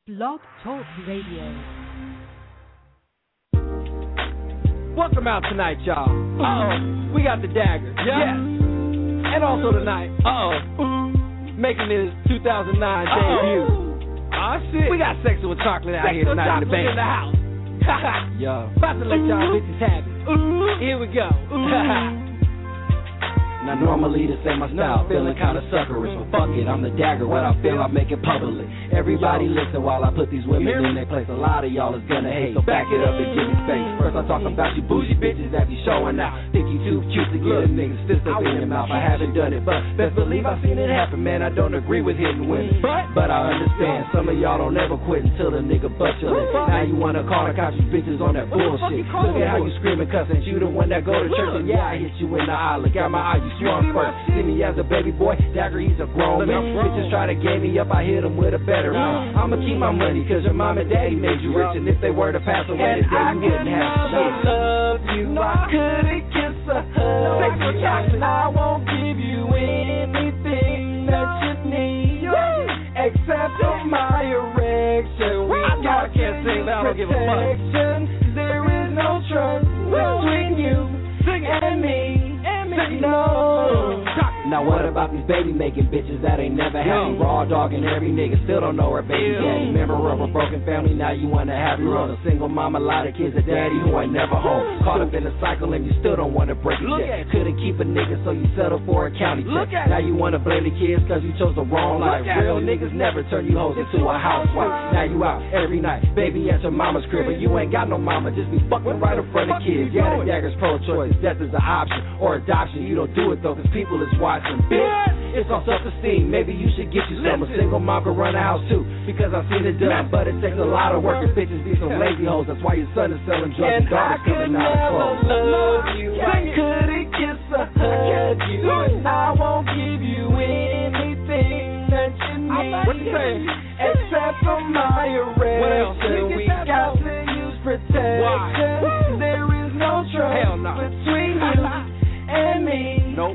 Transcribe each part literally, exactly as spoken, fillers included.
Blog Talk Radio. Welcome out tonight, y'all. Uh-oh. We got the Dagger. Yeah. Yes. And also tonight. Uh-oh. Making his two thousand nine debut. Oh, shit. We got Sexy with Chocolate out here tonight in the band. in the house. Yo. About to let y'all bitches have it. Here we go. Now normally this ain't my style, feeling kinda suckerish, but fuck it, I'm the Dagger, what I feel I make it public. Everybody listen while I put these women in their place, a lot of y'all is gonna hate, so back it up and give me space. First I talk about you bougie bitches that be showing out, think you too cute to get a nigga's fist up in your mouth, I haven't done it, but best believe I seen it happen, man, I don't agree with hitting women, but I understand, some of y'all don't ever quit until the nigga butt your lip. Now you wanna call the cops, you bitches on that bullshit, look at how you screaming cussing, you the one that go to church, and yeah I hit you in the eye, look at my eye, you strong first. See me as a baby boy, Dagger, he's a grown man. Bitches try to game me up, I hit him with a better one. I'ma keep my money, cause your mom and daddy made you rich. And if they were to pass away today, you wouldn't have shit. I love you, I couldn't kiss a hug. I won't give you anything that you need, except for my erection. We got protection. There is no trust between you and me. No. Now what about these baby making bitches that ain't never had me? Raw dog and every nigga still don't know her baby daddy. Member of a broken family, now you wanna have your own. A single mom, a lot of kids, a daddy who ain't never home. Caught up in the cycle and you still don't wanna break it yet. Couldn't keep a nigga so you settle for a county check. Now you wanna blame the kids cause you chose the wrong life. Real niggas never turn you hoes into a housewife. Now you out every night, baby at your mama's crib, but you ain't got no mama, just be fucking right in front of kids. Yeah, the Dagger's pro-choice, death is an option or adoption. You don't do it though cause people is watching. Bitch, it's all self-esteem. Maybe you should get you some. A single mom can run a house too, because I've seen it done. But it takes a lot of work and bitches be some lazy hoes. That's why your son is selling drugs and daughter's coming out of clothes. Love you, I couldn't kiss or hug you, and I won't give you anything that you need. What you saying? Except for my erection, we got to use protection. There is no trust between you and me. Nope.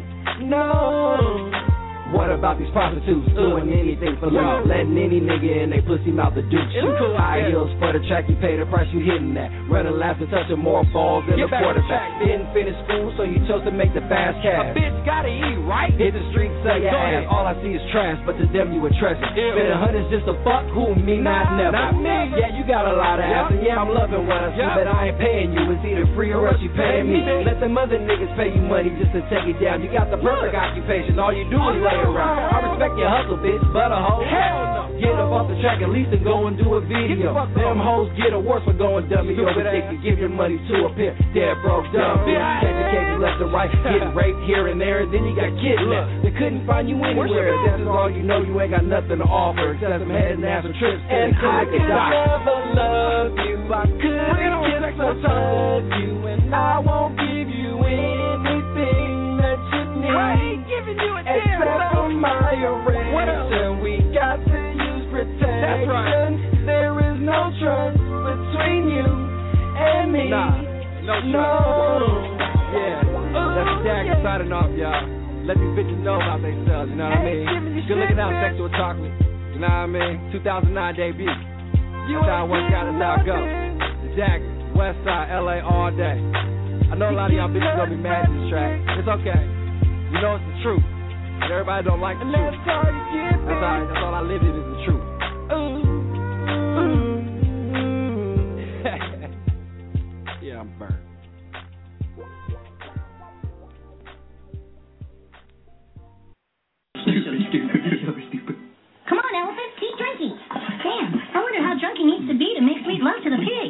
No. What about these prostitutes doing anything for love? Letting any nigga in they pussy mouth the dude shoot. High heels for the track, you pay the price you hitting that. Running laps and touching more balls than a quarterback. Didn't finish school, so you chose to make the fast cash. A bitch gotta eat, right? Hit the streets, sell your ass. All I see is trash, but to them you a treasure. Spending hundreds just to fuck, who me, not never. Not me. Yeah, you got a lot of ass, and yeah, I'm loving what I see, but I ain't paying you. It's either free or else you paying me. Let them other niggas pay you money just to take it down. You got the perfect occupation, all you do is lay around. I respect your hustle, bitch, but a hoe. Hell no. Get up off the track at least and go and do a video. Them hoes get a worse for going dummy over dick to give your money to a pimp. Dead broke dumb bitch. Catching cases left and right, getting raped here and there, and then you got kidnapped. They couldn't find you anywhere. That's all you know. You ain't got nothing to offer except some head and ass and trips. And I could never love you. I couldn't kiss or hug you, and I won't give you anything that you need. I ain't giving you a damn thing. My erection, we got to use protection. That's right. There is no trust between you and me. Nah, no trust. No. Yeah, that's the Dagger signing off, y'all. Let these bitches know about themselves, you know what I mean? Good looking out, Sexual Chocolate, you know what I mean? two thousand nine debut. That's how it works out, that's how it goes. The Dagger, West Side, L A all day. I know a lot of y'all bitches gonna be mad at this track. It's okay. You know it's the truth. But everybody don't like the truth. That's all, that's all I live in is the truth. Yeah, I'm burnt. Come on, elephant, keep drinking. Damn, I wonder how drunk he needs to be to make sweet love to the pig.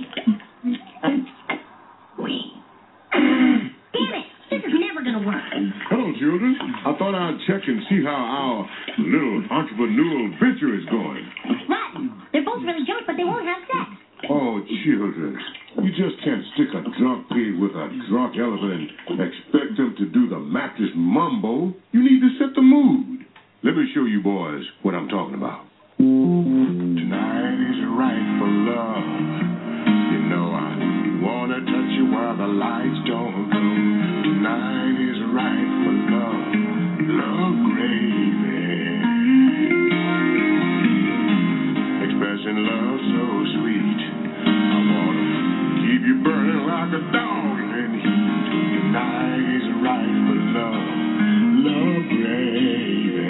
Damn it, this is never gonna work. Hello, children. I thought I'd check and see how our little entrepreneurial venture is going. Rotten. They're both really drunk, but they won't have sex. Oh, children. You just can't stick a drunk pig with a drunk elephant and expect them to do the mattress mumbo. You need to set the mood. Let me show you boys what I'm talking about. Tonight is right for love. You know I wanna touch you while the lights don't go. Tonight is right for love. Love gravy. Express and love so sweet. I wanna keep you burning like a dog in heat. The night is right for love, love, baby.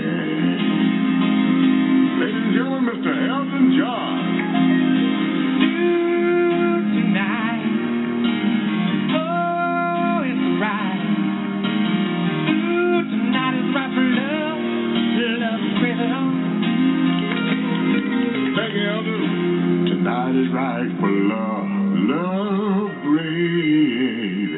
Ladies and gentlemen, Mister Elton John. Tonight, oh, it's right. Ooh, tonight is right for love, love, crazy on. Thank you, Elton. Tonight is right for love, love, baby.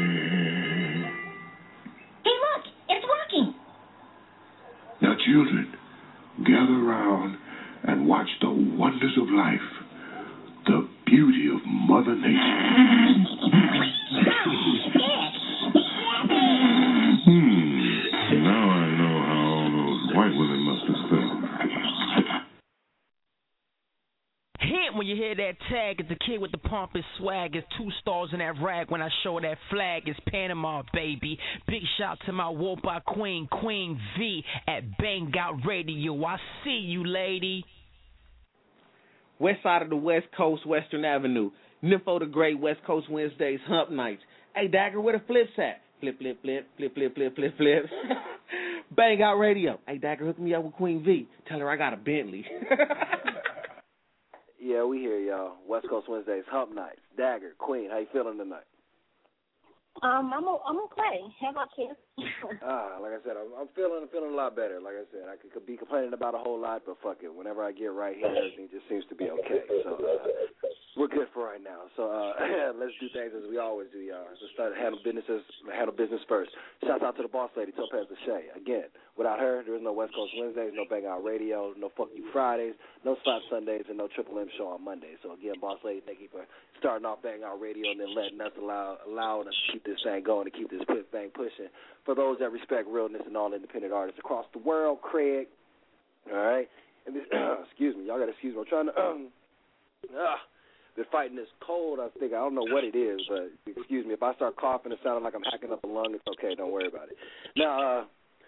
Hey, look, it's working. Now, children, gather round and watch the wonders of life, the beauty of Mother Nature. Hmm. Now I know how all those white women must have felt. Hint when you hear that tag, it's the kid with the pompous swag. It's two stars in that rag when I show that flag. It's Panama, baby. Big shout to my Wobot Queen, Queen V at Bang Out Radio. I see you, lady. West side of the West Coast, Western Avenue. Nympho the Great, West Coast Wednesdays, Hump Nights. Hey, Dagger, where the flips at? Flip, flip, flip, flip, flip, flip, flip, flip. Bang Out Radio. Hey, Dagger, hook me up with Queen V. Tell her I got a Bentley. Yeah, we hear y'all. West Coast Wednesdays, Hump Nights. Dagger, Queen, how you feeling tonight? Um, I'm o- I'm okay. How about you? ah, like I said, I'm, I'm feeling feeling a lot better. Like I said, I could, could be complaining about a whole lot, but fuck it. Whenever I get right here, everything just seems to be okay. So uh, we're good for right now. So uh, let's do things as we always do, y'all. Let's start handle businesses, handle business first. Shouts out to the boss lady, Topaz Lachey. Again, without her, there is no West Coast Wednesdays, no Bang Out Radio, no Fuck You Fridays, no Slap Sundays, and no Triple M Show on Mondays. So again, boss lady, thank you for starting off Bang Out Radio and then letting us allow allowing us to keep this thing going, to keep this thing pushing. For those that respect realness and all independent artists across the world, Craig. All right, and this, excuse me, y'all got to excuse me. I'm trying to. Um, uh, been fighting this cold. I think I don't know what it is, but excuse me if I start coughing and sounding like I'm hacking up a lung. It's okay. Don't worry about it. Now, uh,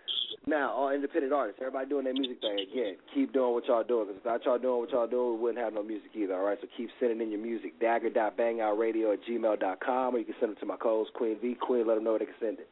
now all independent artists, everybody doing their music thing again. Keep doing what y'all doing, because without y'all doing what y'all doing, we wouldn't have no music either. All right, so keep sending in your music. Dagger dot bang out radio at gmail dot com, or you can send it to my co-host Queen V. Queen, let them know where they can send it.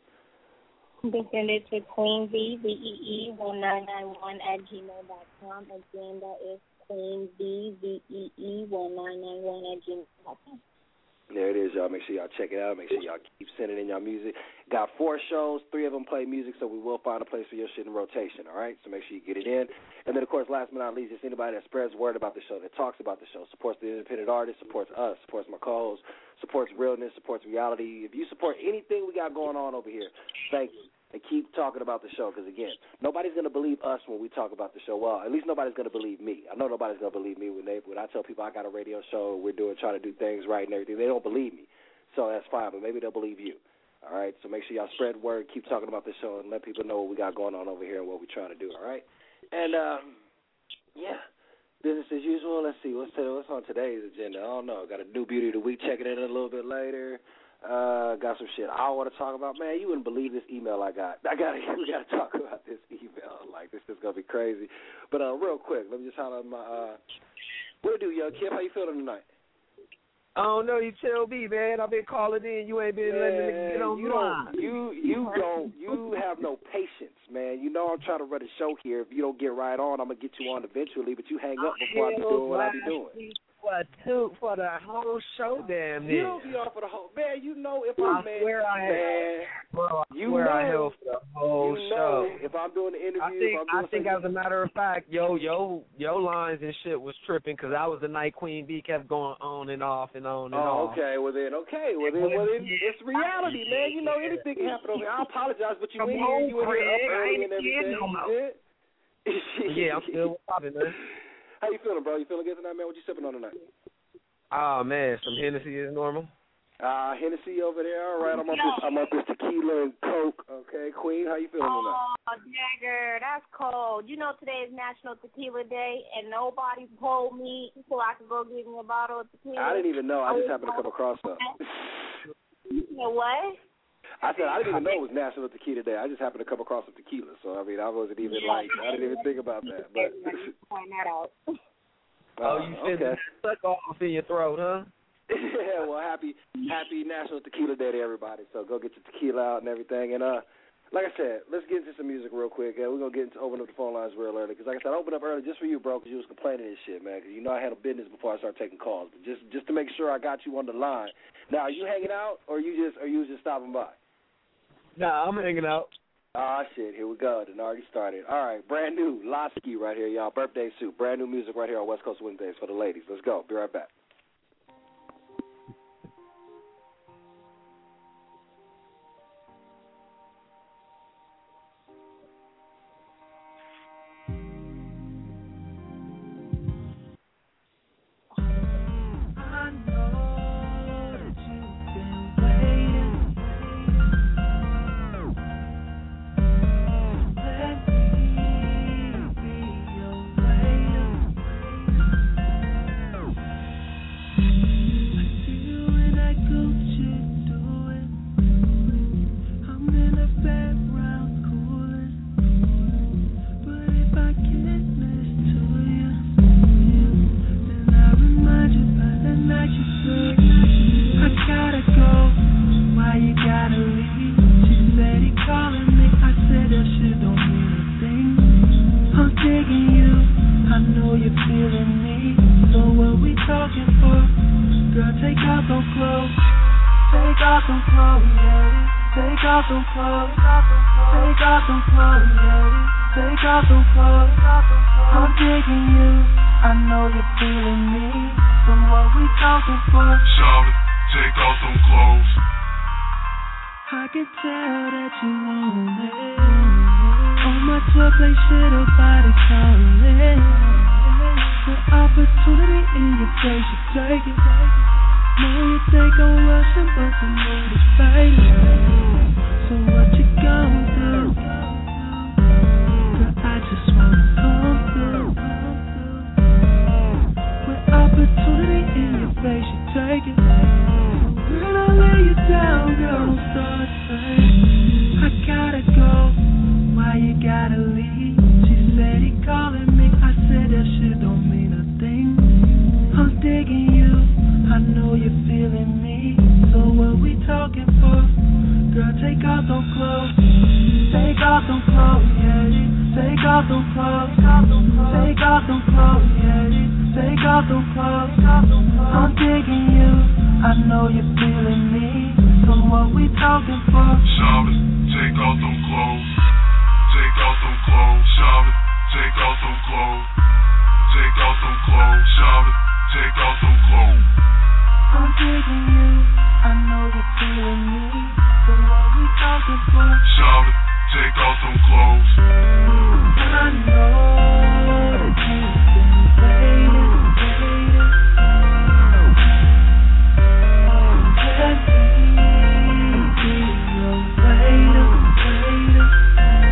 You can send it to Queen V, V E E one nine nine one at gmail dot com. Again, that is Queen V, V E E one nine nine one at gmail dot com. There it is, y'all. Make sure y'all check it out. Make sure y'all keep sending in y'all music. Got four shows. Three of them play music, so we will find a place for your shit in rotation, all right? So make sure you get it in. And then, of course, last but not least, just anybody that spreads word about the show, that talks about the show, supports the independent artist, supports us, supports my co-host, supports realness, supports reality. If you support anything we got going on over here, thank you. And keep talking about the show, because, again, nobody's going to believe us when we talk about the show. Well, at least nobody's going to believe me. I know nobody's going to believe me when they when I tell people I got a radio show, we're doing trying to do things right and everything. They don't believe me. So that's fine, but maybe they'll believe you. All right? So make sure y'all spread word, keep talking about the show, and let people know what we got going on over here and what we're trying to do, all right? And, um, yeah, business as usual. Let's see. What's, what's on today's agenda? I don't know. Got a new beauty of the week, checking in a little bit later. Uh, got some shit I want to talk about. Man, you wouldn't believe this email I got. I got we got to talk about this email. Like, this is going to be crazy. But uh, real quick, let me just holler at my, uh, what do, young Kip? How you feeling tonight? I don't know. You tell me, man. I've been calling in. You ain't been letting me get on you the line. Don't, you, you don't, you have no patience, man. You know I'm trying to run a show here. If you don't get right on, I'm going to get you on eventually, but you hang up before I be doing what I be doing. For, two, for the whole show, damn near. You don't be on for the whole, man, you know if I I'm, man, swear I man, bro, I you swear know, I held for the whole you show. know if I'm doing the interview, I think, if I'm I think as a matter of fact, yo, yo, yo lines and shit was tripping because I was the night Queen B kept going on and off and on and oh, off. okay, well then, okay, well then, well then, it's reality, man. You know anything can happen over here. I apologize, but you in here, you in here up early and everything. You good? Yeah, I'm still popping, man. How you feeling, bro? You feeling good tonight, man? What you sipping on tonight? Oh, man, some Hennessy is normal. Uh, Hennessy over there. All right, I'm up this, I'm up this tequila and Coke. Okay, Queen, how you feeling tonight? Oh, Jagger, that's cold. You know today is National Tequila Day, and nobody told me so I could go get me a bottle of tequila. I didn't even know. I just happened to come across some. You know what? I said I didn't even know it was National Tequila Day. I just happened to come across some tequila. So, I mean, I wasn't even like, I didn't even think about that. But point that out. Oh, you uh, sending okay. that suck off in your throat, huh? Yeah, well, happy happy National Tequila Day to everybody. So go get your tequila out and everything. And uh, like I said, let's get into some music real quick. Uh, we're gonna get into open up the phone lines real early because, like I said, I opened up early just for you, bro, because you was complaining and shit, man. Because you know I handle business before I start taking calls. But just just to make sure I got you on the line. Now, are you hanging out or you just are you just stopping by? Nah, I'm hanging out. Ah, shit, here we go. It already started. All right, brand new Lasky right here, y'all. Birthday suit. Brand new music right here on West Coast Wednesdays for the ladies. Let's go. Be right back.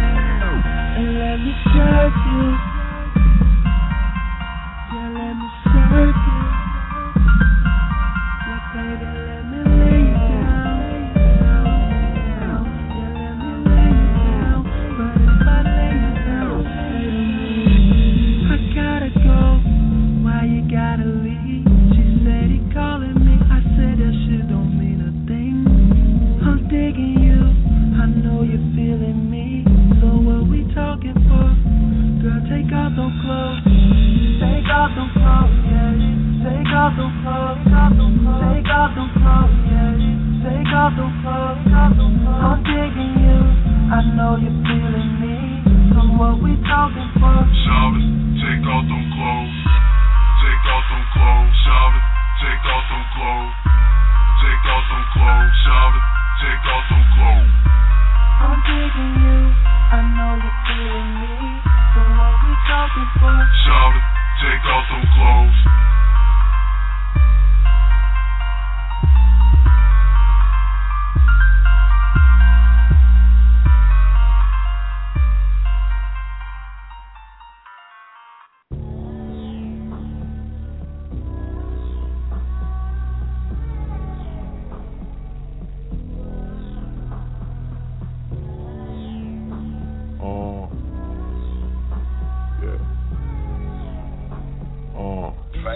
Let me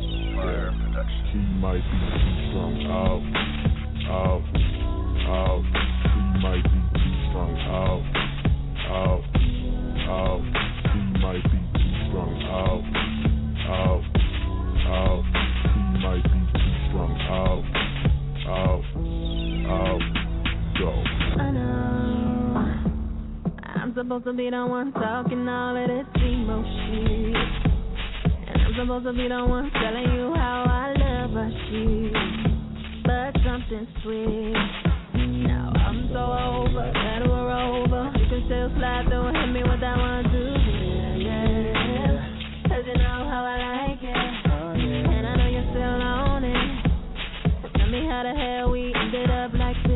She might be too strong. Out, out, out. She might be too strong. Out, out, out. She might be too strong. Out, out, out. She might be too strong. Out, out, out. Go. I know I'm supposed to be the one talking all of this emo shit, and I'm supposed to be the one telling you how I love our shit, but something's sweet. Now I'm so over that we're over. You can still slide through and hit me with that one too. Yeah, yeah. Cause you know how I like it, and I know you're still on it. Tell me how the hell we ended up like this.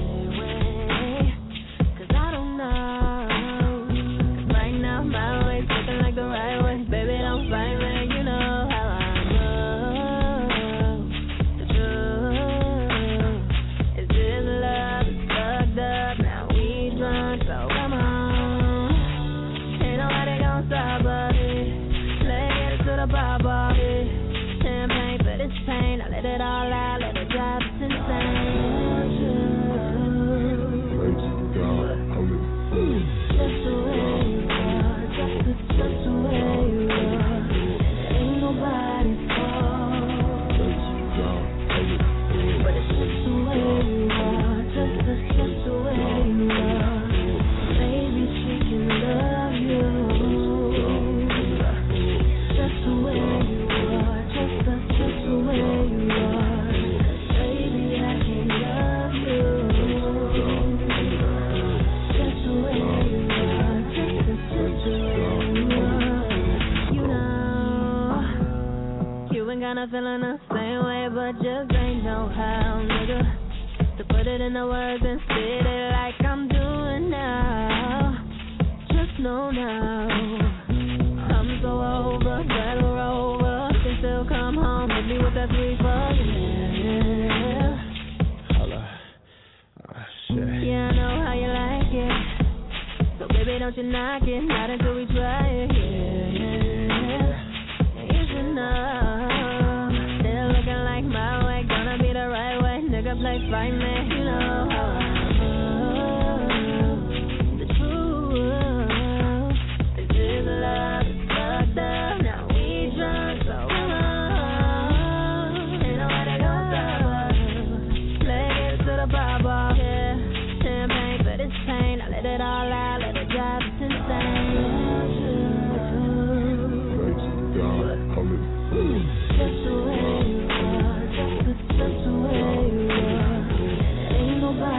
Let it all out, let it drive us insane. Just the way you are, just the, just the way you are. Ain't nobody's fault, but it's just the way you are, just the, just the way you are. Baby, she can love you, just the way you are, just the, just the way you are. Kinda feeling the same way, but just ain't know how, nigga, to put it in the words and spit it like I'm doing now. Just know now, I'm so over that we're over. You can still come home, hit me with that sweet fuck, yeah. Holla, oh shit. Yeah, I know how you like it, so baby don't you knock it, not until we try it, yeah, yeah. You should know. My way, gonna be the right way. Nigga, play fight me, you know how I love. The truth is this love is fucked up. Now we drunk, so come on. Ain't nobody gonna stop us. Let's get to the bar, bar, yeah. Champagne for this pain. I let it all out, let it drive us insane. Just the way you are, just the way you are. Ain't nobody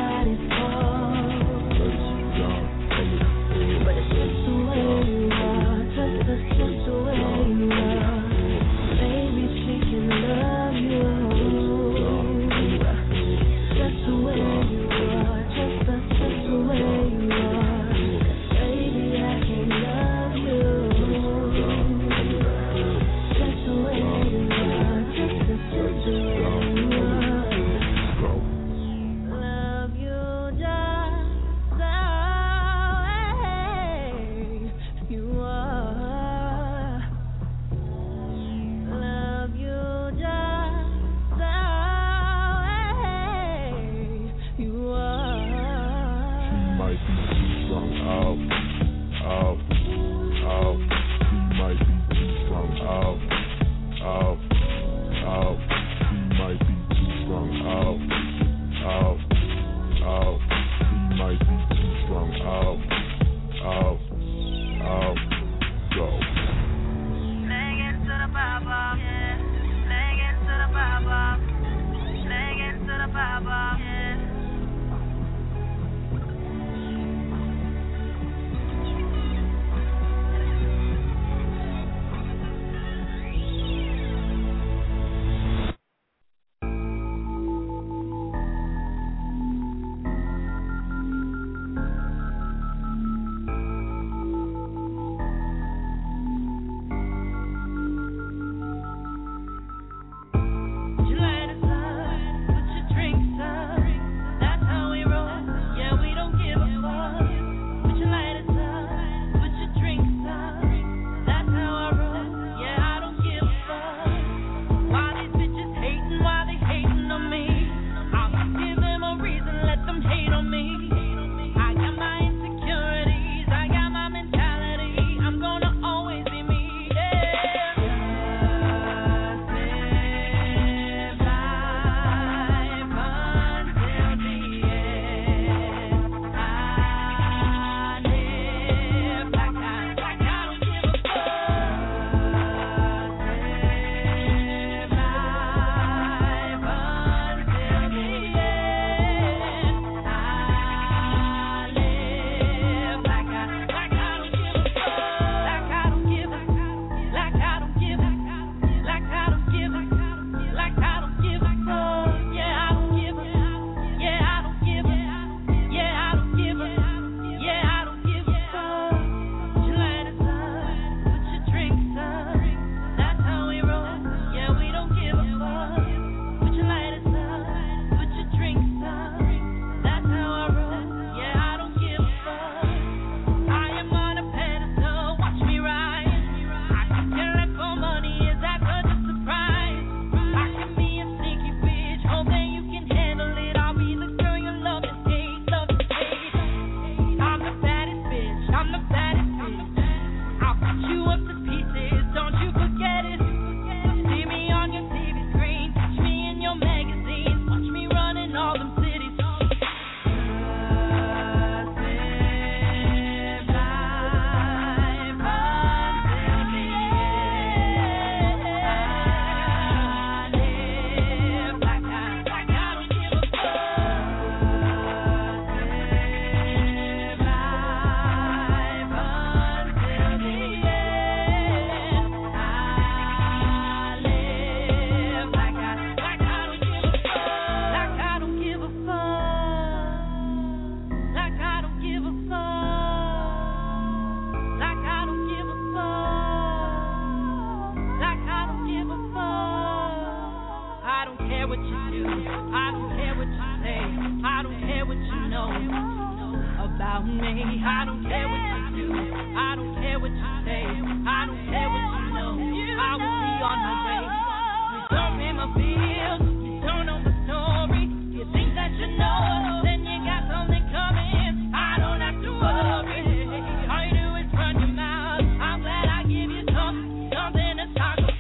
I don't care what you do, I don't care what you say, I don't care what you know, I will be on my way. You don't pay my bills, you don't know my story, you think that you know, then you got something coming, I don't have to worry. All you do is run your mouth, I'm glad I give you something, something to talk about.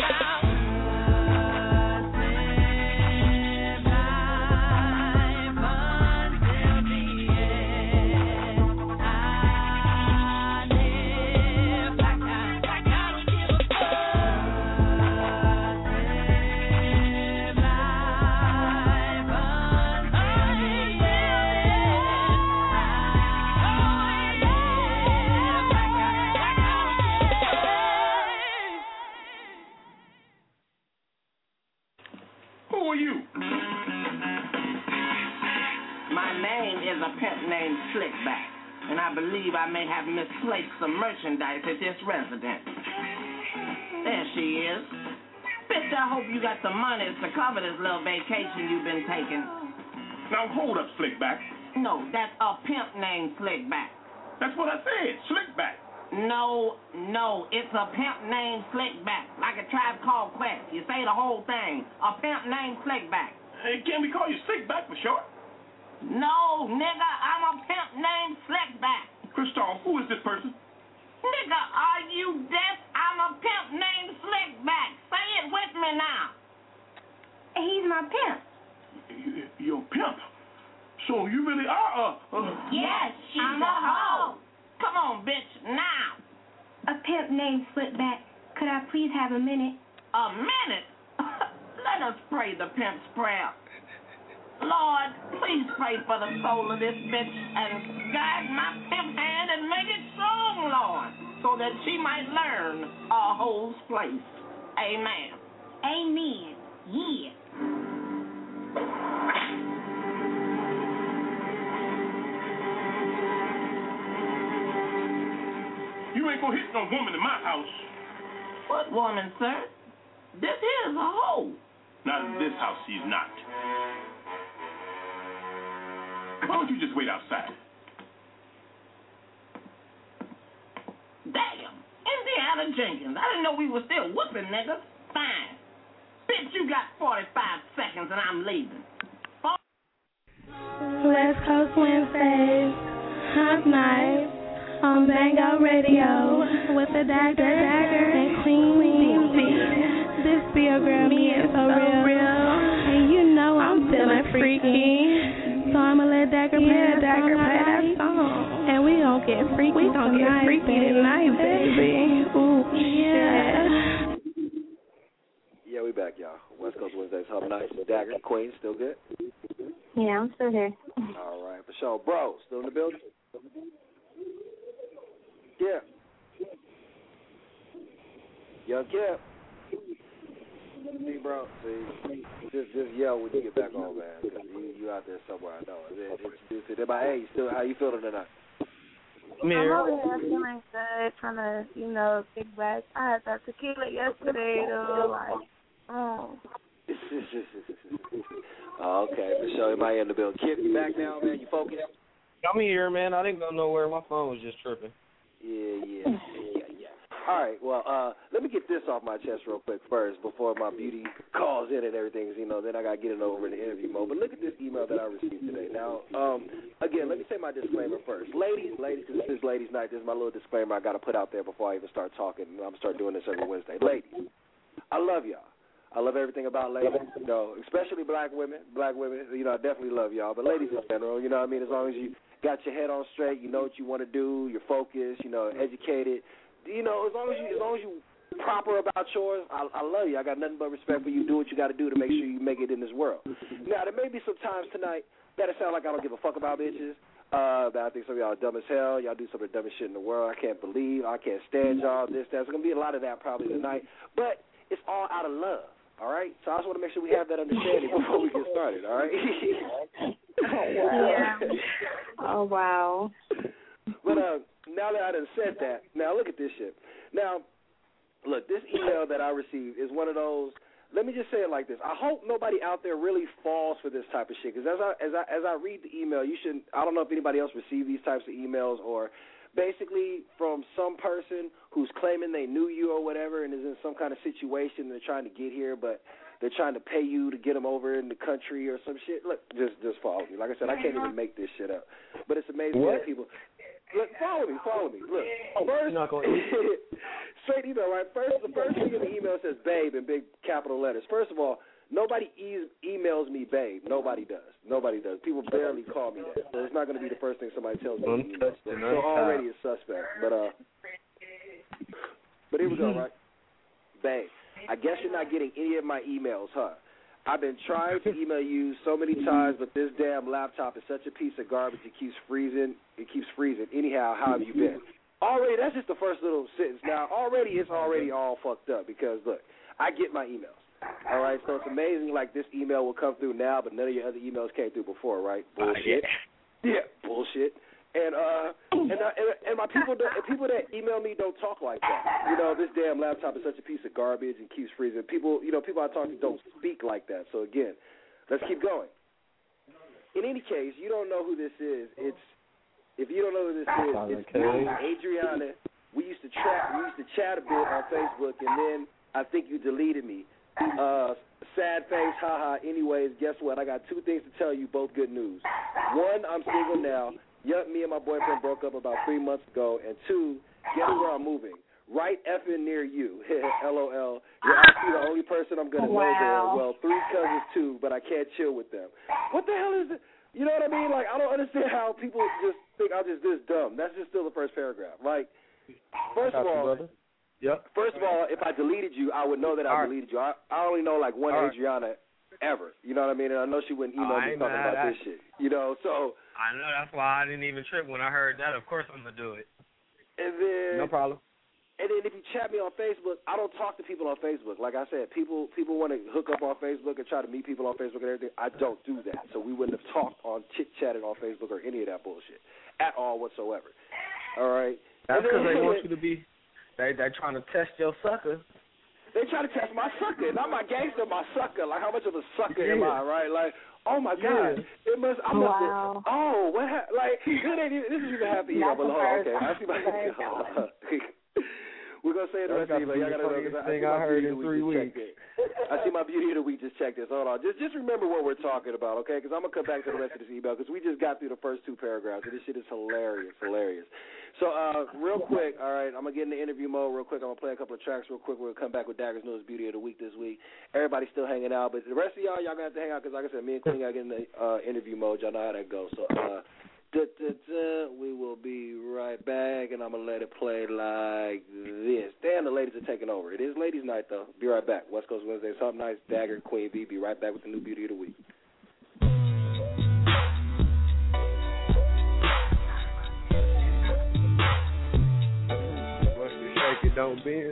A pimp named Slickback, and I believe I may have misplaced some merchandise at this residence. There she is. Bitch, I hope you got the money to cover this little vacation you've been taking. Now hold up, Slickback. No, that's a pimp named Slickback. That's what I said, Slickback. No, no, it's a pimp named Slickback, like a Tribe Called Quest. You say the whole thing. A pimp named Slickback. Hey, can we call you Slickback for short? No, nigga, I'm a pimp named Slickback. Christoph, who is this person? Nigga, are you deaf? I'm a pimp named Slickback. Say it with me now. He's my pimp. You're a pimp? So you really are a... a yes, she's I'm a hoe. Come on, bitch, now. A pimp named Slickback. Could I please have a minute? A minute? Let us pray the pimp's prayer. Lord, please pray for the soul of this bitch and guide my pimp hand and make it strong, Lord, so that she might learn a hoe's place. Amen. Amen. Yeah. You ain't gonna hit no woman in my house. What woman, sir? This is a hoe. Not in this house, she's not. Why don't you just wait outside? Damn. Indiana Jenkins. I didn't know we were still whooping niggas. Fine. Bitch, you got forty-five seconds and I'm leaving. West Coast Wednesdays, Hump Night, on Bango Radio, with the Dagger, Dagger and Queen B. This be a girl, me and so real. real. And you know I'm feeling freaky. So I'ma let Dagger play yeah, that Dagger song play that song. And we gon' get freaky. We gon' get nice, freaky baby. tonight, baby. Ooh, yeah. Yeah, we back, y'all. West Coast Wednesdays, Hump Night. Dagger, Queen, still good? Yeah, I'm still here. All right, for sure. Bro, still in the building? Yeah. Young Kip. See, bro, see, just just yell when you get back on, man, because you, you out there somewhere, I know. Introduce it. Everybody, hey, still, how you feeling tonight? I'm over here feeling good, trying to, you know, kick back. I had that tequila yesterday, though, like, oh. Oh, okay, for sure. Everybody in the building. Kip, you back now, man? You focused? I'm here, man. I didn't go nowhere. My phone was just tripping. Yeah, yeah, yeah, yeah. All right, well, uh, let me get this off my chest real quick first before my beauty calls in and everything, you know, then I got to get it over in the interview mode. But look at this email that I received today. Now, um, again, let me say my disclaimer first. Ladies, ladies, because this is ladies' night. This is my little disclaimer I got to put out there before I even start talking. I'm going to start doing this every Wednesday. Ladies, I love y'all. I love everything about ladies, you know, especially black women. Black women, you know, I definitely love y'all. But ladies in general, you know what I mean? As long as you got your head on straight, you know what you want to do, you're focused, you know, educated. You know, as long as you, as long as you proper about yours, I, I love you. I got nothing but respect for you. Do what you got to do to make sure you make it in this world. Now, there may be some times tonight that it sound like I don't give a fuck about bitches. Uh, that I think some of y'all are dumb as hell. Y'all do some of the dumbest shit in the world. I can't believe. I can't stand y'all. This, that. There's gonna be a lot of that probably tonight, but it's all out of love. All right. So I just want to make sure we have that understanding before we get started. All right. Oh wow. Yeah. Oh wow. But uh, now that I done said that, now look at this shit. Now, look, this email that I received is one of those let me just say it like this. I hope nobody out there really falls for this type of shit. Because as I as I as I read the email, you should. I don't know if anybody else received these types of emails, or basically from some person who's claiming they knew you or whatever, and is in some kind of situation. They're trying to get here, but they're trying to pay you to get them over in the country or some shit. Look, just just follow me. Like I said, I can't even make this shit up. But it's amazing what? that people. Look, follow me, follow me. Look, first, straight email, right? First, the first thing in the email says "babe" in big capital letters. First of all, nobody e- emails me "babe." Nobody does. Nobody does. People barely call me that. So it's not going to be the first thing somebody tells me. In email. So, so already it's suspect. But uh, but here we go, right? Babe, I guess you're not getting any of my emails, huh? I've been trying to email you so many times, but this damn laptop is such a piece of garbage. It keeps freezing. It keeps freezing. Anyhow, how have you been? Already, that's just the first little sentence. Now, already, it's already all fucked up because, look, I get my emails. All right, so it's amazing, like, this email will come through now, but none of your other emails came through before, right? Bullshit. Yeah, bullshit. And uh, and, uh, and and my people, don't, and people that email me don't talk like that. You know, this damn laptop is such a piece of garbage and keeps freezing. People, you know, people I talk to don't speak like that. So again, let's keep going. In any case, you don't know who this is. It's if you don't know who this is, it's me, Adriana. We used to chat. We used to chat a bit on Facebook, and then I think you deleted me. Uh, sad face, haha. Anyways, guess what? I got two things to tell you, both good news. One, I'm single now. Yup, me and my boyfriend broke up about three months ago. And two, guess where I'm moving? Right effing near you. LOL. You're actually the only person I'm going to wow. know there. Well, three cousins too, but I can't chill with them. What the hell is it? You know what I mean? Like, I don't understand how people just think I'm just this dumb. That's just still the first paragraph. Like, first of all, yep. first of all, if I deleted you, I would know that I all deleted you. I, I only know like one all Adriana ever. You know what I mean? And I know she wouldn't email oh, me talking about I, this shit. You know, so. I know, that's why I didn't even trip when I heard that. Of course I'm going to do it. And then. No problem. And then if you chat me on Facebook, I don't talk to people on Facebook. Like I said, people people want to hook up on Facebook and try to meet people on Facebook and everything. I don't do that. So we wouldn't have talked on chit-chatted on Facebook or any of that bullshit at all whatsoever. All right? That's because they want you to be, they, they're trying to test your sucker. They try to test my sucker, not my gangster, my sucker. Like, how much of a sucker yeah. am I, right? Like, oh, my God. Yeah. It must, I must wow. have, oh, what ha- like, this, ain't even, this is even happy email, but hold on, okay. I see my, we're going to say it the rest of the email. Y'all got to know, because I, thing I, I heard in three weeks. I see my beauty of the week just checked this. Hold on. Just just remember what we're talking about, okay? Because I'm going to come back to the rest of this email, because we just got through the first two paragraphs, and this shit is hilarious, hilarious. So, uh, real quick, all right, I'm going to get in the interview mode real quick. I'm going to play a couple of tracks real quick. We'll come back with Dagger's newest beauty of the week this week. Everybody's still hanging out, but the rest of y'all, y'all going to have to hang out, because like I said, me and Queen got to get in the uh, interview mode. Y'all know how that goes. So, uh, da, da, da, we will be right back, and I'm going to let it play like this. Damn, the ladies are taking over. It is ladies' night, though. Be right back. West Coast Wednesday, something nice. Dagger, Queen B. Be right back with the new beauty of the week. Shake it, don't bend.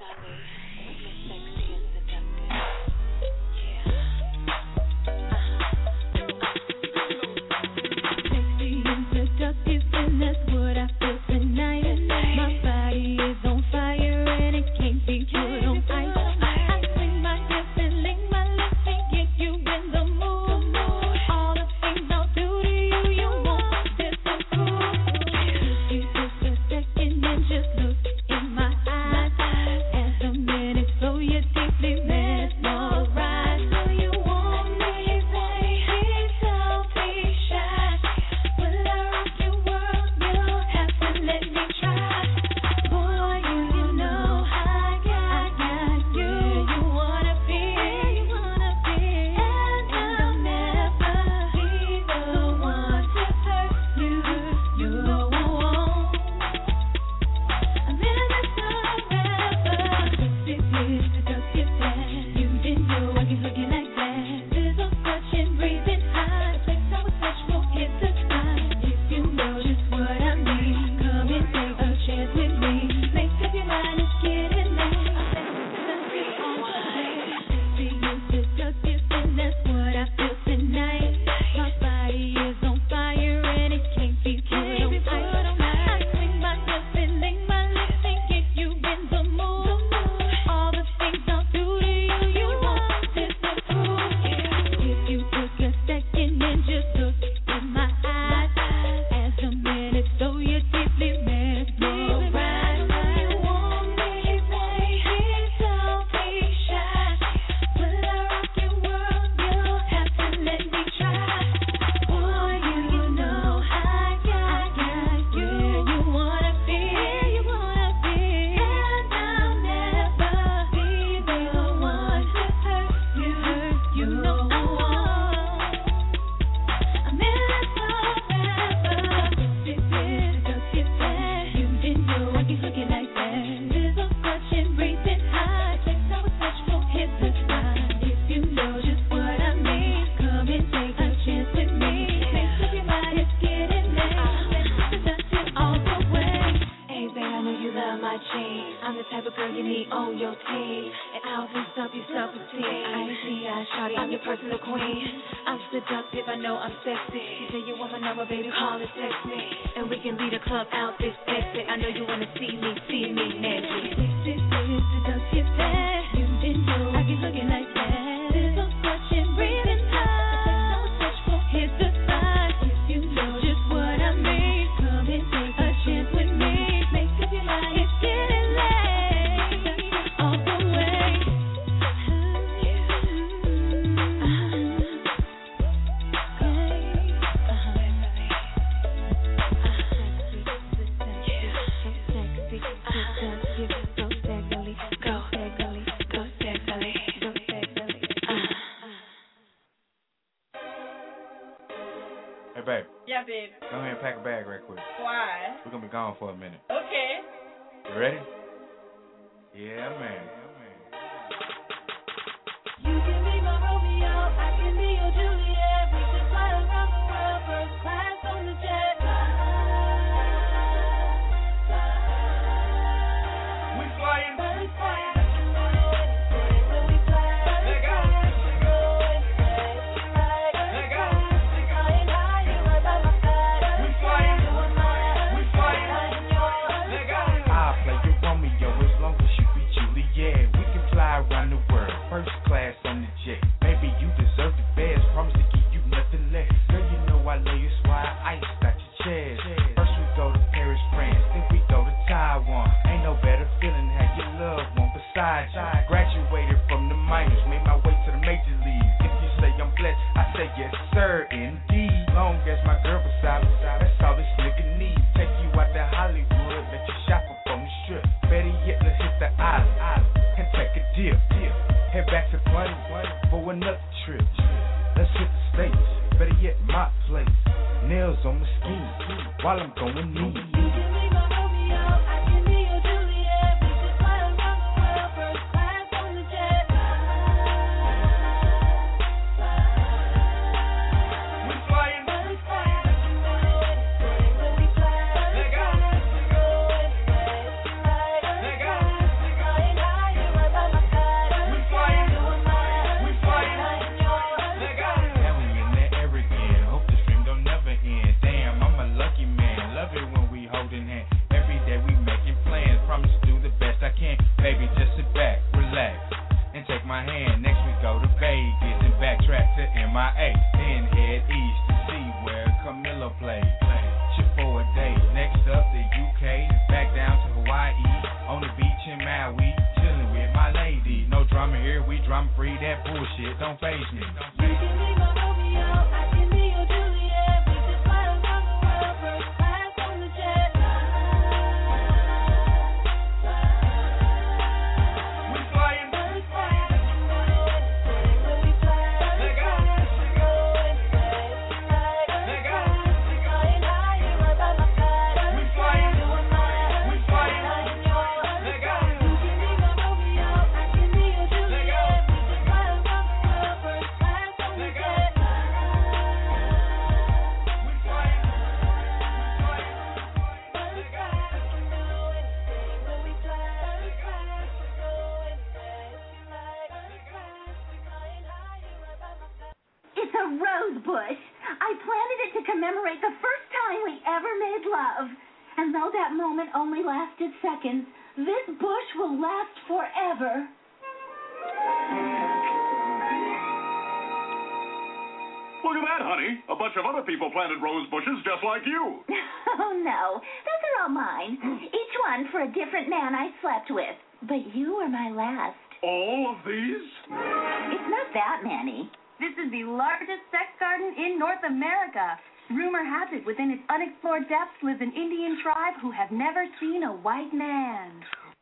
Seductive, and that's what I feel tonight. My body is on fire and it can't be put on ice. I swing my hips and lick my lips and get you in the mood. All the things I'll do to you, you want this so cool. You just a second and just look in my eyes. me on your team, and I'll boost up your self-esteem. I ain't see I shawty, I'm your personal queen. I'm seductive, I know I'm sexy. You say you want my number, baby, call and text me, and we can lead a club out this exit. I know you wanna see me, see me naked. This is seductive, you didn't know I be looking like that. There's so much in breathing time. Here's the sign, if you know just what I mean. Come and take a chance with me. Make up your mind, it's getting late. All the way. Hey, babe. Yeah, babe. Go ahead and pack a bag right quick. Why? We're going to be gone for a minute. Okay. You ready? Yeah, man. You can be my Romeo, I can be your Juliet. We can fly around the world, first class on the jet. We flying. We flying. Around the world, first class on the jet. Baby, you deserve the best. Promise to give you nothing less. Girl, you know I love you, so I iced out your chest. First we go to Paris, France, then we go to Taiwan. Ain't no better feeling, have your loved one beside you. Graduated from the minors, made my way to the major leagues. If you say I'm blessed, I say yes, sir, indeed. Long as my girl beside me, that's all this nigga needs. Take you out to Hollywood, let you shop up on the strip. Better yet, let's hit the island and take a dip. Head back to Plain for another trip. Let's hit the States, better yet my place. Nails on my skin while I'm going in. You can be my Romeo, I can be your Juliet. We can fly around the world, first class on the jet. We flying. We flying. We fly. Let go. Let go. We flying. We flying. Let go. Now we in the air again. Hope this dream don't never end. Damn, I'm a lucky man. Love it when we holding hands. Every day we making plans. Promise to do the best I can. Baby, just sit back, relax, and take my hand. Next we go to Vegas and backtrack to M I A. Then head east to see where Camilla plays. Shit for a day. Next up the U K. Back down to Hawaii. On the beach in Maui. Chilling with my lady. No drama here, we drama free. That bullshit don't faze me. You can be my Romeo, I can be your Juliet. We can fly around the world, first class on the jet. We flying. We flying. We fly. Let go. Let go. We flying. We flying. Let go. You can be my Romeo, I can be your Juliet. We can fly around the world, first class on the jet. We flying. It's a rose bush. I planted it to commemorate the first time we ever made love. And though that moment only lasted seconds, this bush will last forever. Look at that, honey. A bunch of other people planted rose bushes just like you. Oh, no. Those are all mine. Each one for a different man I slept with. But you were my last. All of these? It's not that many. This is the largest sex garden in North America. Rumor has it within its unexplored depths lives an Indian tribe who have never seen a white man.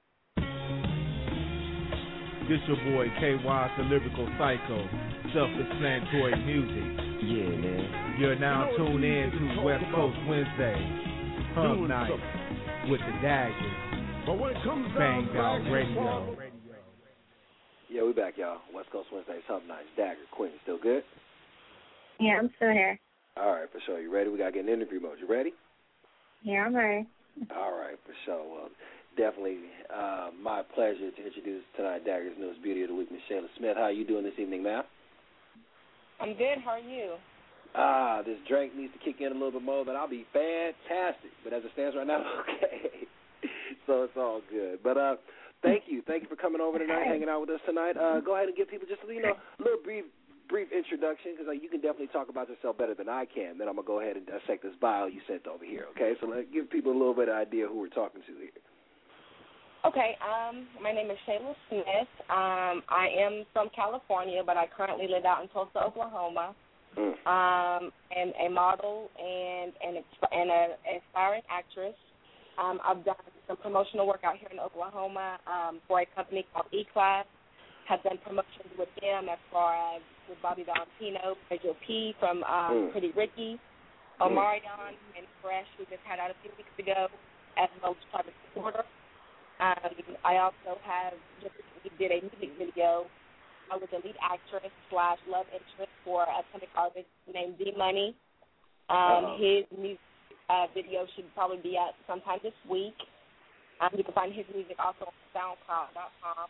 This your boy K Y, the lyrical psycho, self-explanatory music. Yeah, man. You're now tuned in to West Coast Wednesday, Hub Night with the Daggers. But when it comes Bang down Out Radio. Yeah, we back, y'all. West Coast Wednesdays, Hub Nights, Dagger, Queen. Still good? Yeah, I'm still here. All right, for sure. You ready? We got to get in interview mode. You ready? Yeah, I'm ready. All right, for sure. Well, definitely uh, my pleasure to introduce tonight Dagger's newest beauty of the week, Miss Shayla Smith. How are you doing this evening, ma'am? I'm good. How are you? Ah, this drink needs to kick in a little bit more, but I'll be fantastic. But as it stands right now, okay. So it's all good. But uh, thank you. Thank you for coming over tonight, hanging out with us tonight. Uh, go ahead and give people just you know a little brief brief introduction, because uh, you can definitely talk about yourself better than I can. Then I'm going to go ahead and dissect this bio you sent over here, okay? So let's give people a little bit of idea who we're talking to here. Okay, um, my name is Shayla Smith. Um, I am from California, but I currently live out in Tulsa, Oklahoma. Mm. Um, and a model and and and an aspiring actress. Um, I've done some promotional work out here in Oklahoma um, for a company called E-Class. Have done promotions with them as far as with Bobby Valentino, Pedro P. from um, mm. Pretty Ricky, Omarion, mm. and Fresh, we just had out a few weeks ago, as well as Travis Porter. Um, I also have just did a music video. I was a lead actress slash love interest for a comic artist named D Money. Um, his music uh, video should probably be out sometime this week. Um, you can find his music also on SoundCloud dot com.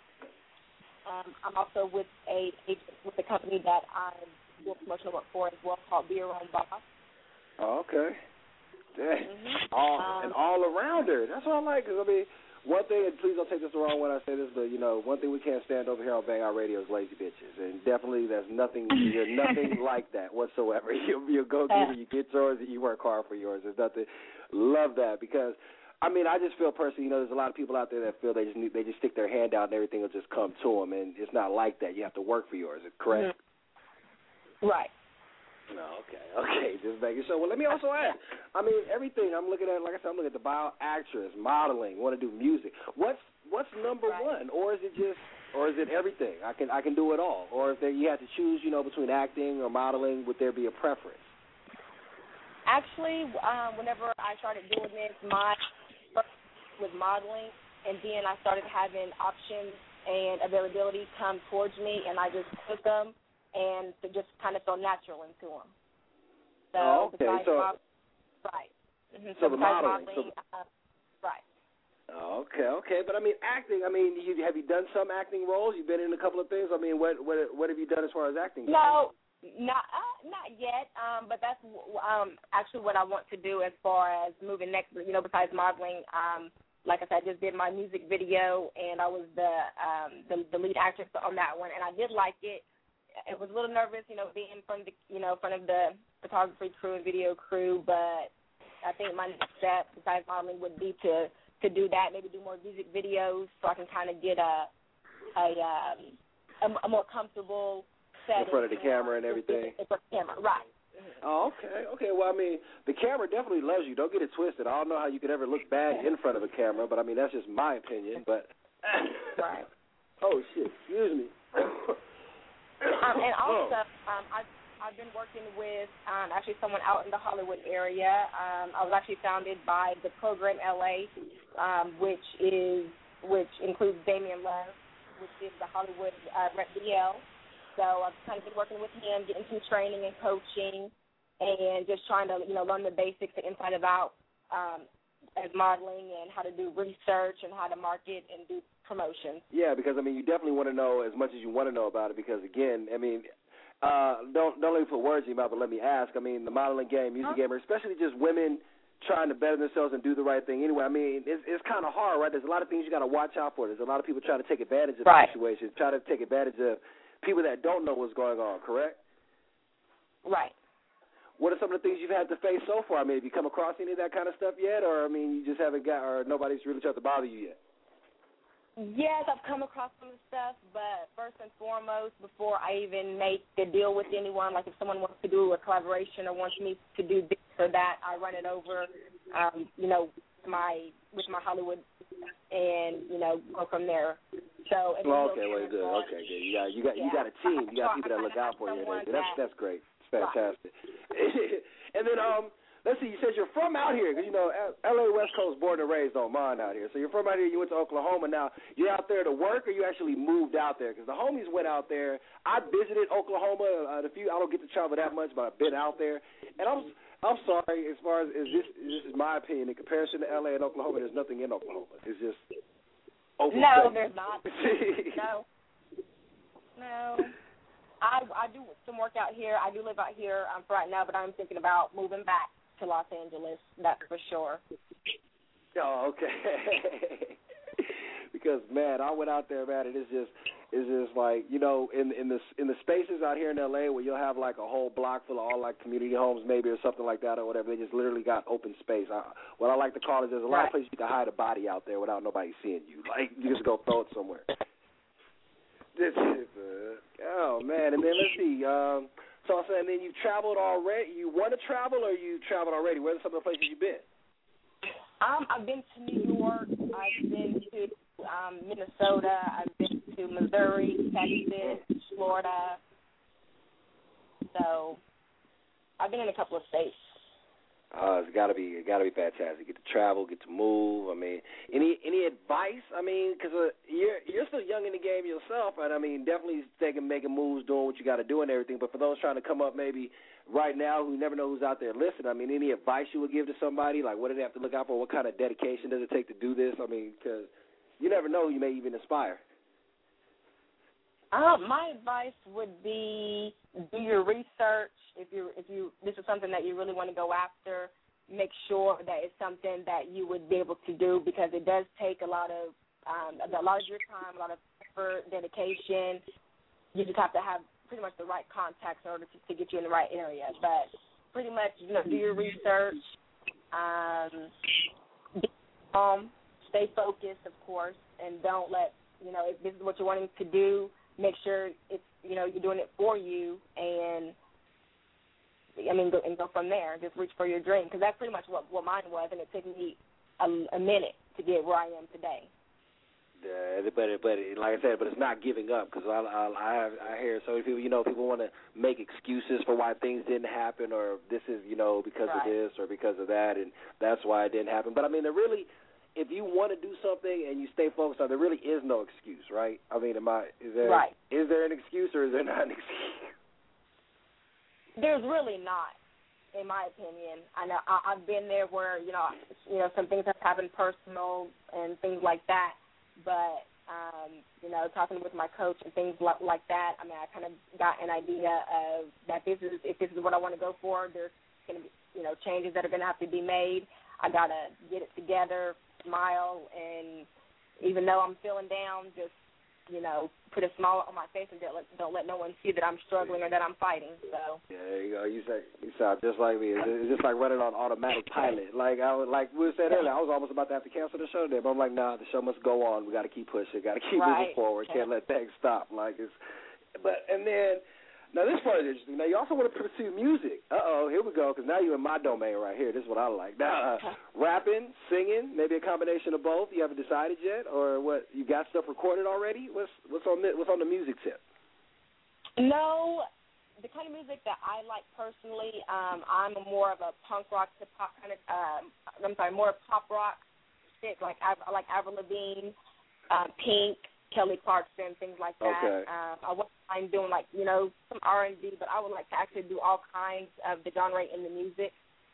Um, I'm also with a with a company that I do promotional work for as well called Be Your Own Boss. Oh, okay. Dang. Mm-hmm. All, um, an all-arounder. That's what I like. Cause, I mean, one thing, and please don't take this the wrong when I say this, but, you know, one thing we can't stand over here on Bang Out Radio is lazy bitches. And definitely there's nothing, you're nothing like that whatsoever. You, you go get it, you get yours, and you work hard for yours. There's nothing. Love that because, I mean, I just feel personally, you know, there's a lot of people out there that feel they just need, they just stick their hand out and everything will just come to them, and it's not like that. You have to work for yours, correct? Mm-hmm. Right. No, okay, okay, just making sure. Well, let me also ask. I mean, everything I'm looking at, like I said, I'm looking at the bio, actress, modeling, want to do music. What's what's number right. one, or is it just, or is it everything? I can I can do it all. Or if there, you had to choose, you know, between acting or modeling, would there be a preference? Actually, um, whenever I started doing this, my first was modeling, and then I started having options and availability come towards me, and I just took them. And to just kind of feel natural into them. So, oh, okay. So, model, right. Mm-hmm. So, so the modeling. modeling so, uh, right. Okay, okay. But, I mean, acting, I mean, you, have you done some acting roles? You've been in a couple of things? I mean, what what, what have you done as far as acting goes? No, not, uh, not yet. Um, but that's um, actually what I want to do as far as moving next, you know, besides modeling. Um, like I said, I just did my music video, and I was the, um, the, the lead actress on that one, and I did like it. I was a little nervous, you know, being in front of the, you know, in front of the photography crew and video crew, but I think my next step besides modeling would be to, to do that, maybe do more music videos so I can kind of get a a, um, a a more comfortable setting. In front of the camera and everything. In front of the camera, right. Mm-hmm. Oh, okay, okay. Well, I mean, the camera definitely loves you. Don't get it twisted. I don't know how you could ever look bad in front of a camera, but I mean, that's just my opinion. But right. Oh shit! Excuse me. Um, and also, um, I've, I've been working with um, actually someone out in the Hollywood area. Um, I was actually founded by the Program L A, um, which is which includes Damian Love, which is the Hollywood uh, Rep B L. So I've kind of been working with him, getting some training and coaching, and just trying to you know learn the basics, the inside of out, um, as modeling and how to do research and how to market and do promotions. Yeah, because I mean, you definitely want to know as much as you want to know about it. Because again, I mean, uh, don't don't let me put words in your mouth, but let me ask. I mean, the modeling game, music huh? game, especially just women trying to better themselves and do the right thing. Anyway, I mean, it's it's kind of hard, right? There's a lot of things you got to watch out for. There's a lot of people trying to take advantage of right. the situation, try to take advantage of people that don't know what's going on. Correct? Right. What are some of the things you've had to face so far? I mean, have you come across any of that kind of stuff yet, or I mean, you just haven't got, or nobody's really tried to bother you yet? Yes, I've come across some of the stuff, but first and foremost, before I even make the deal with anyone, like if someone wants to do a collaboration or wants me to do this or that, I run it over, um, you know, my with my Hollywood, and you know, go from there. So. Well, okay, well, good. Okay, good. You got you got yeah. you got a team. You got people that look out for you. That's that, that's great. It's fantastic. Right. And then um. Let's see, you said you're from out here, because, you know, L A West Coast, born and raised, don't mind out here. So you're from out here, you went to Oklahoma. Now, you're out there to work, or you actually moved out there? Because the homies went out there. I visited Oklahoma. Uh, the few, I don't get to travel that much, but I've been out there. And I was I'm sorry. As far as is this, this is my opinion. In comparison to L A and Oklahoma, there's nothing in Oklahoma. It's just open No, space. there's not. no, no. I I do some work out here. I do live out here um, for right now, but I'm thinking about moving back to Los Angeles. That's for sure. Oh, okay. Because man, I went out there, man, and it's just it's just like, you know, in in the in the spaces out here in L A where you'll have like a whole block full of all like community homes maybe or something like that or whatever. They just literally got open space. I, what I like to call it is there's a lot right. of places you can hide a body out there without nobody seeing you. Like you just go throw it somewhere. This is uh, oh man, and then let's see. Um, so I said, and then you traveled already. You want to travel or you traveled already? Where are some of the places you've been? Um, I've been to New York. I've been to um, Minnesota. I've been to Missouri, Texas, Florida. So I've been in a couple of states. Uh, it's gotta be, it gotta be fantastic. Get to travel, get to move. I mean, any any advice? I mean, because uh, you're you're still young in the game yourself, and I mean, definitely taking making moves, doing what you got to do and everything. But for those trying to come up, maybe right now, who never know who's out there listening, I mean, any advice you would give to somebody? Like, what do they have to look out for? What kind of dedication does it take to do this? I mean, because you never know, you may even inspire. Um, my advice would be do your research. If you if you this is something that you really want to go after, make sure that it's something that you would be able to do because it does take a lot of um, a lot of your time, a lot of effort, dedication. You just have to have pretty much the right contacts in order to, to get you in the right area. But pretty much, you know, do your research. Um, be calm, stay focused, of course, and don't let you know if this is what you're wanting to do. Make sure it's you know you're doing it for you, and I mean go, and go from there. Just reach for your dream because that's pretty much what, what mine was, and it took me a, a minute to get where I am today. Uh, but but like I said, but it's not giving up because I I I, I hear so many people. You know, people want to make excuses for why things didn't happen, or this is you know because right. of this or because of that, and that's why it didn't happen. But I mean, there really. If you want to do something and you stay focused on it, there really is no excuse, right? I mean, am I, is there right. is there an excuse or is there not an excuse? There's really not, in my opinion. I know I, I've been there where you know, you know, some things have happened personal and things like that. But um, you know, talking with my coach and things like, like that, I mean, I kind of got an idea of that this is if this is what I want to go for. There's going to be you know changes that are going to have to be made. I gotta get it together. Smile, and even though I'm feeling down, just you know, put a smile on my face and don't let, don't let no one see that I'm struggling or that I'm fighting. So yeah, there you go. You say you sound just like me. It's, it's just like running on automatic pilot. Like I was, like we said earlier, I was almost about to have to cancel the show today, but I'm like, nah, the show must go on. We got to keep pushing. Got to keep right. moving forward. Can't let things stop. Like it's, but and then. Now, this part is interesting. Now, you also want to pursue music. Uh-oh, here we go, because now you're in my domain right here. This is what I like. Now, uh, rapping, singing, maybe a combination of both. You haven't decided yet? Or what? You got stuff recorded already? What's what's on the, what's on the music tip? No, the kind of music that I like personally, um, I'm more of a punk rock, hip hop kind of, um, I'm sorry, more pop rock shit. Like, I, I like Avril Lavigne, um, Pink, Kelly Clarkson, things like that. Okay. Um, I wouldn't mind doing like you know some R and B, but I would like to actually do all kinds of the genre in the music.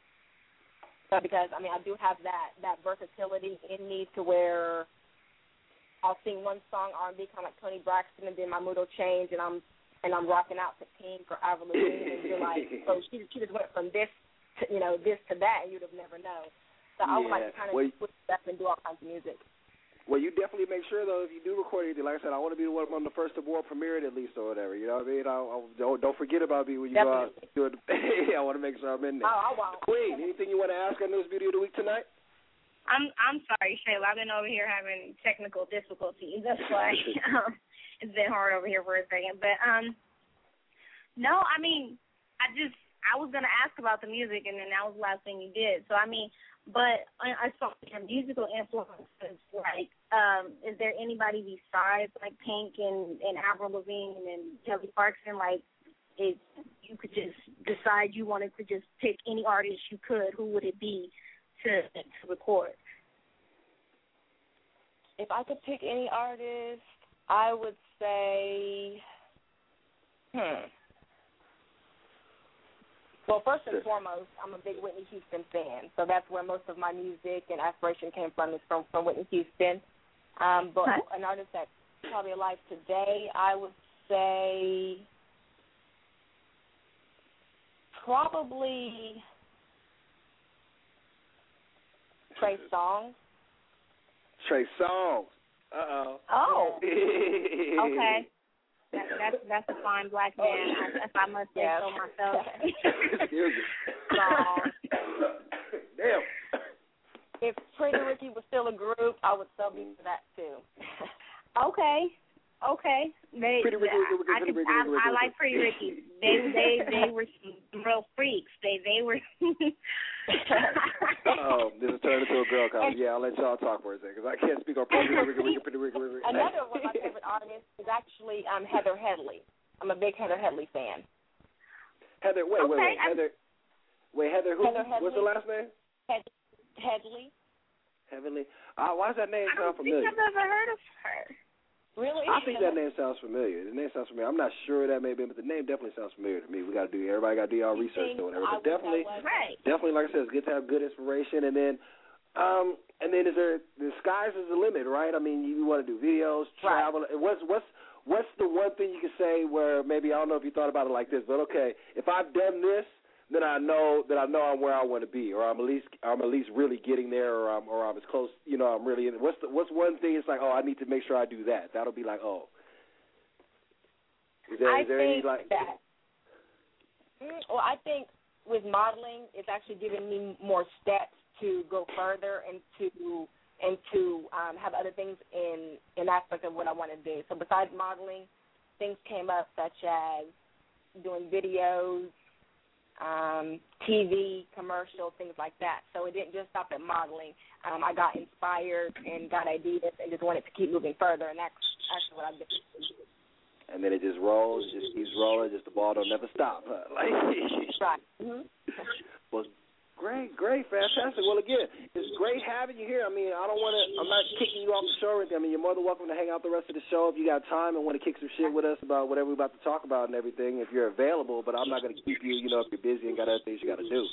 So because I mean I do have that that versatility in me to where I'll sing one song R and B kind of like Toni Braxton, and then my mood will change, and I'm and I'm rocking out to Pink or Avril Lavigne, and you're like, oh, she she just went from this to you know this to that, and you'd have never known. So I would yeah. like to kind of well, switch it up and do all kinds of music. Well, you definitely make sure, though, if you do record anything, like I said, I want to be the one on the first award premiere at least or whatever, you know what I mean? I, I, don't, don't forget about me when you definitely. go out. Do it. I want to make sure I'm in there. Oh, I won't. Queen, anything you want to ask on News Beauty of the Week tonight? I'm I'm sorry, Shayla. I've been over here having technical difficulties. That's why um, it's been hard over here for a second. But, um, no, I mean, I just, I was going to ask about the music, and then that was the last thing you did. So, I mean, but I saw your musical influences, like, um, is there anybody besides, like, Pink and, and Avril Lavigne and Kelly Clarkson, like, if you could just decide you wanted to just pick any artist you could, who would it be to, to record? If I could pick any artist, I would say, hmm. Well, first and foremost, I'm a big Whitney Houston fan, so that's where most of my music and aspiration came from, is from, from Whitney Houston. Um, but huh? An artist that's probably alive today, I would say probably Trey Songz. Trey Songz. Uh-oh. Oh. Okay. That, that's that's a fine black man, oh. if I must say yeah. so myself. So, damn. If Pretty Ricky was still a group, I would still be for that too. Okay. Okay. They, Pretty Ricky, I, Ricky, I, Ricky, Ricky, I, Ricky, I like Pretty Ricky. They they they were some real freaks. They they were. Oh, this is turning into a girl conference. Yeah, I'll let y'all talk for a second because I can't speak on Pretty Ricky, Ricky, Pretty Ricky, Ricky. Another one of my favorite artists is actually um, Heather Headley. I'm a big Heather Headley fan. Heather, wait, okay, wait, wait, I'm, Heather. Wait, Heather who? Heather Headley. What's the last name? Head, Headley. Heavenly. Uh, why does that name sound familiar? I don't think I've ever heard of her. Really? I think that name sounds familiar. The name sounds familiar. I'm not sure that may be, but the name definitely sounds familiar to me. We got to do. Everybody got to do y'all research or whatever. But definitely, right. definitely, like I said, it's good to have good inspiration. And then, um, and then is there the sky's is the limit, right? I mean, you want to do videos, travel. Right. What's what's what's the one thing you can say where maybe I don't know if you thought about it like this, but okay, if I've done this, then I know that I know I'm where I want to be, or I'm at least I'm at least really getting there, or I'm or I'm as close. You know, I'm really in. What's the, what's one thing? It's like, oh, I need to make sure I do that. That'll be like, oh. Is there, I is there think any like that. Well, I think with modeling, it's actually giving me more steps to go further and to and to um, have other things in in aspect of what I want to do. So besides modeling, things came up such as doing videos, um, T V, commercial, things like that. So it didn't just stop at modeling. Um, I got inspired and got ideas and just wanted to keep moving further, and that's actually what I've been doing. And then it just rolls, it just keeps rolling, just the ball don't never stop. Huh? Like, right. Mm-hmm. Well, great, great, fantastic. Well, again, it's great having you here. I mean, I don't want to, I'm not kicking you off the show or anything. I mean, you're more than welcome to hang out the rest of the show if you got time and want to kick some shit with us about whatever we're about to talk about and everything, if you're available. But I'm not going to keep you, you know, if you're busy and got other things you got to do.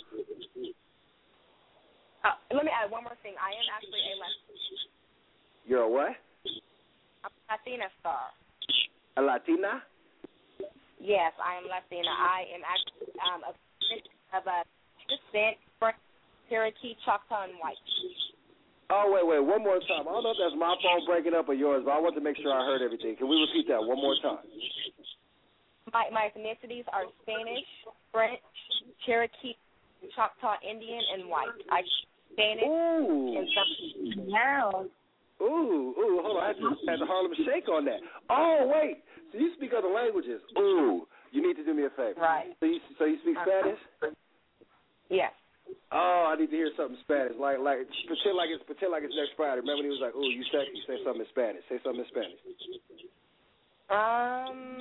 Uh, let me add one more thing. I am actually a Latina. You're a what? I'm a Latina star. A Latina? Yes, I am Latina. I am actually um, a of a descent from Cherokee, Choctaw, and White. Oh, wait, wait, one more time. I don't know if that's my phone breaking up or yours, but I want to make sure I heard everything. Can we repeat that one more time? My, my ethnicities are Spanish, French, Cherokee, Choctaw, Indian, and White. I Spanish Ooh. and some. Wow. Ooh, ooh, hold on. I had the Harlem Shake on that. Oh, wait. So you speak other languages. Ooh, you need to do me a favor. Right. So you, so you speak Spanish? Yes. Oh, I need to hear something Spanish. Like, like pretend like it's pretend like it's next Friday. Remember when he was like, "Ooh, you sexy." Say something in Spanish. Say something in Spanish. Um.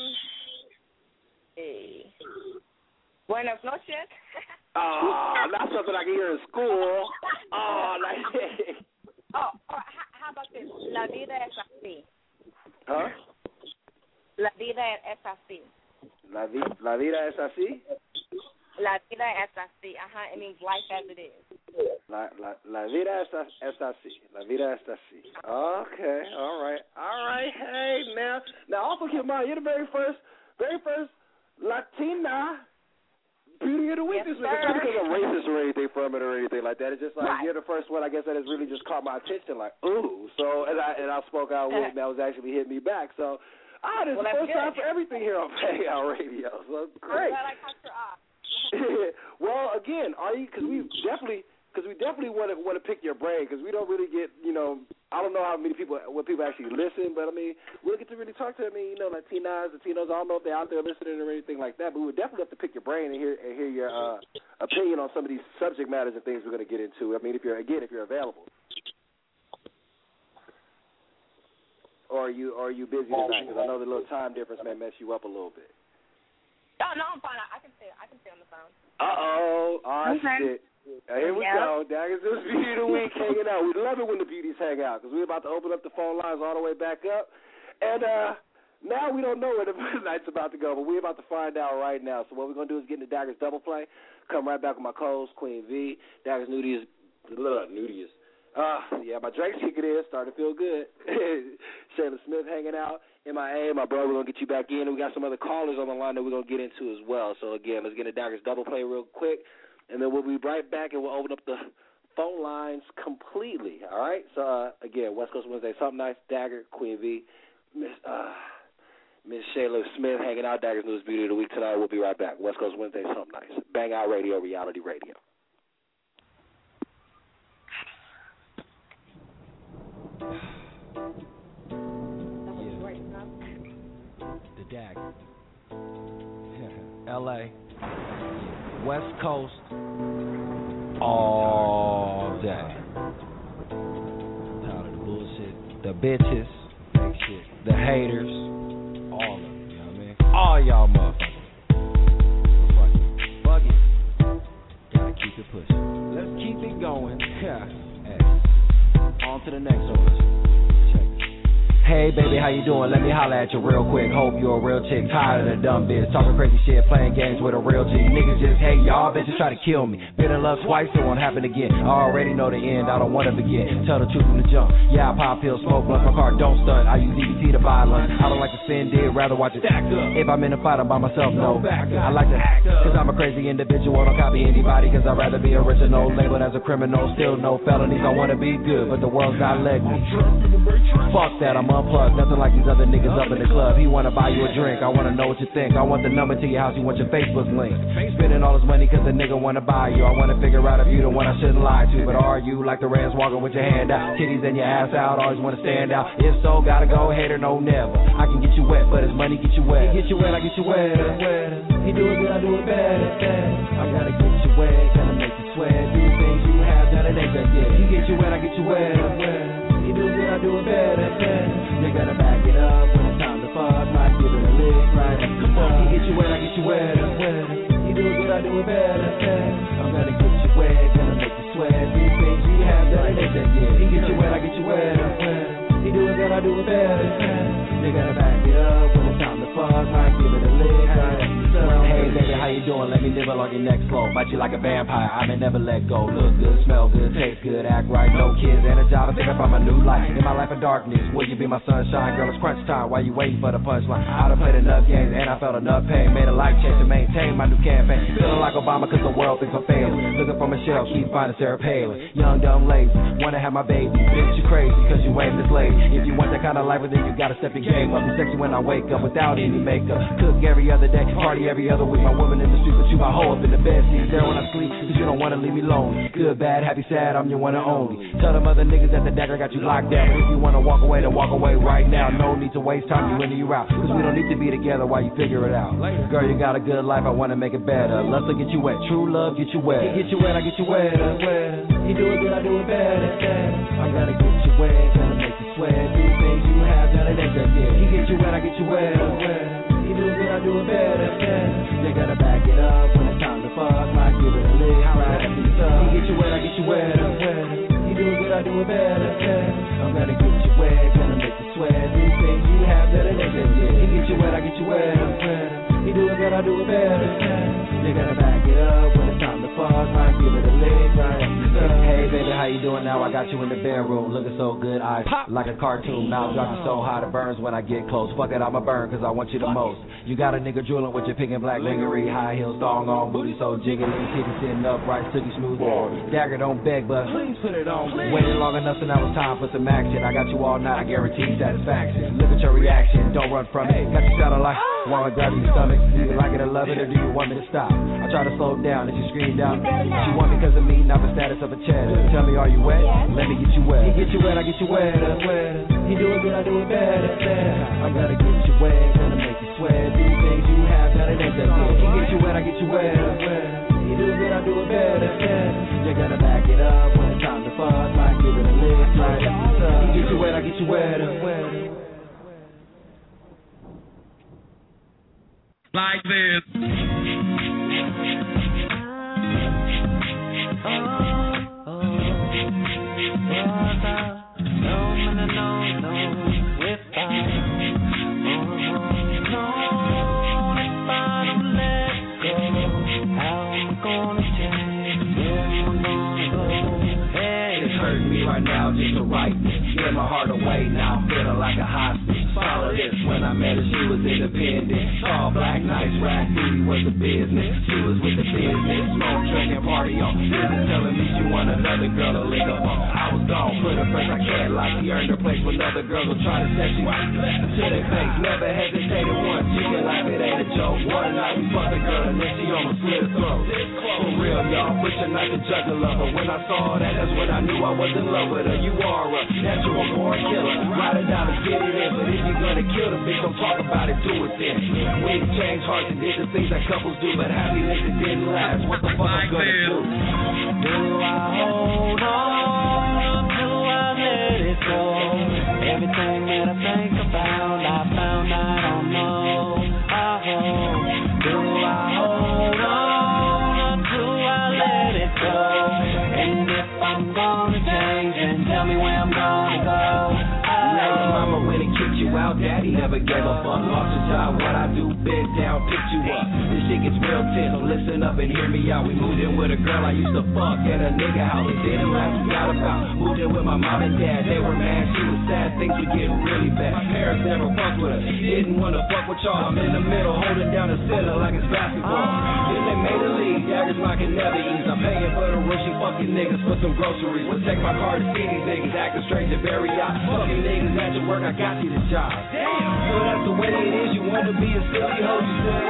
Hey. Buenas noches. Oh, not something I can hear in school. Oh, like. Oh, or how about this? La vida es así. Huh? La vida es así. La, vi la vida es así? La vida es así. Uh-huh. It means life as it is. La, la, la vida es, es así. La vida es así. Okay, all right. All right, hey, now. Now, also keep in mind, you're the very first, very first Latina Beauty of the Week yes, this week. It's not because I'm racist or anything from it or anything like that. It's just like right. You're the first one, I guess, that has really just caught my attention. Like, ooh. So, and I and I spoke out with, and that was actually hitting me back. So, ah, this is well, the first good. time for everything here on Payout Radio. So, great. I'm glad I caught your eye. Well, again, are you? Because we definitely, because we definitely want to want to pick your brain because we don't really get, you know. I don't know how many people, what people actually listen, but I mean, we'll get to really talk to, I mean, you know, Latinas, Latinos. I don't know if they're out there listening or anything like that, but we would definitely have to pick your brain and hear and hear your uh, opinion on some of these subject matters and things we're going to get into. I mean, if you're again, if you're available, or are you or are you busy tonight? Because I know the little time difference may mess you up a little bit. No, no, I'm fine. I can stay. I can stay on the phone. Uh oh, oh okay. shit. Uh, here we yep. go. Daggers, this Beauty of the Week hanging out. We love it when the beauties hang out because we're about to open up the phone lines all the way back up. And uh, now we don't know where the night's about to go, but we're about to find out right now. So what we're going to do is get into Dagger's double play, come right back with my co-host, Queen V. Dagger's nudiest, blah, nudiest. Uh, yeah, my Drake's kicking in, starting to feel good. Shayla Smith hanging out. M I A, my brother, we're going to get you back in. And we got some other callers on the line that we're going to get into as well. So, again, let's get into Dagger's double play real quick, and then we'll be right back and we'll open up the phone lines completely, all right? So, uh, again, West Coast Wednesday, something nice, Dagger, Queen V, Miss uh, Miss Shayla Smith hanging out, Dagger's News Beauty of the Week tonight. We'll be right back. West Coast Wednesday, something nice. Bang Out Radio, Reality Radio. The Dagger. L A. West Coast. All day. Tired of the bullshit. The bitches. Shit. The haters. All of them. You know what I mean? All y'all motherfuckers. Fuck it. Gotta keep it pushing. Let's keep it going. Yeah. Hey. On to the next one. Hey baby, how you doing? Let me holler at you real quick. Hope you're a real chick, tired of the dumb bitch. Talking crazy shit, playing games with a real G. Niggas just hate y'all, bitches try to kill me. Been in love twice, it won't happen again. I already know the end, I don't wanna begin. Tell the truth from the jump. Yeah, I pop pills, smoke blunts, my car don't stunt. I use E B T to buy lunch. I don't like to spend it, rather watch it stack up. If I'm in a fight, I'm by myself, no back up. I like to act up, cause I'm a crazy individual. Don't copy anybody, cause I'd rather be original. Labeled as a criminal, still no felonies. I wanna be good, but the world's not letting me. Fuck that, I'm unplugged, nothing like these other niggas up in the club. He wanna buy you a drink, I wanna know what you think. I want the number to your house, you want your Facebook link. Spending all this money cause the nigga wanna buy you. I wanna figure out if you the one I shouldn't lie to. But are you like the Rams walking with your hand out, titties and your ass out, always wanna stand out? If so, gotta go, hater, no never. I can get you wet, but his money get you wet. He get you wet, I get you wet. He do it good, I do it better. I gotta get you wet, gotta make you sweat. Do things you have done, it ain't that good. He get you wet, I get you wet. He do it good, I do it better. You gotta back it up when it's time to fuck. Might give it a lick right at the top. He get you wet, I get you wet. He do it good, I do it better. I'm gonna get you wet, gonna make you sweat. Do things you have done, it ain't that good. He get you wet, I get you wet. He do it good, I do it better. You gotta back it up when it's time to fuck. Might give it a lick right at the top. Hey baby, how you doing? Let me nibble on your neck slow. Bite you like a vampire, I may never let go. Look good, smell good, taste good, act right. No kids and a job, I think I found my new life. In my life of darkness, will you be my sunshine? Girl, it's crunch time, why you waiting for the punchline? I done played enough games and I felt enough pain. Made a life change to maintain my new campaign. Feeling like Obama cause the world thinks I'm failing. Looking for Michelle, keep finding Sarah Palin. Young, dumb, lazy, wanna have my baby. Bitch, you crazy cause you ain't this lady. If you want that kind of life, then you gotta step your game up. I'm sexy when I wake up without any makeup. Cook every other day, party every other week. My woman in the street, but you my hoe up in the bed. See there when I sleep, cause you don't wanna leave me lonely. Good, bad, happy, sad, I'm your one and only. Tell them other niggas that the Dagger got you locked down. But if you wanna walk away, then walk away right now. No need to waste time, you in or you out. Cause we don't need to be together while you figure it out. Girl, you got a good life, I wanna make it better. Lust will get you wet, true love get you wet. He get you wet, I get you wet. He do it good, I do it better. I'm gonna get you wet, gonna make you sweat. Do things you have done, it ain't that good. He get you wet, I get you wet. He do it good, I do it better. You gotta back it up when it's time to fuck. Might give it a lick right after the sun. He get you wet, I get you wet. He do it good, I do it better. I'm gonna get you wet, gonna make you sweat. Do things you have that it ain't that good. He get you wet, I get you wet. He do it good, I do it better. You gotta back it up when it's time to fuck. Might give it a lick right after the sun. Hey baby, how you doing now? I got you in the bedroom, looking so good, eyes like a cartoon. Mouth dropping so hot it burns when I get close. Fuck it, I'ma burn cause I want you the most. You got a nigga drooling with your pink and black lingerie, high heels, thong on, booty so jiggly, titty sitting upright, silky smooth. Dagger don't beg, but please put it on. Waited long enough, so now it's time for some action. I got you all night, I guarantee satisfaction. Look at your reaction, don't run from it. Got you sounding like wanna grab your stomach. Do you like it or love it, or do you want me to stop? I try to slow down, and you scream down. She want me cause of me, not the status of a cheddar. Tell me, are you wet? Let me get you wet. He get you wet, I get you wetter. He do it good, I do it better. I gotta get you wet, gonna make you sweat. Do things you have done, it ain't that good. He get you wet, I get you wetter. He do it good, I do it better. You gotta back it up when it's time to fuck. Might give it a lick right after the sun. He get you wet, I get you wetter. Like this. right now just to write this. Give my heart away, now I'm feeling like a hostage. Follow this, when I met her, she was independent. Tall, black, nice, rap, duty was the business. She was with the business, smoke, drink, and party on. Business telling me she want another girl to lick up on. I was gone, put her first, I can't lie. She earned her place with other girls will try to set you to their face. Never hesitated once, cheating like it ain't a joke. One night we fucked a girl and then she almost slit her throat. For real, y'all, put your knife and juggle her. But when I saw that, that's when I knew I was in love with her. You are a natural born killer. Ride it down and get it in. But if you're gonna kill the bitch, don't talk about it, do it then. We exchanged hearts and did the things that couples do. But happiness it didn't last. What the fuck I'm gonna do? Do I hold on? Do I let it go? Everything that I think about, I found I don't know. I hold. Do I hold on? Do I let it go? And if I'm gonna change, then tell me where I'm gonna go. Now your mama when it kicked you out, daddy never gave a fuck. Lost your job, what I do, bend down, pick you up. This shit gets real tense, so listen up and hear me out. We moved in with a girl I used to fuck at a nigga house. It didn't last, we got about. Moved in with my mom and dad, they were mad, she was sad, things were getting really bad. My parents never fucked with us, didn't wanna fuck with y'all. I'm in the middle, holding down the center like it's basketball. Then they made a league, daggers knocking never ease. I'm paying for the room, she fucking niggas for some groceries. We'll take my car to see these niggas, acting strange and very odd. Fucking niggas at your work, I got you the job. Damn, so that's the way it is, you wanna be a silly hoe, you said.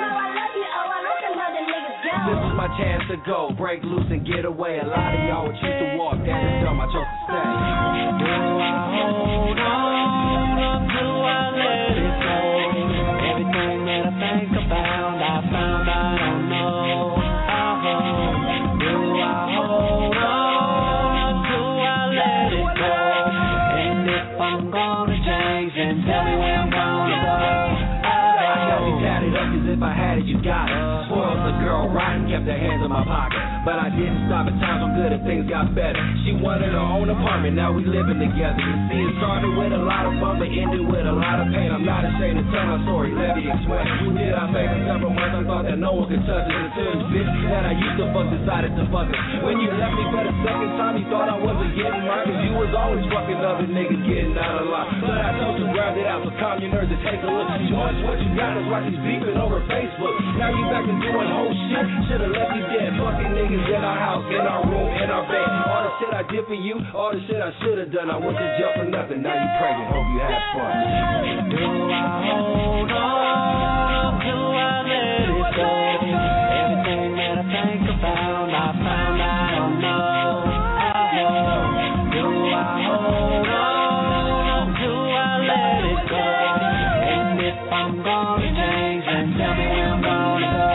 This was my chance to go, break loose and get away. A lot of y'all would choose to walk, that is dumb, I chose to stay. Do I hold on, do I let it go? Everything that I think about, I found I don't know. I hold, do I hold on, do I let it go? And if I'm gonna change, then tell me where I'm gonna go. I got you tatted up as if I had it, you got it. Spoiled the girl right and kept her hands in my pocket. But I didn't stop at times I'm good and things got better. She wanted her own apartment, now we living together. You see, it started with a lot of fun, but ended with a lot of pain. I'm not ashamed to tell my story, Levy explain. We did our thing for several months, I thought that no one could touch us. Until this bitch that I used to fuck decided to fuck us. When you left me for the second time, you thought I wasn't getting mine, cause you was always fucking other niggas getting out of line. But I told you, grab it out, so calm your nerves and take a look. You watch what you got, is watch these beefing over Facebook. Now you back to doing whole shit, should've left you dead. Fucking niggas in our house, in our room, in our bed. All the shit I did for you, all the shit I should've done. I went to jail for nothing, now you pregnant, hope you had fun. Do I hold on, do I let it go? Everything that I think about, I found I don't know. I hold, do I hold on, do I let it go? And if I'm gonna change, then tell me where I'm gonna go.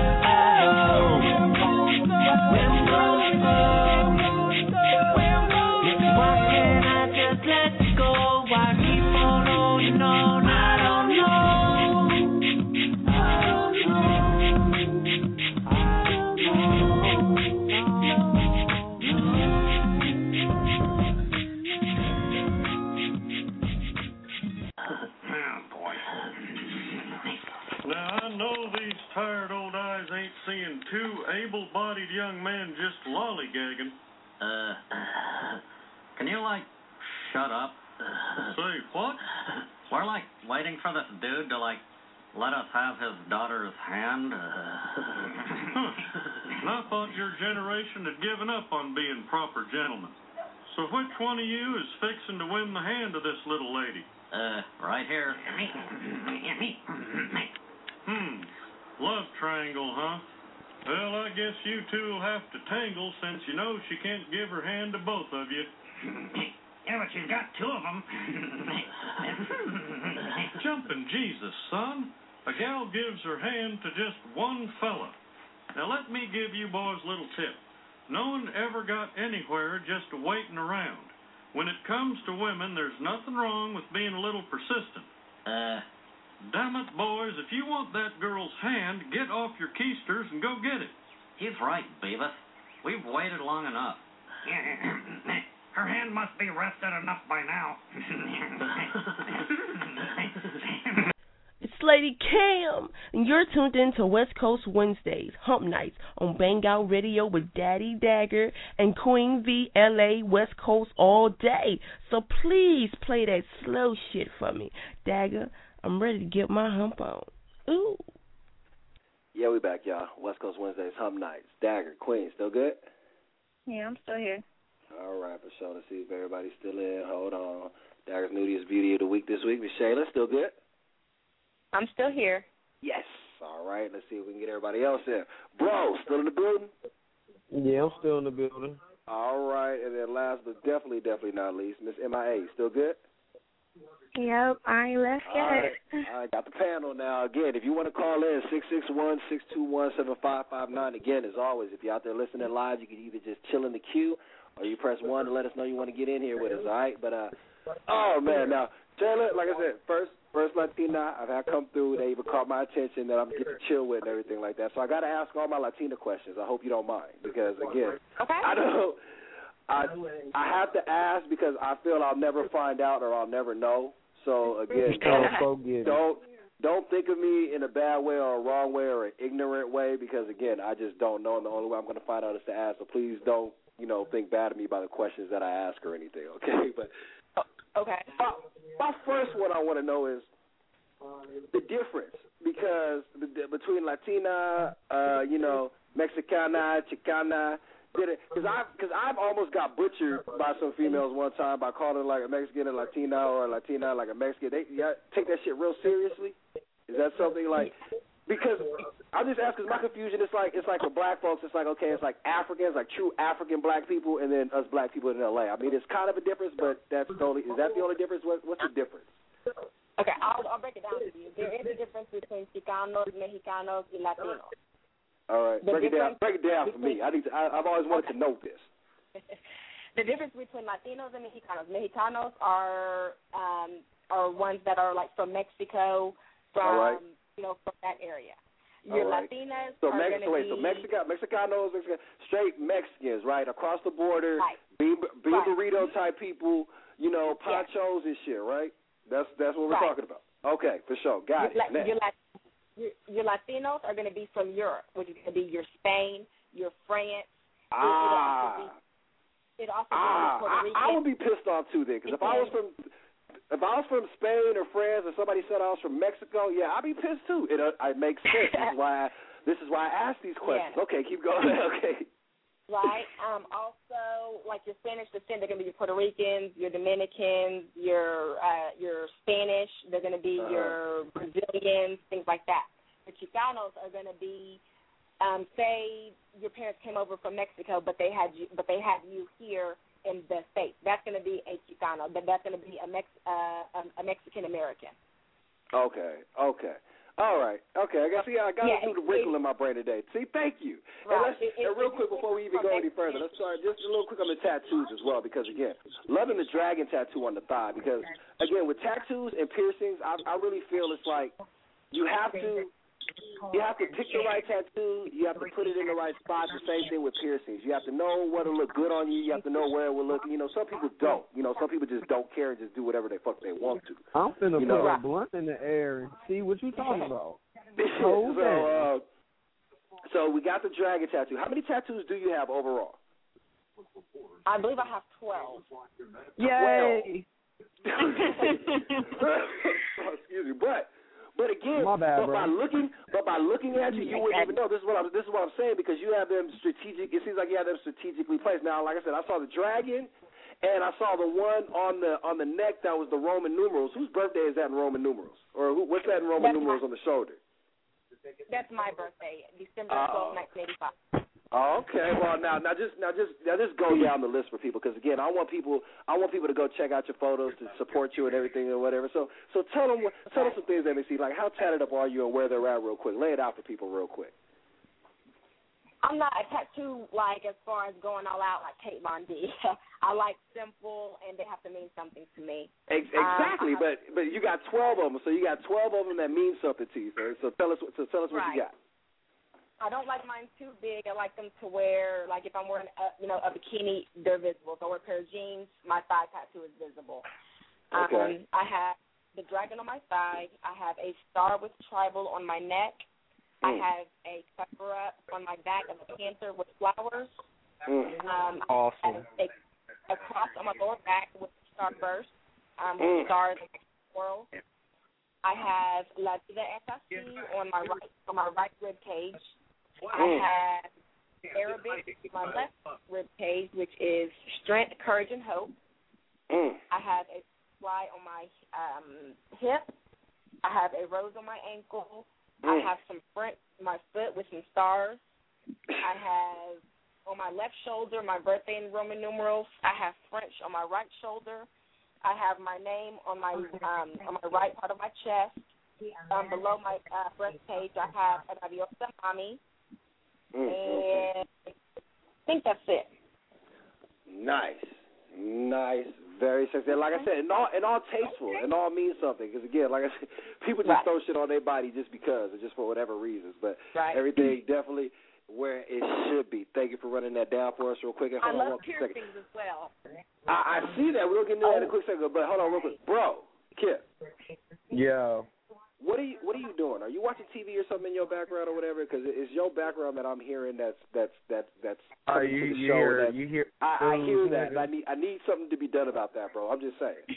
Tired old eyes ain't seeing two able-bodied young men just lollygagging. Uh, can you, like, shut up? Say, what? We're, like, waiting for this dude to, like, let us have his daughter's hand. Huh. And I thought your generation had given up on being proper gentlemen. So which one of you is fixing to win the hand of this little lady? Uh, right here. Hmm. Love triangle, huh? Well, I guess you two will have to tangle since you know she can't give her hand to both of you. Yeah, but she's got two of them. Jumping Jesus, son. A gal gives her hand to just one fella. Now let me give you boys a little tip. No one ever got anywhere just waiting around. When it comes to women, there's nothing wrong with being a little persistent. Uh... Damn it, boys, if you want that girl's hand, get off your keisters and go get it. He's right, Beavis. We've waited long enough. Her hand must be rested enough by now. It's Lady Cam, and you're tuned in to West Coast Wednesdays, Hump Nights, on Bang Out Radio with Daddy Dagger and Queen V, L A, West Coast all day. So please play that slow shit for me. Dagger, I'm ready to get my hump on. Ooh. Yeah, we back, y'all. West Coast Wednesdays, Hump Nights. Dagger, Queen, still good? Yeah, I'm still here. All right, for sure. Let's see if everybody's still in. Hold on. Dagger's Nudiest Beauty of the Week this week. Miss Shayla, still good? I'm still here. Yes. All right, let's see if we can get everybody else in. Bro, still in the building? Yeah, I'm still in the building. All right, and then last but definitely, definitely not least, Miss M I A, still good? Yep, I ain't left yet. All right. All right, got the panel now. Again, if you want to call in, six six one, six two one, seven five five nine. Again, as always, if you're out there listening live, you can either just chill in the queue or you press one to let us know you want to get in here with us, all right? But, uh, oh, man, now, Taylor, like I said, first first Latina I've had come through. They even caught my attention that I'm getting to chill with and everything like that. So I got to ask all my Latina questions. I hope you don't mind because, again, okay. I don't. I I have to ask because I feel I'll never find out or I'll never know. So again, don't, don't don't think of me in a bad way or a wrong way or an ignorant way because again, I just don't know, and the only way I'm going to find out is to ask. So please don't, you know, think bad of me by the questions that I ask or anything. Okay, but okay. My, my first one I want to know is the difference because the, between Latina, uh, you know, Mexicana, Chicana. Because I've, cause I've almost got butchered by some females one time by calling like a Mexican a Latina or a Latina like a Mexican. They yeah, take that shit real seriously? Is that something like – because I'm just asking because my confusion is like it's like for black folks, it's like, okay, it's like Africans, like true African black people, and then us black people in L A. I mean, it's kind of a difference, but that's totally – is that the only difference? What, what's the difference? Okay, I'll, I'll break it down to you. There is a difference between Chicanos, Mexicanos, and Latinos. All right, The break it down. difference Break it down for me. between- I need to. I, I've always wanted to know this. The difference between Latinos and Mexicanos. Mexicanos are um, are ones that are like from Mexico, from All right. you know from that area. Your All right. Latinas So are Mex- going to wait, be so Mexica, Mexicanos, Mexican, straight Mexicans, right across the border, Right. bean, bean Right. burrito type people, you know, Yes. ponchos and shit, right? That's that's what we're Right. talking about. Okay, for sure, got your, it. La- Next. your, Lat- your, your Latinos are going to be from Europe, which is going to be your Spain, your France. ah, It, it also ah, be Puerto I, Rican. I would be pissed off too then, because if I was from if I was from Spain or France, or somebody said I was from Mexico, yeah, I'd be pissed too. It uh, it makes sense. This is why I, this is why I ask these questions. Yeah. Okay, keep going. Okay. Right. Um, also, like your Spanish descent, they're going to be your Puerto Ricans, your Dominicans, your uh, your Spanish. They're going to be Uh-huh. your Brazilians, things like that. The Chicanos are going to be, um, say, your parents came over from Mexico, but they had you, but they had you here in the States. That's going to be a Chicano. But that's going to be a Mex uh, a Mexican American. Okay. Okay. All right. Okay. I got see. I got to Yeah, do the it- wrinkle in my brain today. See, thank you. And, Right. let's, It- it- and real it- quick before we even go any further, let's start just a little quick on the tattoos as well, because again, loving the dragon tattoo on the thigh. Because again, with tattoos and piercings, I, I really feel it's like you have to. You have to pick the right tattoo. You have to put it in the right spot. The same thing with piercings. You have to know what'll look good on you. You have to know where it will look. You know, some people don't. You know, some people just don't care and just do whatever they fuck they want to. I'm finna You put know. a blunt in the air and see what you talking about. so, Okay. uh, so we got the dragon tattoo. How many tattoos do you have overall? I believe I have twelve. Yay! Oh, excuse me, but but again, My bad, but bro. by looking, but by looking at you, you wouldn't even know. This is what I'm. This is what I'm saying because you have them strategic. It seems like you have them strategically placed. Now, like I said, I saw the dragon, and I saw the one on the on the neck that was the Roman numerals. Whose birthday is that in Roman numerals, or who, what's that in Roman That's numerals my- on the shoulder? That's my birthday, December Uh, twelfth, nineteen eighty-five. Oh, okay. Well, now, now just, now just, now just go down the list for people, because again, I want people, I want people to go check out your photos to support you and everything or whatever. So, so tell them, tell them some things that they see, like how tatted up are you and where they're at, real quick. Lay it out for people, real quick. I'm not a tattoo like as far as going all out like Kate Von D. I like simple, and they have to mean something to me. Ex- Um, exactly, I- but but you got twelve of them, so you got twelve of them that mean something to you. So, so tell us, so tell us what you Right. got. I don't like mine too big. I like them to wear, like if I'm wearing, a, you know, a bikini, they're visible. If I wear a pair of jeans, my thigh tattoo is visible. Okay. Um, I have the dragon on my thigh. I have a star with tribal on my neck. Mm. I have a cover up on my back of a panther with flowers. Mm. Um, awesome. I have a, a cross on my lower back with starburst, um, with Mm. stars in the world. I have La Vida Es Así on my right on my right rib cage. I Mm. have Arabic on my left rib cage, which is strength, courage, and hope. Mm. I have a fly on my um, hip. I have a rose on my ankle. Mm. I have some French on my foot with some stars. I have on my left shoulder my birthday in Roman numerals. I have French on my right shoulder. I have my name on my um, on my right part of my chest. Um, below my uh, breast page, I have an Aviosa Mami. Mm. And I think that's it. Nice. Nice. Very sexy. And like I said, and all, and all tasteful, and all means something. Because, again, like I said, people just Right. throw shit on their body just because, or just for whatever reasons. But Right. everything definitely where it should be. Thank you for running that down for us real quick. And I hold on love one second. piercings as well. I, I see that. We'll get into that in a quick second. But hold on real quick. Bro, Kip, Yo. what are you what are you doing? Are you watching T V or something in your background or whatever? Because it's your background that I'm hearing that's that's that's that's Uh, coming you, to the you show. hear, that, you hear, I, I hear those that. And I niggas. need I need something to be done about that, bro. I'm just saying.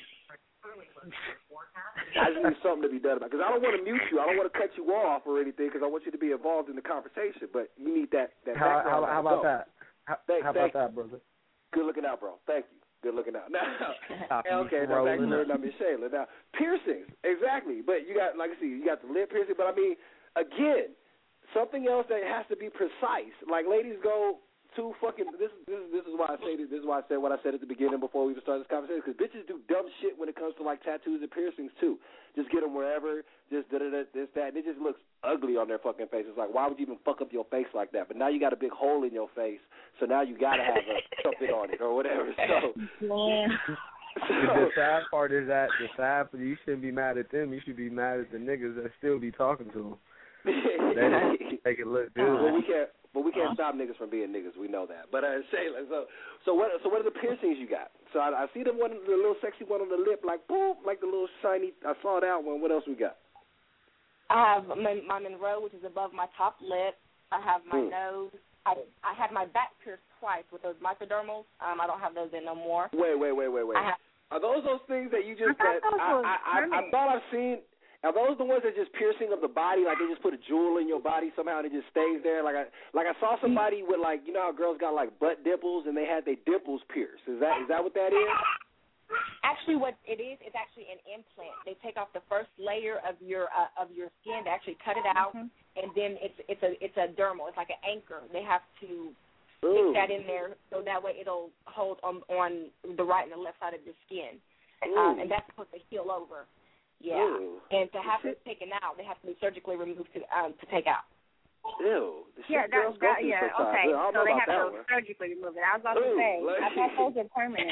I just need something to be done about because I don't want to mute you. I don't want to cut you off or anything because I want you to be involved in the conversation. But you need that that How, background. how, how about go. that? How, Thank, how thank about that, brother? Good looking out, bro. Thank you. Good looking out. Now, Stop you okay, from now back to rolling where up. I'm Shayla. Now, piercings, exactly. But you got, like I see, you got the lip piercing. But I mean, again, something else that has to be precise. Like ladies go too fucking. This this this is why I say this. This is why I said what I said at the beginning before we even started this conversation. Because bitches do dumb shit when it comes to like tattoos and piercings too. Just get them wherever. Just da da da this that. And it just looks ugly on their fucking face. It's like, why would you even fuck up your face like that? But now you got a big hole in your face, so now you gotta have a, something on it or whatever. So. Yeah. The sad part is that the sad part, you shouldn't be mad at them. You should be mad at the niggas that still be talking to them. They don't make it look good. But we can't. But we can't stop niggas from being niggas. We know that. But uh, Shayla, so so what? So what are the piercings you got? So I, I see the one, the little sexy one on the lip, like boom, like the little shiny. I saw that one. What else we got? I have my, my Monroe, which is above my top lip. I have my Hmm. nose. I I had my back pierced twice with those microdermals. Um, I don't have those in no more. Wait, wait, wait, wait, wait. I have, Are those those things that you just? I thought that, those I, were I, I, I permanent. thought I've seen. Are those the ones that just piercing of the body? Like they just put a jewel in your body somehow and it just stays there. Like I like I saw somebody with like you know how girls got like butt dimples and they had their dimples pierced. Is that is that what that is? Actually, what it is, it's actually an implant. They take off the first layer of your uh, of your skin, they actually cut it out, Mm-hmm. and then it's it's a it's a dermal. It's like an anchor. They have to Ooh. stick that in there so that way it'll hold on on the right and the left side of your skin, um, and that's supposed to heal over. Yeah, Ooh. and to have it taken out, they have to be surgically removed to um to take out. Ew. The shit Yeah, that, girls go that, through yeah, sometimes. okay. I don't So know they about have that to one. surgically remove it. I was about to Ooh, say, like- I thought those are permanent.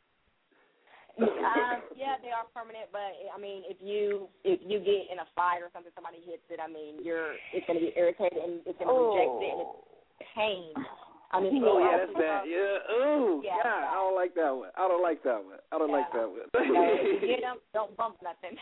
um, yeah, they are permanent, but I mean, if you if you get in a fight or something, somebody hits it, I mean, you're it's going to be irritated and it's going to Oh. reject it and it's pain. I mean, Oh people yeah, also that's bad. have- Yeah. Ooh. Yeah, God, I don't like that one. I don't like that one. I don't like that one. So if you get them, don't bump nothing.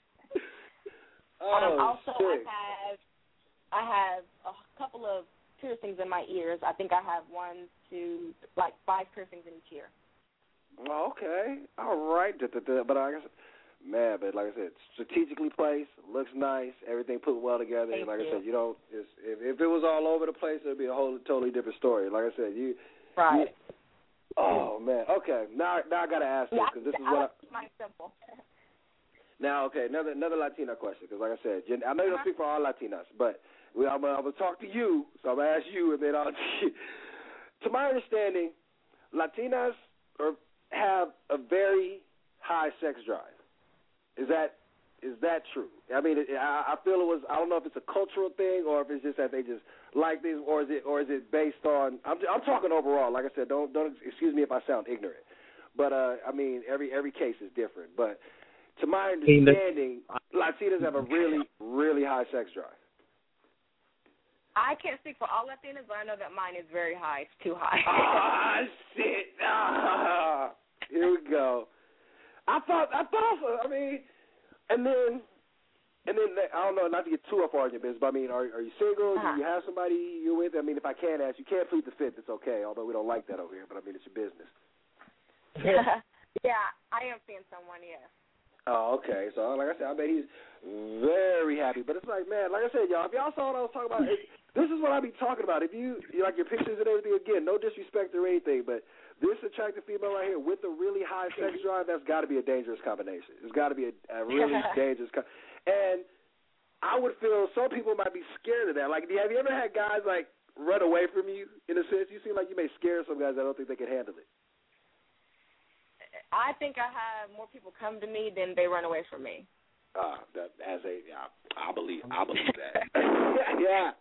oh um, also, shit. I have I have a couple of piercings in my ears. I think I have one, two, like five piercings in each ear. Oh, okay. All right. Da, da, da. But I guess, man, but like I said, strategically placed, looks nice, everything put well together. Thank like you. I said, you don't. It's, if, if it was all over the place, it'd be a whole totally different story. Like I said, you. Right. You, oh man. Okay. Now, now I gotta ask this Yeah, because this is I what. I, like to keep mine simple. Now, okay, another another Latina question because, like I said, Jen, I know you don't speak for all Latinas, but we, I'm, I'm gonna talk to you, so I'm gonna ask you, and then I'll. To my understanding, Latinas are, have a very high sex drive. Is that is that true? I mean, it, I, I feel it was. I don't know if it's a cultural thing or if it's just that they just like this, or is it or is it based on? I'm I'm talking overall. Like I said, don't don't excuse me if I sound ignorant, but uh, I mean every every case is different, but. To my understanding, Latinas have a really, really high sex drive. I can't speak for all Latinas, but I know that mine is very high. It's too high. Ah, shit. Ah, here we go. I thought, I thought, I mean, and then, and then I don't know, not to get too far in your business, but I mean, are are you single? Uh-huh. Do you have somebody you're with? I mean, if I can ask, you can't plead the fifth. It's okay, although we don't like that over here. But I mean, it's your business. Yeah, I am seeing someone. Yeah. Oh, okay. So, like I said, I bet he's very happy. But it's like, man, like I said, y'all, if y'all saw what I was talking about, it, this is what I be talking about. If you, you like your pictures and everything, again, no disrespect or anything, but this attractive female right here with a really high sex drive, that's got to be a dangerous combination. It's got to be a, a really dangerous co- And I would feel some people might be scared of that. Like, have you ever had guys, like, run away from you, in a sense? You seem like you may scare some guys that don't think they can handle it. I think I have more people come to me than they run away from me. Uh, that, as a, I, I believe, I believe that. Yeah.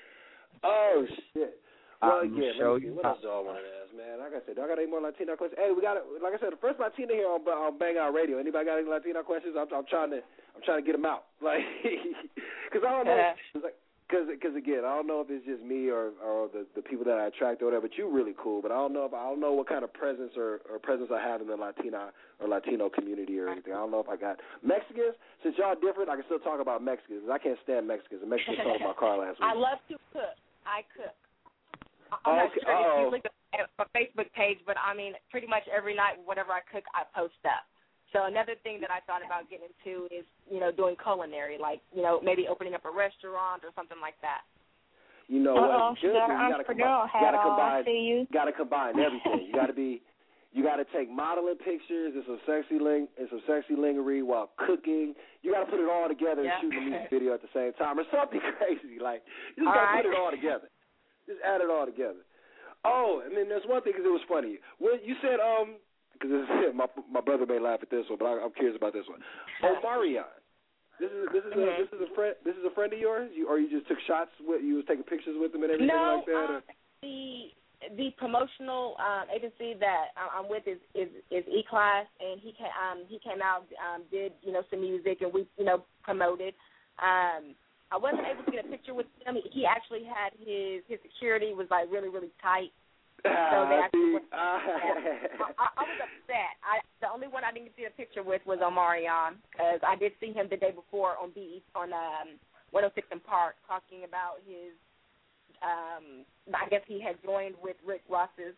Oh shit. Well, I'm again, sure let me see. you What else do I want to ask, man? Like I said, do I got any more Latino questions? Hey, we got, like I said, the first Latina here on, on Bang Out Radio. Anybody got any Latino questions? I'm, I'm trying to, I'm trying to get them out, like, because I don't know. Like, Because, because again, I don't know if it's just me or, or the, the people that I attract or whatever. But you're really cool. But I don't know if I don't know what kind of presence or, or presence I have in the Latina or Latino community or anything. I don't know if I got Mexicans. Since y'all different, I can still talk about Mexicans. I can't stand Mexicans. The Mexicans talked about car last week. I love to cook. I cook. I'm Oh, not okay. sure if Uh-oh. you look at my Facebook page, but I mean, pretty much every night, whatever I cook, I post up. So another thing that I thought about getting into is, you know, doing culinary, like, you know, maybe opening up a restaurant or something like that. You know Uh-oh, what? she got her you gotta entrepreneur combine, hat gotta on. combine, I see you. gotta combine everything. You gotta be, you gotta take modeling pictures and some sexy ling and some sexy lingerie while cooking. You gotta put it all together Yeah. and shoot a music video at the same time, or something crazy. Like you just All gotta right. put it all together. Just add it all together. Oh, and then there's one thing because it was funny. When you said um, because my my brother may laugh at this one, but I, I'm curious about this one. Omarion. This is this is a Mhm. this is a friend this is a friend of yours, you, or you just took shots with you was taking pictures with him and everything No, like that. um, the the promotional um, agency that I'm with is is, is E-Class, and he came um, he came out, um, did you know some music, and we you know promoted. Um, I wasn't able to get a picture with him. He actually had his his security was like really really tight. So they actually went, I, I, I was upset. I, the only one I didn't get to see a picture with was Omarion, because I did see him the day before on B on um, one oh six in Park talking about his. Um, I guess he had joined with Rick Ross's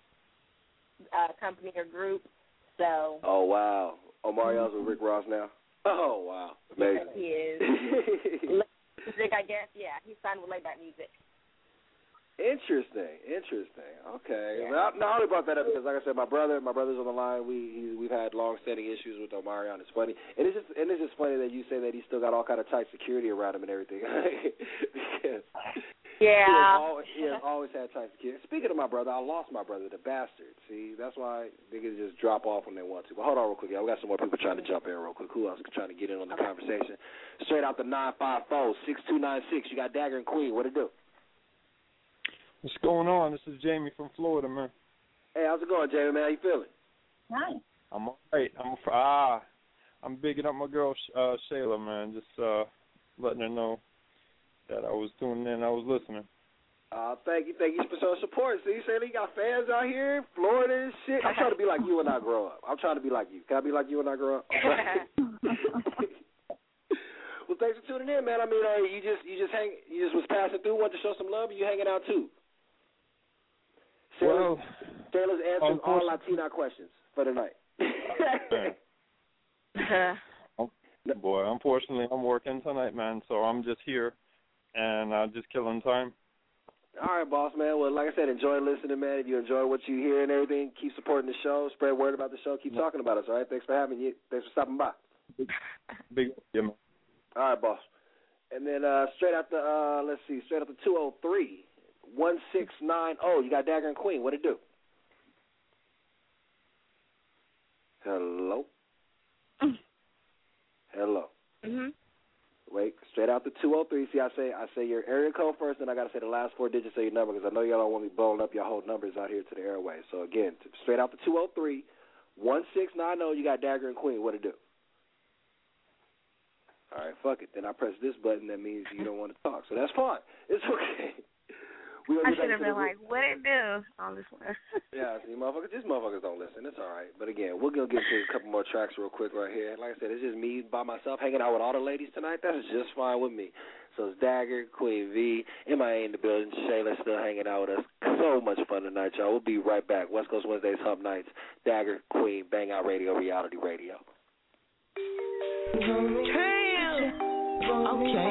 uh, company or group. So. Oh wow, Omarion's with Rick Ross now. Oh wow, amazing. Yes, he is. Music, I guess. Yeah, he signed with Layback Music. Interesting, interesting. Okay. Yeah. Now, now I only brought that up because, like I said, my brother, my brother's on the line. We he, we've had long-standing issues with Omarion. It's funny, and it's just and it's just funny that you say that he's still got all kind of tight security around him and everything. Because yeah. He has, always, he has always had tight security. Speaking of my brother, I lost my brother, the bastard. See, that's why niggas just drop off when they want to. But hold on real quick, y'all. We got some more people trying to jump in real quick. Who else is trying to get in on the conversation? Straight out the nine five four, six two nine six. You got Dagger and Queen. What it do? What's going on? This is Jamie from Florida, man. Hey, how's it going, Jamie, man? How you feeling? Hi. I'm all right. I'm ah, I'm bigging up my girl uh, Shayla, man. Just uh, letting her know that I was tuning in. I was listening. Uh, thank you, thank you for showing support. See, Shayla, you got fans out here, Florida and shit. I'm trying to be like you when I grow up. I'm trying to be like you. Can I be like you when I grow up? Well, thanks for tuning in, man. I mean, uh, you just you just hang you just was passing through, wanted to show some love, and you hanging out too. Shayla's, Well, Shayla's answering all Latina questions for the night. oh, boy, unfortunately, I'm working tonight, man. So I'm just here and uh, just killing time. All right, boss, man. Well, like I said, enjoy listening, man. If you enjoy what you hear and everything, keep supporting the show. Spread word about the show. Keep talking about us, all right? Thanks for having you. Thanks for stopping by. Big, big yeah, man. All right, boss. And then uh, straight out the, uh, let's see, straight out the two oh three, one six nine oh, you got Dagger and Queen. What it do? Hello? Hello. Mm-hmm. Wait, straight out the two oh three. See, I say I say your area code first, then I got to say the last four digits of your number because I know y'all don't want me blowing up your whole numbers out here to the airway. So, again, straight out the two oh three, one six nine oh, you got Dagger and Queen. What it do? All right, fuck it. Then I press this button. That means you don't want to talk. So that's fine. It's okay. We I should have been like, what it do on this one? Yeah, see, motherfuckers, just motherfuckers don't listen. It's all right. But again, we're going to get to a couple more tracks real quick right here. Like I said, it's just me by myself hanging out with all the ladies tonight. That's just fine with me. So it's Dagger, Queen V, M I A in the building. Shayla still hanging out with us. So much fun tonight, y'all. We'll be right back. West Coast Wednesdays, Hump Nights, Dagger, Queen, Bang Out Radio, Reality Radio. Damn. Okay.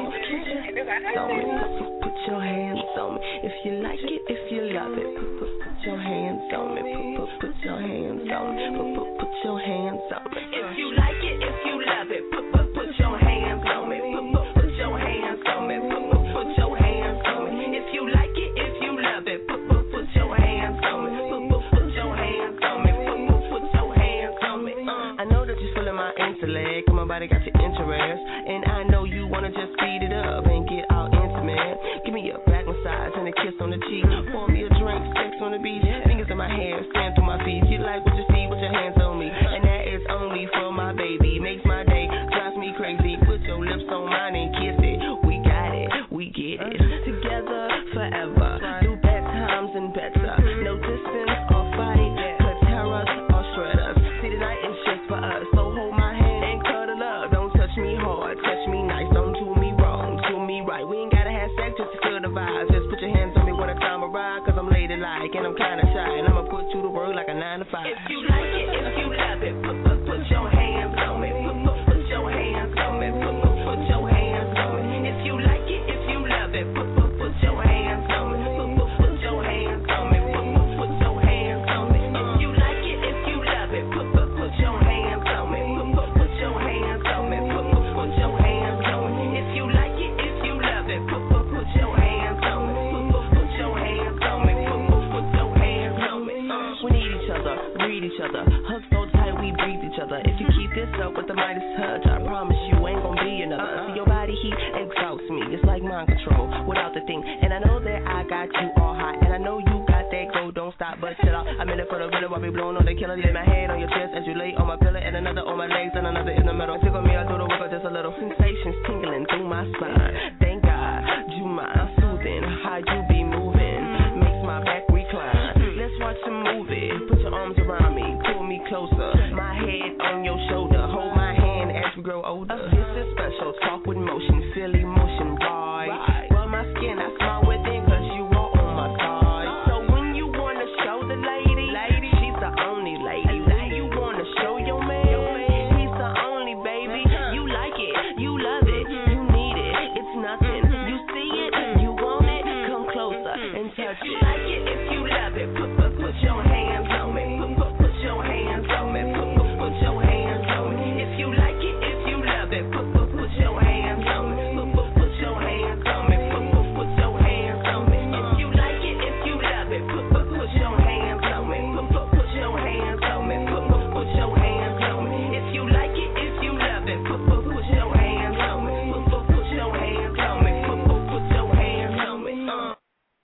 So put, put your hands on me if you like it, if you love it. Put, put, put your hands on me. Put, put, put your hands on me. Put, put, put your hands on me. If you like it, if you love it. Put, put, put your hands on me. Put, put, put your hands on me. Put, put, put your hands on me. If you like it, if you love it. Put, put, put your hands on me. Put, put, put your hands on me. Put, put, put your hands on me. I know that you're feeling my intellect. My body got your interest, and I know you wanna just speed it up and get all intimate. Give me a back massage and a kiss on the cheek. Pour me a drink, sex on the beach. Fingers in my hair, stand through my feet. You like what you see with your hands on me, and that is only for my baby. Makes my day, drives me crazy. Put your lips on mine and kiss it. We got it, we get it. Together forever, through bad times and better. No distance or fight could tear us or shred us. See, tonight is just for us, so hold my hand and cuddle up. Don't touch me hard, touch me nice. Don't do me wrong, do me right. We ain't gotta have sex just to feel the vibes. Just put your hands on me when it's time to ride, cause I'm ladylike and I'm kinda shy, and I'ma put you to work like a nine to five. If you like it, if you love it, put, put, put your hands on me. Put, put, put your hands on me. Put, put, put your hands on me. If you like it, if you love it, put, put, put your hands on me. Put, put, put your hands on me. Put, put, put your hands on me. If you like it, if you love it, put, put, put your hands on me. Put, put, put your hands on me. Put, put, put your hands on me. If you like it, if you love it, put, put, put your hands on me. Put, put, put your hands on me. Put, put, put your hands on me. We need each other, read each other, hug so tight we breathe each other. If you keep this up with the Midas touch, I promise you ain't gonna be another. See, your body heat exhausts me. It's like mind control without the thing. And I know that I got you all hot, and I know you got that go. Don't stop, but chill out. I'm in it for the rhythm. I'll be blowing on the killer. Lay my head on your chest as you lay on my pillow, and another on my legs, and another in the middle. Tickle me, I do the work just a little. Sensations tingling through my spine. Thank God, you mind soothing how you be moving. Makes my back recline. Let's watch a movie. Put your arms around me, pull me closer. My head on your shoulder. Hold my hand as we grow older. This is special. Talk with motion, feel emotion, right? Rub my skin, I smile within, cause you are on my side. So when you wanna show the lady, she's the only lady. When you wanna show your man, he's the only baby. You like it, you love it, you need it. It's nothing. You see it, you want it. Come closer and touch it. You like it if you love it. Put put put your hands on me. Put put put your hands on me. Put put put your hands on me. If you like it, if you love it. Put put put your hands on me. Put put put your hands on me. Put put put your hands on me. If you like it, if you love it. Put put put your hands on me. Put put put your hands on me. Put put put your hands on me. If you like it, if you love it. Put put put your hands on me. Put put put your hands on me. Put put put your hands on me. Uh.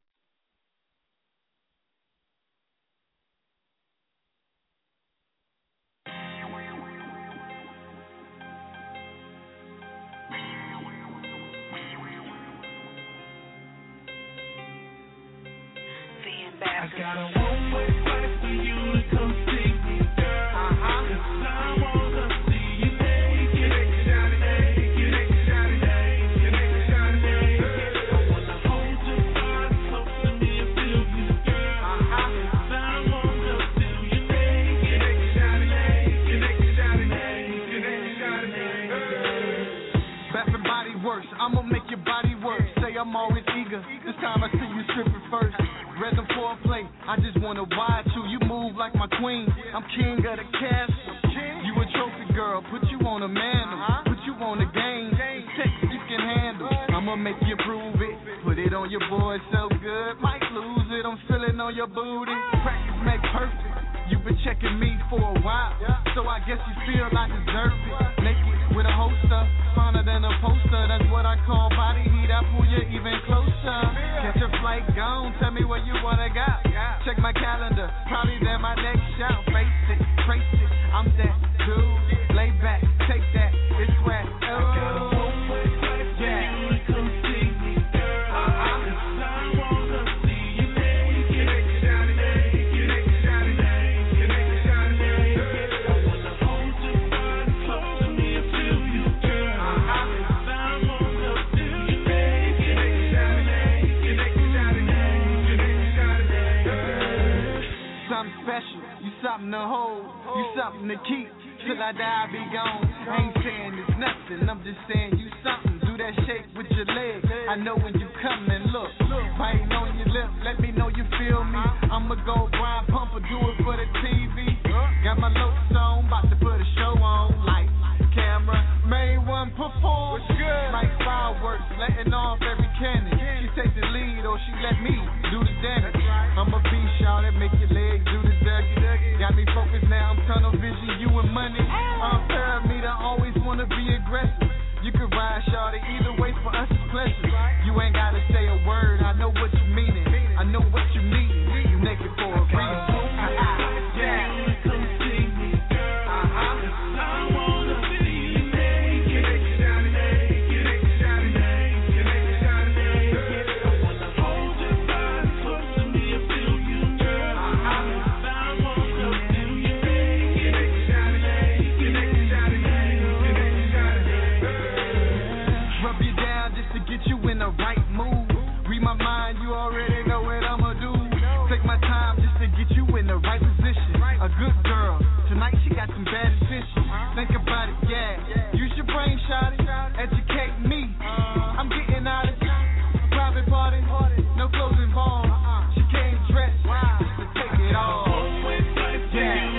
I got a one-way flight for you to come see me, girl. Uh-huh. 'Cause I wanna see you naked. Naked, naked, naked, naked, naked. I wanna hold your body close to me and feel you, girl. Uh-huh. 'Cause I wanna feel you naked. Naked, naked, naked, naked, naked. Bath and Body Works, I'ma make your body work. Say I'm always eager. This time I see you stripping first. Rhythm for a play, I just wanna watch you. You move like my queen, I'm king of the castle. You a trophy girl, put you on a mantle, put you on the game. Sex you can handle, I'ma make you prove it. Put it on your boy so good, might lose it. I'm feeling on your booty. Practice make perfect. You've been checking me for a while, so I guess you feel I deserve it. Naked with a holster, finer than a poster. That's what I call body heat. I pull you even closer. Catch a flight, gone. Tell me where you wanna go. Check my calendar, probably there my next show. Face it, trace it. I'm that dude. Lay back, take that. It's wet. Oh, yeah. Come see me, girl. Uh-huh. 'Cause I wanna see special. You something to hold, you something to keep. Till I die, I be gone. I ain't saying it's nothing, I'm just saying you something. Do that shake with your leg. I know when you come and look. Bite on your lip, let me know you feel me. I'ma go Brian Pumper, do it for the T V. Got my looks on, about to put a show on. Lights, camera, made one perform. Like fireworks, letting off every cannon. She take the lead or she let me do the damage. I'm a beast, y'all, that make your legs do the dougie. Got me focused now, I'm tunnel vision, you and money. I'm parameter, always wanna be aggressive. You can ride, shawty, either way for us is pleasure. You ain't gotta say a word, I know what you meaning. I know what you need. You naked for a reason. Yeah. A good girl, tonight she got some bad intentions. Think about it, yeah. Use your brain, shawty. Educate me. I'm getting out of private party, no clothes involved. She came dressed just to take it all. Yeah.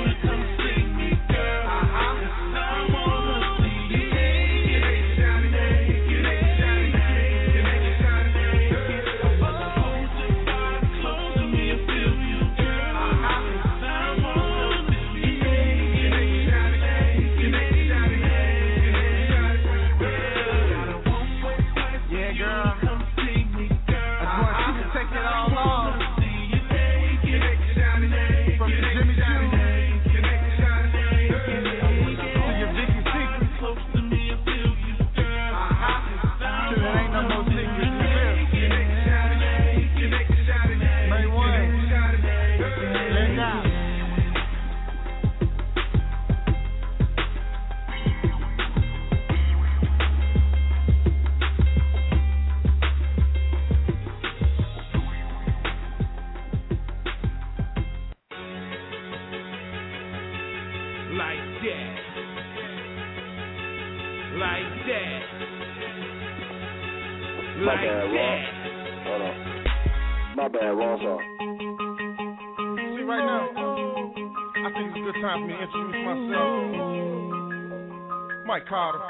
Carter.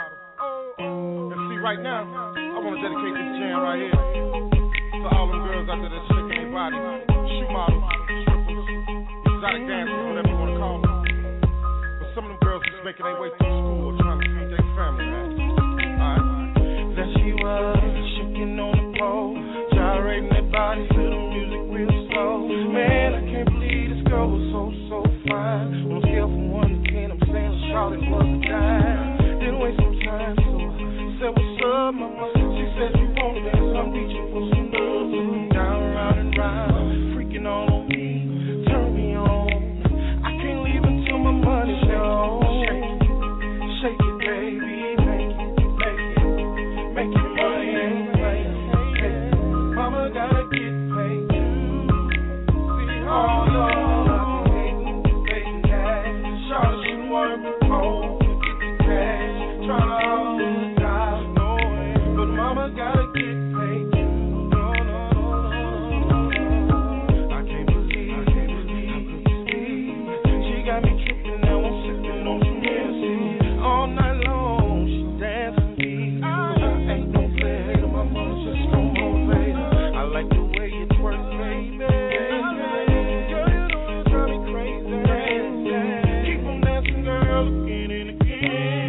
And see, right now, I want to dedicate this jam right here to all them girls out there that shaking their body, shoe models, strippers, exotic dancers, whatever you want to call them. But some of them girls just making their way through school trying to feed their family, man. Alright. There she was, shaking on the pole, gyrating that body to the music real slow. Man, I can't believe this girl was so, so fine. On a scale from one to ten, I'm saying Charlotte was a dime. Didn't waste some time, so I said, what's up, mama? She said, you want to dance, I'm reaching for some love. So come down, round and round, freaking on me, turn me on. I can't leave until my money's gone. Shake it, shake it, baby, make it, make it, make it money ain't playing. Hey, mama gotta get paid too. See, all y'all, I've been hating, hating that. Charlotte, she wanted me cold. Trying to hold the dial, no, but mama gotta get paid too. No, no, no, no. I can't believe, I can't believe how good this be. She got me tripping now, I'm sipping on some Hennessy. All night long, she dancing me. I ain't no player, my mama's just no motivator. I like the way you twerk, baby. Girl, you know you drive me crazy. Keep on dancing, girl, again and again.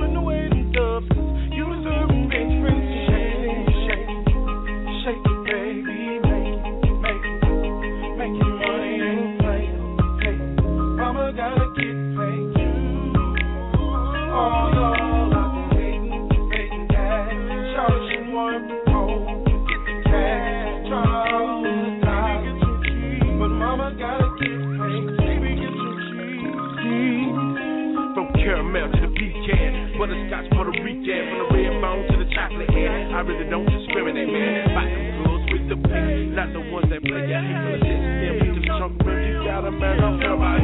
You deserve a big friend. Shake it, shake it, shake it, baby. Make it, make it, make it money ain't playing. Hey, mama gotta get paid too. All y'all out there hating, hating that. Charlotte, she wanna be cold, get the cash, try to hold the dial, get some keys, but mama gotta get paid. Baby, get some keys. From caramel to the pecan, butterscotch, Puerto Rican, from the red bone to the chocolate hair. I really don't discriminate, man. Buy them girls with the pink, not the ones that play your English. Them with the trunk rim, you got a man, I'm about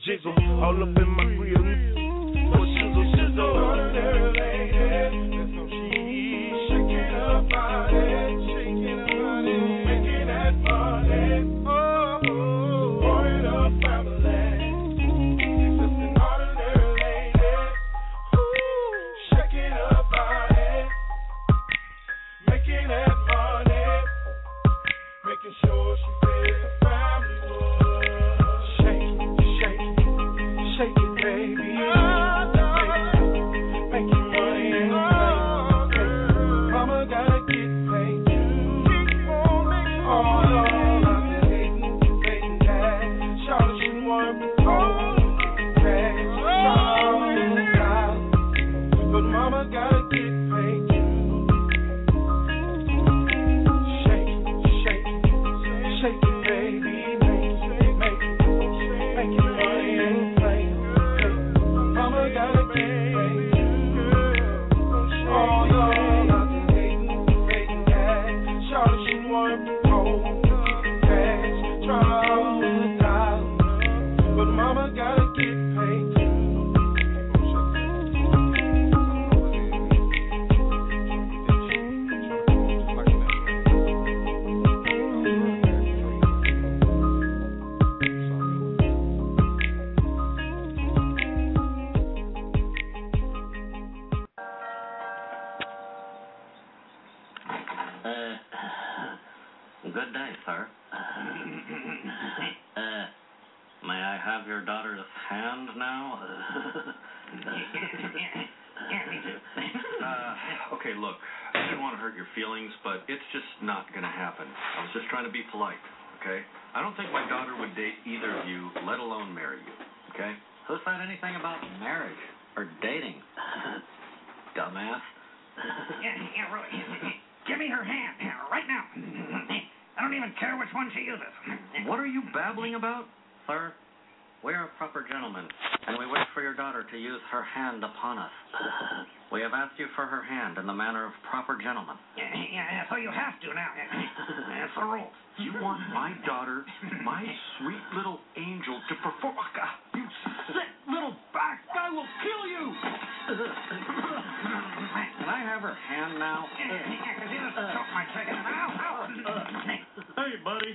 jiggle. All up in my grill. No shizzle, shizzle. Ordinary lady. That's how she is. Shaking her body. Shaking her body. Making that money. Oh, pouring up family. She's just an ordinary lady. Ooh, shaking her body. Making that money. Making sure she pays the family wood. Shake, shake, shake it, baby. Make, making money and money. Mama gotta get paid too. Keep on making all all I've been hating, hating that. Charlotte, she wanna be cold. Cash, dollars, but mama gotta get paid too. Shake it, baby, make, make, make it money and play. Mama gotta get paid. Oh, no, I've been hating, hating that. Charlotte, she wanna be cold. Cash, trying to die. But mama gotta get paid too. Good day, sir. uh, may I have your daughter's hand now? uh, okay, look, I didn't want to hurt your feelings, but it's just not going to happen. I was just trying to be polite, okay? I don't think my daughter would date either of you, let alone marry you, okay? Who said anything about marriage or dating? Dumbass. Yeah, yeah, really. Give me her hand, right now. I don't even care which one she uses. What are you babbling about? Sir, we are proper gentlemen, and we wish for your daughter to use her hand upon us. We have asked you for her hand in the manner of proper gentlemen. Yeah, yeah, so you have to now. That's the rule. You want my daughter, my sweet little angel, to perform? You sick little back! I will kill you! Can I have her hand now? Yeah, because you just choke my chicken. Ow, ow. Hey, buddy.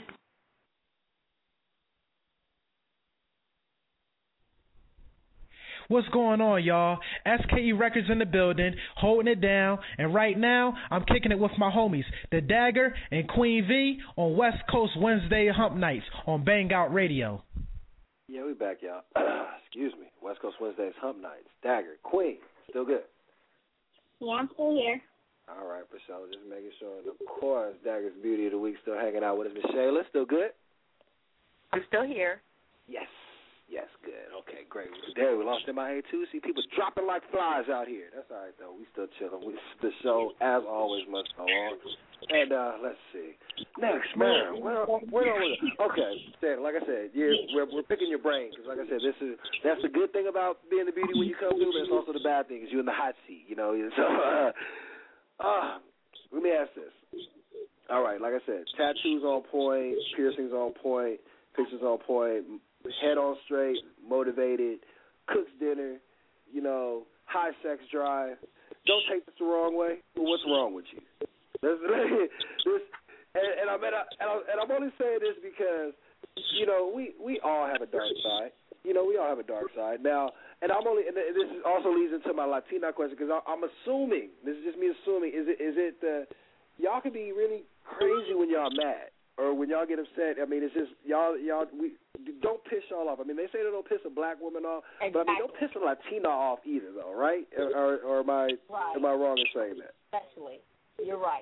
What's going on, y'all? S K E Records in the building, holding it down, and right now, I'm kicking it with my homies, The Dagger and Queen V, on West Coast Wednesday Hump Nights on Bang Out Radio. Yeah, we back, y'all. Excuse me. West Coast Wednesdays Hump Nights. Dagger, Queen, still good? Yeah, I'm still here. All right, for sure. Just making sure. And of course, Dagger's Beauty of the Week still hanging out with us. Miss Shayla, still good? I'm still here. Yes. Yes, good. Okay, great. Today we lost M I A too. See people dropping like flies out here. That's all right, though. We still chilling. We, the show, as always, must go on. And uh, let's see. Next, man. Where, where are we? Okay, Stan, like I said, yeah, we're, we're picking your brain. Because like I said, this is that's the good thing about being the beauty when you come through, but it's also the bad thing is you're in the hot seat, you know. So, uh, uh, let me ask this. All right, like I said, tattoos on point, piercings on point, pictures on point, head on straight, motivated, cooks dinner, you know, high sex drive. Don't take this the wrong way, but what's wrong with you? This, this, and, and, I'm, and, I, and, I, and I'm only saying this because, you know, we, we all have a dark side. You know, we all have a dark side. Now, and I'm only, and this also leads into my Latina question because I'm assuming, this is just me assuming, is it, is it the, y'all can be really crazy when y'all mad. Or when y'all get upset, I mean, it's just y'all, y'all. We don't piss y'all off. I mean, they say they don't piss a black woman off, exactly. But I mean, don't piss a Latina off either, though, right? Or, or, or am I right. am I wrong in saying that? Especially, you're right.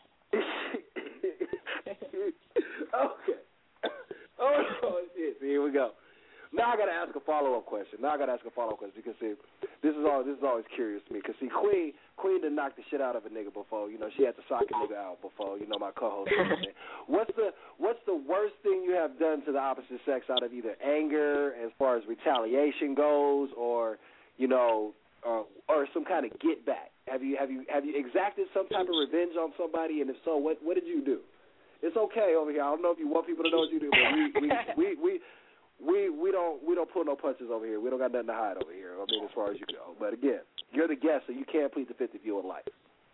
Okay. Oh shit! Here we go. Now I gotta ask a follow up question. Now I gotta ask a follow up question because see, this is all this is always curious to me. Because see, Queen Queen done knocked the shit out of a nigga before. You know, she had to sock a nigga out before. You know, my co-host. what's the What's the worst thing you have done to the opposite sex out of either anger, as far as retaliation goes, or you know, uh, or some kind of get back? Have you have you have you exacted some type of revenge on somebody? And if so, what what did you do? It's okay over here. I don't know if you want people to know what you do, but we we we. we we we don't we don't pull no punches over here. We don't got nothing to hide over here. I mean, as far as you go. But again, you're the guest, so you can't plead the fifth if you would like.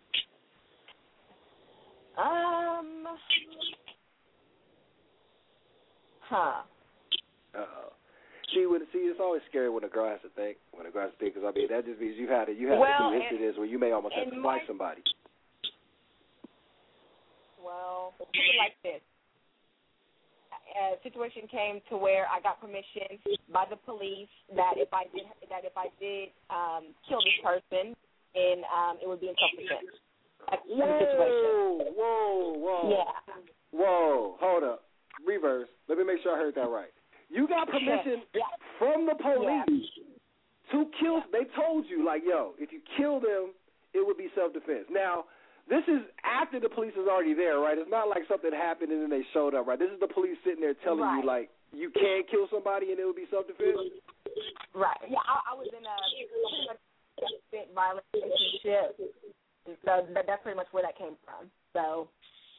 Um. Huh. Uh-oh. See, when, see, it's always scary when a girl has to think. When a girl has to think, because I mean, that just means you had it. You had well, a few incidents where you may almost have to my, fight somebody. Well, put it like this. A situation came to where I got permission by the police that if I did that if I did um, kill this person, and um, it would be in self-defense. Whoa, whoa, whoa. Yeah. Whoa, hold up. Reverse. Let me make sure I heard that right. You got permission yeah. from the police yeah. to kill. Yeah. They told you, like, yo, if you kill them, it would be self-defense. Now, this is after the police is already there, right? It's not like something happened and then they showed up, right? This is the police sitting there telling right. you, like, you can kill somebody and it would be self-defense? Right. Yeah, I, I was in a pretty much violent relationship. So that's pretty much where that came from. So.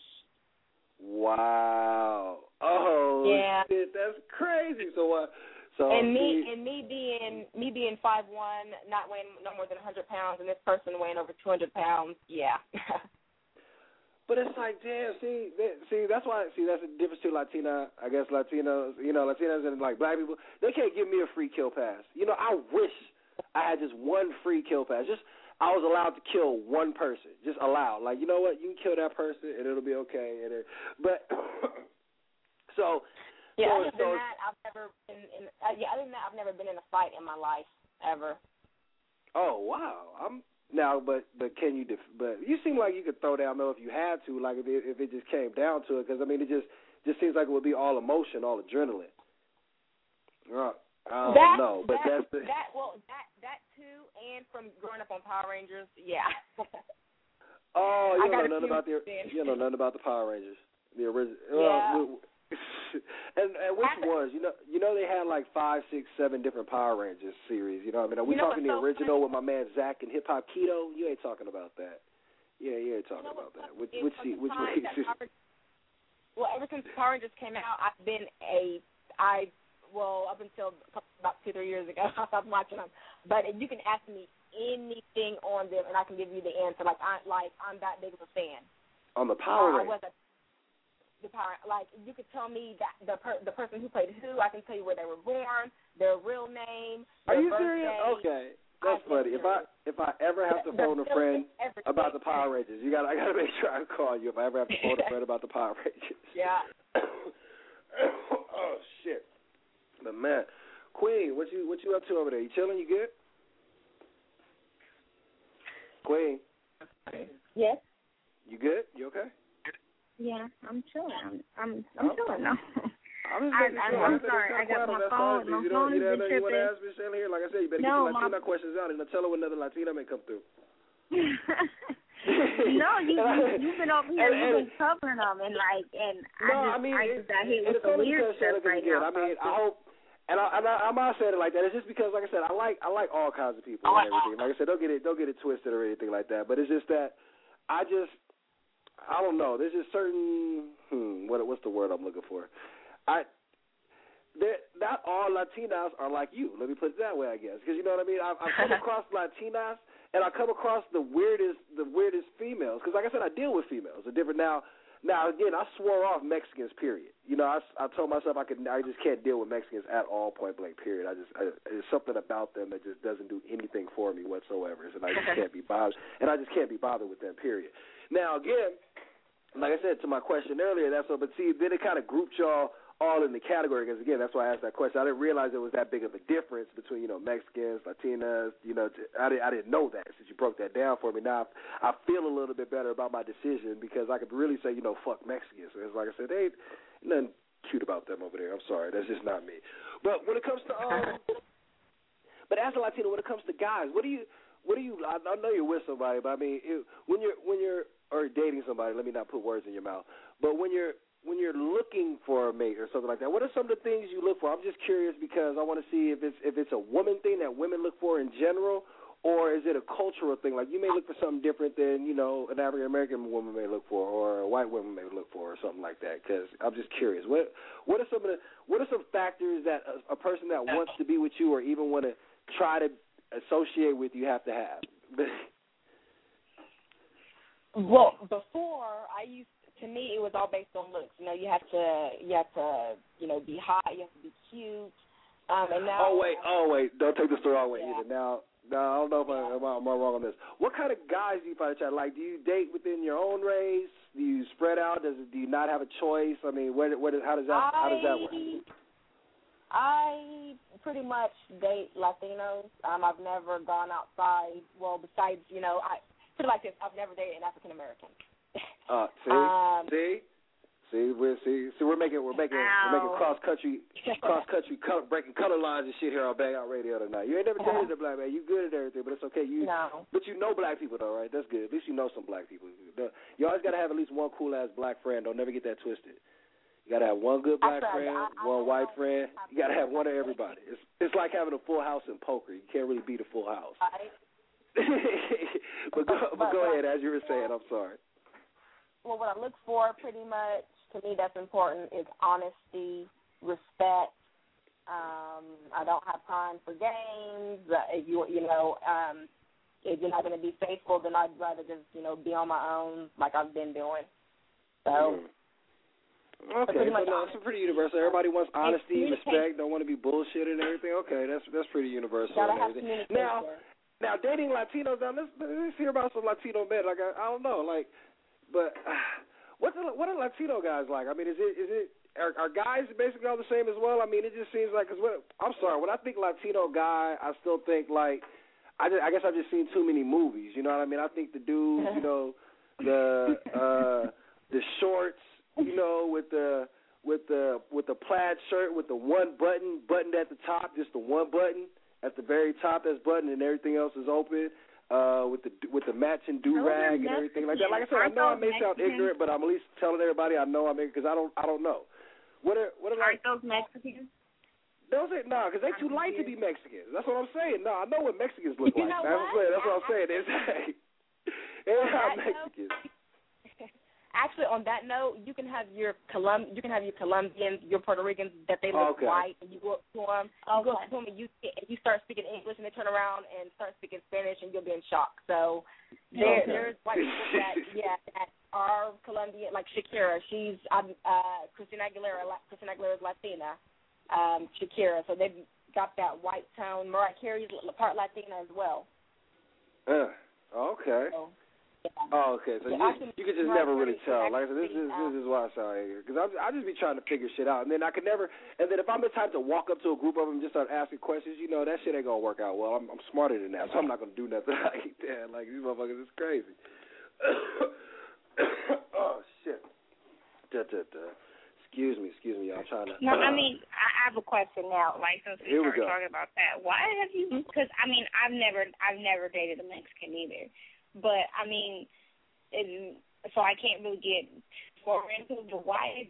Wow. Oh, yeah. shit, that's crazy. So what? Uh, So and me see, and me being me being five one, not weighing no more than a hundred pounds, and this person weighing over two hundred pounds, yeah. But it's like, damn. See, they, see, that's why. See, that's the difference to Latina. I guess Latinos, you know, Latinos and like black people, they can't give me a free kill pass. You know, I wish I had just one free kill pass. Just I was allowed to kill one person. Just allowed. Like, you know what? You can kill that person and it'll be okay. And it, but so. Yeah, so, other than so, that, I've never been in. Uh, yeah, other than that, I've never been in a fight in my life ever. Oh wow, I'm now, but but can you? Def, but you seem like you could throw down though if you had to, like if it, if it just came down to it, because I mean it just just seems like it would be all emotion, all adrenaline. Uh, I don't that, know, but that, that's the, that. Well, that that too, and from growing up on Power Rangers, yeah. Oh, you I don't know nothing about the you don't know nothing about the Power Rangers, the original. Yeah. Uh, and, and which ones? You know, you know they had like five, six, seven different Power Rangers series. You know what I mean? Are we you know talking the so original funny? with my man Zach and Hip Hop Keto? You ain't talking about that. Yeah, you ain't talking you know about that. Which is which from se- the which time which that Power, well, ever since Power Rangers came out, I've been a I well up until about two three years ago I stopped watching them. But you can ask me anything on them, and I can give you the answer. Like I like I'm that big of a fan. On the Power uh, Rangers. I was a, the power like you could tell me that the per, the person who played who. I can tell you where they were born, their real name. Are their you birthday. serious? Okay, that's I'm funny. If I if I ever have to phone a friend everything. about the Power Rangers, you got I got to make sure I call you if I ever have to phone a friend about the Power Rangers. Yeah. Oh shit. But man, Queen, what you what you up to over there? You chilling? You good? Queen. Yes. You good? You okay? Yeah, I'm chilling. I'm I'm, I'm Oh. chilling now. I'm just I, making I, sure. I'm I sorry. I got my phone. My you phone know, you has know, been you want to tripping. ask Miss Shelley here? Like I said, you better No, get your Latina my- questions out and tell her when another Latina may come through. No, you, you you've been over here. And- You've and- been covering them and like and I No, just I mean, I it, just got hit it, with it's the only weird because stuff Shelley right again. now. I mean, I hope, and I, and I, I'm not saying it like that. It's just because, like I said, I like I like all kinds of people and everything. Like I said, don't get it don't get it twisted or anything like that. But it's just that I just I don't know. There's just certain hmm, what what's the word I'm looking for? I. Not all Latinas are like you. Let me put it that way, I guess, because you know what I mean. I've, I've come across Latinas, and I come across the weirdest, the weirdest females. Because, like I said, I deal with females. They're different now. Now, again, I swore off Mexicans. Period. You know, I, I told myself I could. I just can't deal with Mexicans at all, point blank. Period. I just I, there's something about them that just doesn't do anything for me whatsoever, and I just can't be bothered. And I just can't be bothered with them. Period. Now, again, like I said to my question earlier, that's what. But see, then it kind of grouped y'all all in the category, because again, that's why I asked that question. I didn't realize there was that big of a difference between, you know, Mexicans, Latinas, you know, I didn't, I didn't know that since you broke that down for me. Now I feel a little bit better about my decision because I could really say, you know, fuck Mexicans. It's like I said, there ain't nothing cute about them over there. I'm sorry, that's just not me. But when it comes to, um, but as a Latino, when it comes to guys, what do you, what do you, I, I know you're with somebody, but I mean, it, when you're, when you're, or dating somebody, let me not put words in your mouth, but when you're, when you're looking for a mate or something like that, what are some of the things you look for? I'm just curious because I want to see if it's if it's a woman thing that women look for in general, or is it a cultural thing? Like you may look for something different than, you know, an African American woman may look for, or a white woman may look for, or something like that. Because I'm just curious. What what are some of the what are some factors that a, a person that wants to be with you, or even want to try to associate with you, have to have? Well, before I used to me it was all based on looks. You know, you have to you have to you know be hot, you have to be cute. Um, and now, oh wait, oh wait! Don't take this the wrong way yeah. either. Now, now I don't know if I, am, I, am I wrong on this. What kind of guys do you find attractive? Like, do you date within your own race? Do you spread out? Does it, do you not have a choice? I mean, where, where, how does that I, how does that work? I pretty much date Latinos. Um, I've never gone outside. Well, besides, you know, I put it like this: I've never dated an African American. Uh, see, um, see. See, we're see, see, we're making we're making we're making cross country cross country color, breaking color lines and shit here on Bang Out Radio tonight. You ain't never dated a black man. You good at everything, but it's okay. You no. But you know black people though, right? That's good. At least you know some black people. You always gotta have at least one cool ass black friend. Don't never get that twisted. You gotta have one good black friend, I, I, one I, white I, friend. You gotta have one of everybody. It's it's like having a full house in poker. You can't really beat a full house. Right. but go but, but go but, ahead, as you were saying. I'm sorry. Well, what I look for pretty much. To me, that's important, is honesty, respect. Um, I don't have time for games. Uh, if you, you know, um, if you're not going to be faithful, then I'd rather just, you know, be on my own like I've been doing. So, mm. Okay, so no, it's pretty universal. Everybody wants honesty, respect, don't want to be bullshit and everything. Okay, that's that's pretty universal and everything. Now, now dating Latinos, now let's, let's hear about some Latino men. Like, I, I don't know, like, but... Uh, What's the, what are Latino guys like? I mean, is it is it are, are guys basically all the same as well? I mean, it just seems like because I'm sorry, when I think Latino guy, I still think like I just, I guess I've just seen too many movies. You know what I mean? I think the dudes, you know, the uh, the shorts, you know, with the with the with the plaid shirt with the one button buttoned at the top, just the one button at the very top that's buttoned and everything else is open. Uh, with the with the matching do rag and everything like that. Like I said, I know I may sound ignorant, but I'm at least telling everybody I know I'm ignorant because I don't I don't know. What are what are Aren't those Mexicans? Those are no, because they too light to be Mexicans. That's what I'm saying. No, I know what Mexicans look you like. Know That's what? what I'm saying. That's what I'm saying. It's like, they're not Mexicans. Actually, on that note, you can have your Colum- you can have your Colombians, your Puerto Ricans that they look okay. white, and you go up to them, you go up to them, and you and you start speaking English, and they turn around and start speaking Spanish, and you'll be in shock. So there, okay. there's white people that yeah that are Colombian, like Shakira. She's um, uh, Christina Aguilera. Christina Aguilera is Latina. Um, Shakira. So they've got that white tone. Mariah Carey's part Latina as well. Uh, okay. So, Oh, okay. So yeah, you, you could just never really tell. Like I said, this is this is why I sound ignorant. Because I I just be trying to figure shit out, and then I could never. And then if I'm the type to walk up to a group of them and just start asking questions, you know, that shit ain't gonna work out well. I'm I'm smarter than that, so I'm not gonna do nothing like that. Like these motherfuckers is crazy. Oh shit. Da, da, da. Excuse me, excuse me, y'all. Trying to. No, I mean, I have a question now. Like since we Here we started go. talking about that, why have you? Because I mean, I've never I've never dated a Mexican either. But, I mean, it, so I can't really get more into it, but why?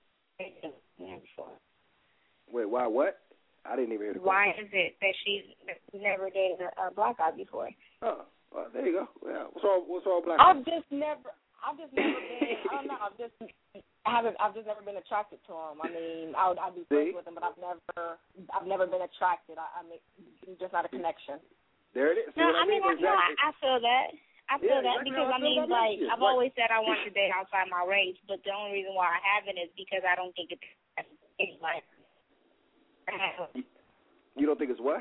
Wait, why what? I didn't even hear the question. Why is it that she's never dated a, a black guy before? Oh, well, there you go. Yeah. What's wrong, what's wrong with black I've guys? just never, I've just never been, I don't know, I've just, I haven't, I've just never been attracted to him. I mean, I would, I'd be friends with him, but I've never, I've never been attracted. I, I mean, it's just not a connection. There it is. See no, I mean, mean? I, exactly. no, I, I feel that. I feel Yeah, that exactly because, how I I feel mean, about like, that shit. I've Like- always said I want to date outside my race, but the only reason why I haven't is because I don't think it's like. You don't think it's what?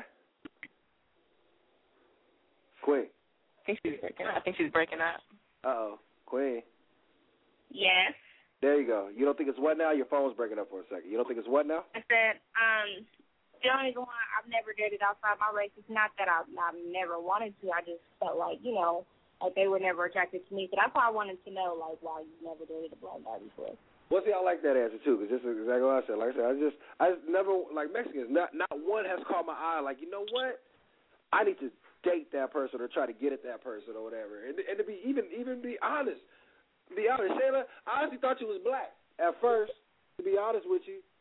Queen. I think she's breaking up. I think she's breaking up. Uh-oh. Queen. Yes. There you go. You don't think it's what now? Your phone's breaking up for a second. You don't think it's what now? I said, um, the only reason why I've never dated outside my race is not that I've, I've never wanted to. I just felt like, you know, like they were never attracted to me. So that's why I wanted to know, like, why you never dated a black guy before. Well, see, I like that answer, too, because this is exactly what I said. Like I said, I just, I just never, like Mexicans, not not one has caught my eye, like, you know what? I need to date that person or try to get at that person or whatever. And, and to be, even even be honest, be honest, Shayla, I honestly thought you was black at first, to be honest with you.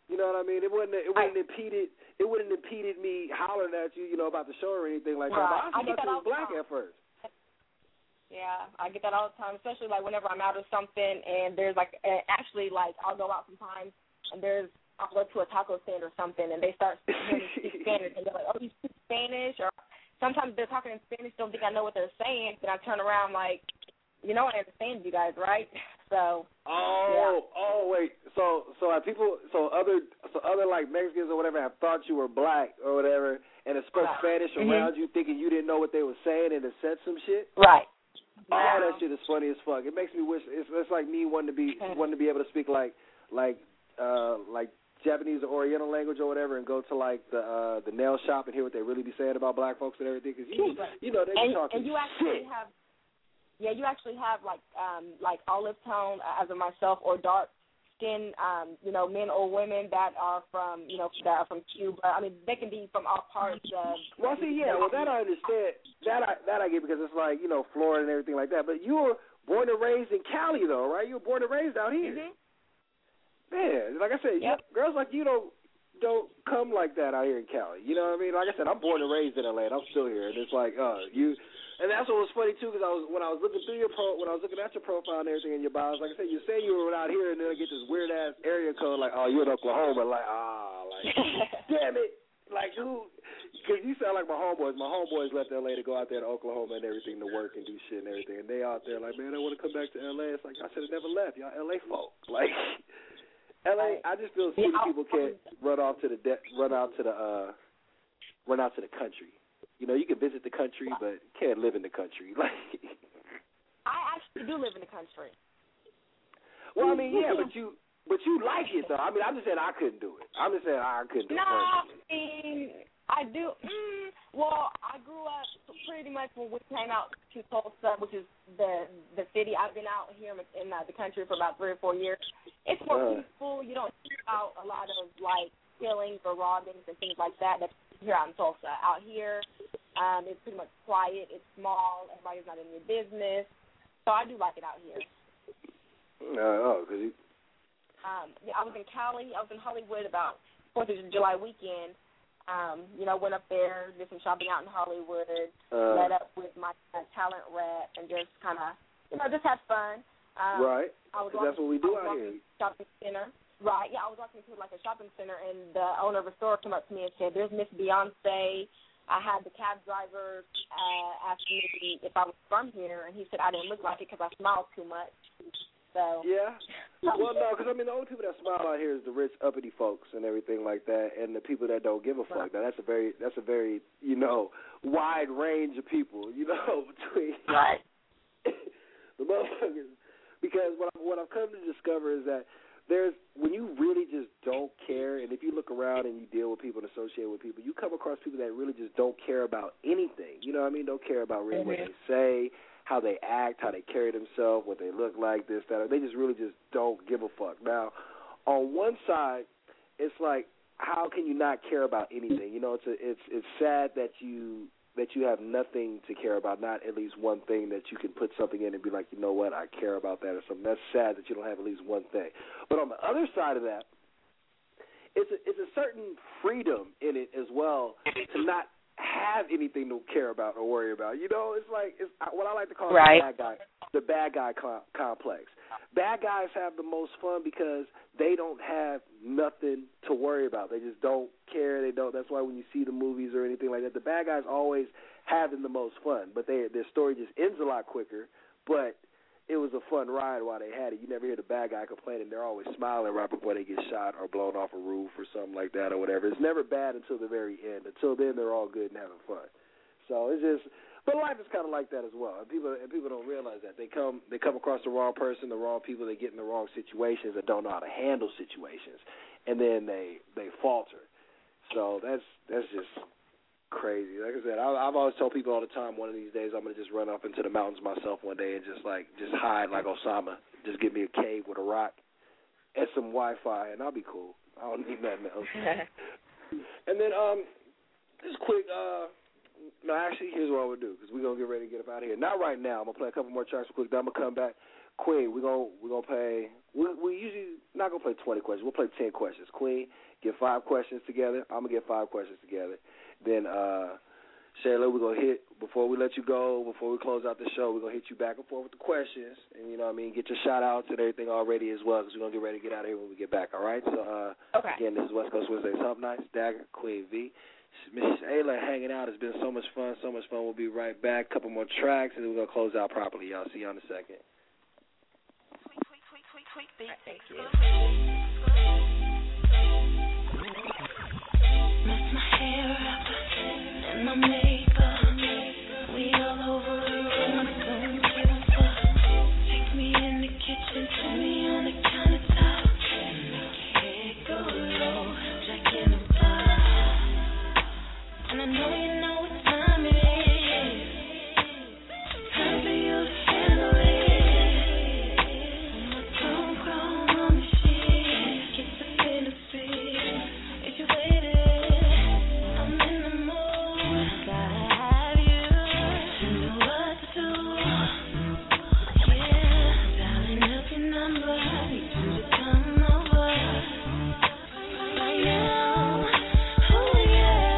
You know what I mean? It wouldn't it wouldn't impeded it wouldn't impeded me hollering at you, you know, about the show or anything like that. Right. But I I get thought that you all was the black time. at first. Yeah, I get that all the time, especially like whenever I'm out of something and there's like uh, actually like I'll go out sometimes and there's I'll go to a taco stand or something and they start hearing me speak Spanish and they're like, oh, you speak Spanish? Or sometimes they're talking in Spanish, don't think I know what they're saying, and I turn around like, you know, I understand you guys, right? So. Oh, yeah. oh, wait. So, so are people, so other, so other like Mexicans or whatever have thought you were black or whatever, and it spoke Spanish mm-hmm. around you, thinking you didn't know what they were saying, and it said some shit. Right. Oh, yeah. that shit is funny as fuck. It makes me wish. It's, it's like me wanting to be, wanting to be able to speak like, like, uh, like Japanese or Oriental language or whatever, and go to like the uh, the nail shop and hear what they really be saying about black folks and everything. Because you, you know, they be and, talking and you actually shit. have. Yeah, you actually have like um, like olive tone as of myself or dark skin, um, you know, men or women that are from you know that are from Cuba. I mean, they can be from all parts of. Well, see, yeah, well that I understand. That I that I get because it's like you know Florida and everything like that. But you were born and raised in Cali though, right? You were born and raised out here. Mm-hmm. Man, like I said, yep. you, girls like you don't don't come like that out here in Cali. You know what I mean? Like I said, I'm born and raised in L A, and I'm still here, and it's like, uh, you. And that's what was funny too, because I was when I was looking through your pro, when I was looking at your profile and everything in your bios, like I said, you say you were out here, and then I get this weird ass area code, like, oh, you're in Oklahoma, like, ah, like, damn it, like who? Because you sound like my homeboys. My homeboys left L A to go out there to Oklahoma and everything to work and do shit and everything, and they out there like, man, I want to come back to L A. It's like I should have never left, y'all L A folk, like. L A, I just feel city people can't run off to the de- run out to the uh, run out to the country. You know, you can visit the country, but can't live in the country. Like, I actually do live in the country. Well, I mean, yeah, but you but you like it though. I mean, I'm just saying I couldn't do it. I'm just saying I couldn't do no, it. No, I mean, I do. Mm, well, I grew up pretty much when we came out to Tulsa, which is the the city. I've been out here in uh, the country for about three or four years. It's more uh, peaceful. You don't hear about a lot of like killings or robbings and things like that. That's here out in Tulsa. Out here, um, it's pretty much quiet. It's small. Everybody's not in your business. So I do like it out here. Uh, oh, cause you... Um, yeah, I was in Cali. I was in Hollywood about Fourth of July weekend. Um, you know, went up there, did some shopping out in Hollywood, uh, met up with my uh, talent rep, and just kind of, you know, just had fun. Um, right. I was walking, that's what we do out here. Shopping center. Right. Yeah, I was walking to like a shopping center, and the owner of a store came up to me and said, "There's Miss Beyonce." I had the cab driver uh, ask me if I was from here, and he said I didn't look like it because I smiled too much. So yeah, well, no, because I mean the only people that smile out here is the rich, uppity folks and everything like that, and the people that don't give a fuck. Now that's a very, that's a very, you know, wide range of people, you know, between right. the motherfuckers. Because what, I, what I've come to discover is that there's when you really just don't care, and if you look around and you deal with people and associate with people, you come across people that really just don't care about anything. You know what I mean? Don't care about really mm-hmm. what they say, how they act, how they carry themselves, what they look like, this, that. They just really just don't give a fuck. Now, on one side, it's like, how can you not care about anything? You know, it's a, it's it's sad that you that you have nothing to care about, not at least one thing that you can put something in and be like, you know what, I care about that or something. That's sad that you don't have at least one thing. But on the other side of that, it's a, it's a certain freedom in it as well to not have anything to care about or worry about. You know, it's like it's what I like to call right. the bad guy, the bad guy com- complex. Bad guys have the most fun because they don't have nothing to worry about. They just don't care. They don't. That's why when you see the movies or anything like that, the bad guys always having the most fun. But they, their story just ends a lot quicker. But it was a fun ride while they had it. You never hear the bad guy complaining. They're always smiling right before they get shot or blown off a roof or something like that or whatever. It's never bad until the very end. Until then, they're all good and having fun. So it's just, but life is kind of like that as well. And people and people don't realize that they come they come across the wrong person, the wrong people. They get in the wrong situations and don't know how to handle situations, and then they they falter. So that's that's just crazy. Like I said, I, I've always told people all the time, one of these days I'm gonna just run off into the mountains myself one day and just like just hide like Osama. Just give me a cave with a rock and some Wi-Fi, and I'll be cool. I don't need nothing else. And then um, just quick, uh, no, actually, here's what I'm gonna do because we're gonna get ready to get up out of here. Not right now. I'm gonna play a couple more tracks real quick. Then I'm gonna come back. Queen, we're gonna we're gonna play. We we usually not gonna play twenty questions. We'll play ten questions. Queen, get five questions together. I'm gonna get five questions together. Then uh, Shayla, we're gonna hit before we let you go. Before we close out the show, we're gonna hit you back and forth with the questions, and you know what I mean. Get your shout outs and everything already as well because we're gonna get ready to get out of here when we get back. All right. So uh, okay. Again, this is West Coast Wednesdays Hump Nights. Dagger, Queen V. Miss Ayla hanging out. It's been so much fun, so much fun. We'll be right back. Couple more tracks, and then we're going to close out properly, y'all. See you in a second. Thank you. Mess my hair up and my makeup. We all over the room, don't give a fuck. Take me in the kitchen, put me on the countertop. Make your head go low, Jack in the box. And I know you know what time it is. Time for you to handle it. I'm a grown, grown machine. Get the benefit. If you waited, I'm in the mood. Gotta have you. You know what to do. Yeah, dialing up your number. Need you to come over. Right now. Oh yeah.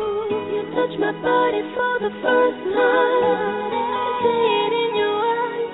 Touch my body for the first time. See it in your eyes.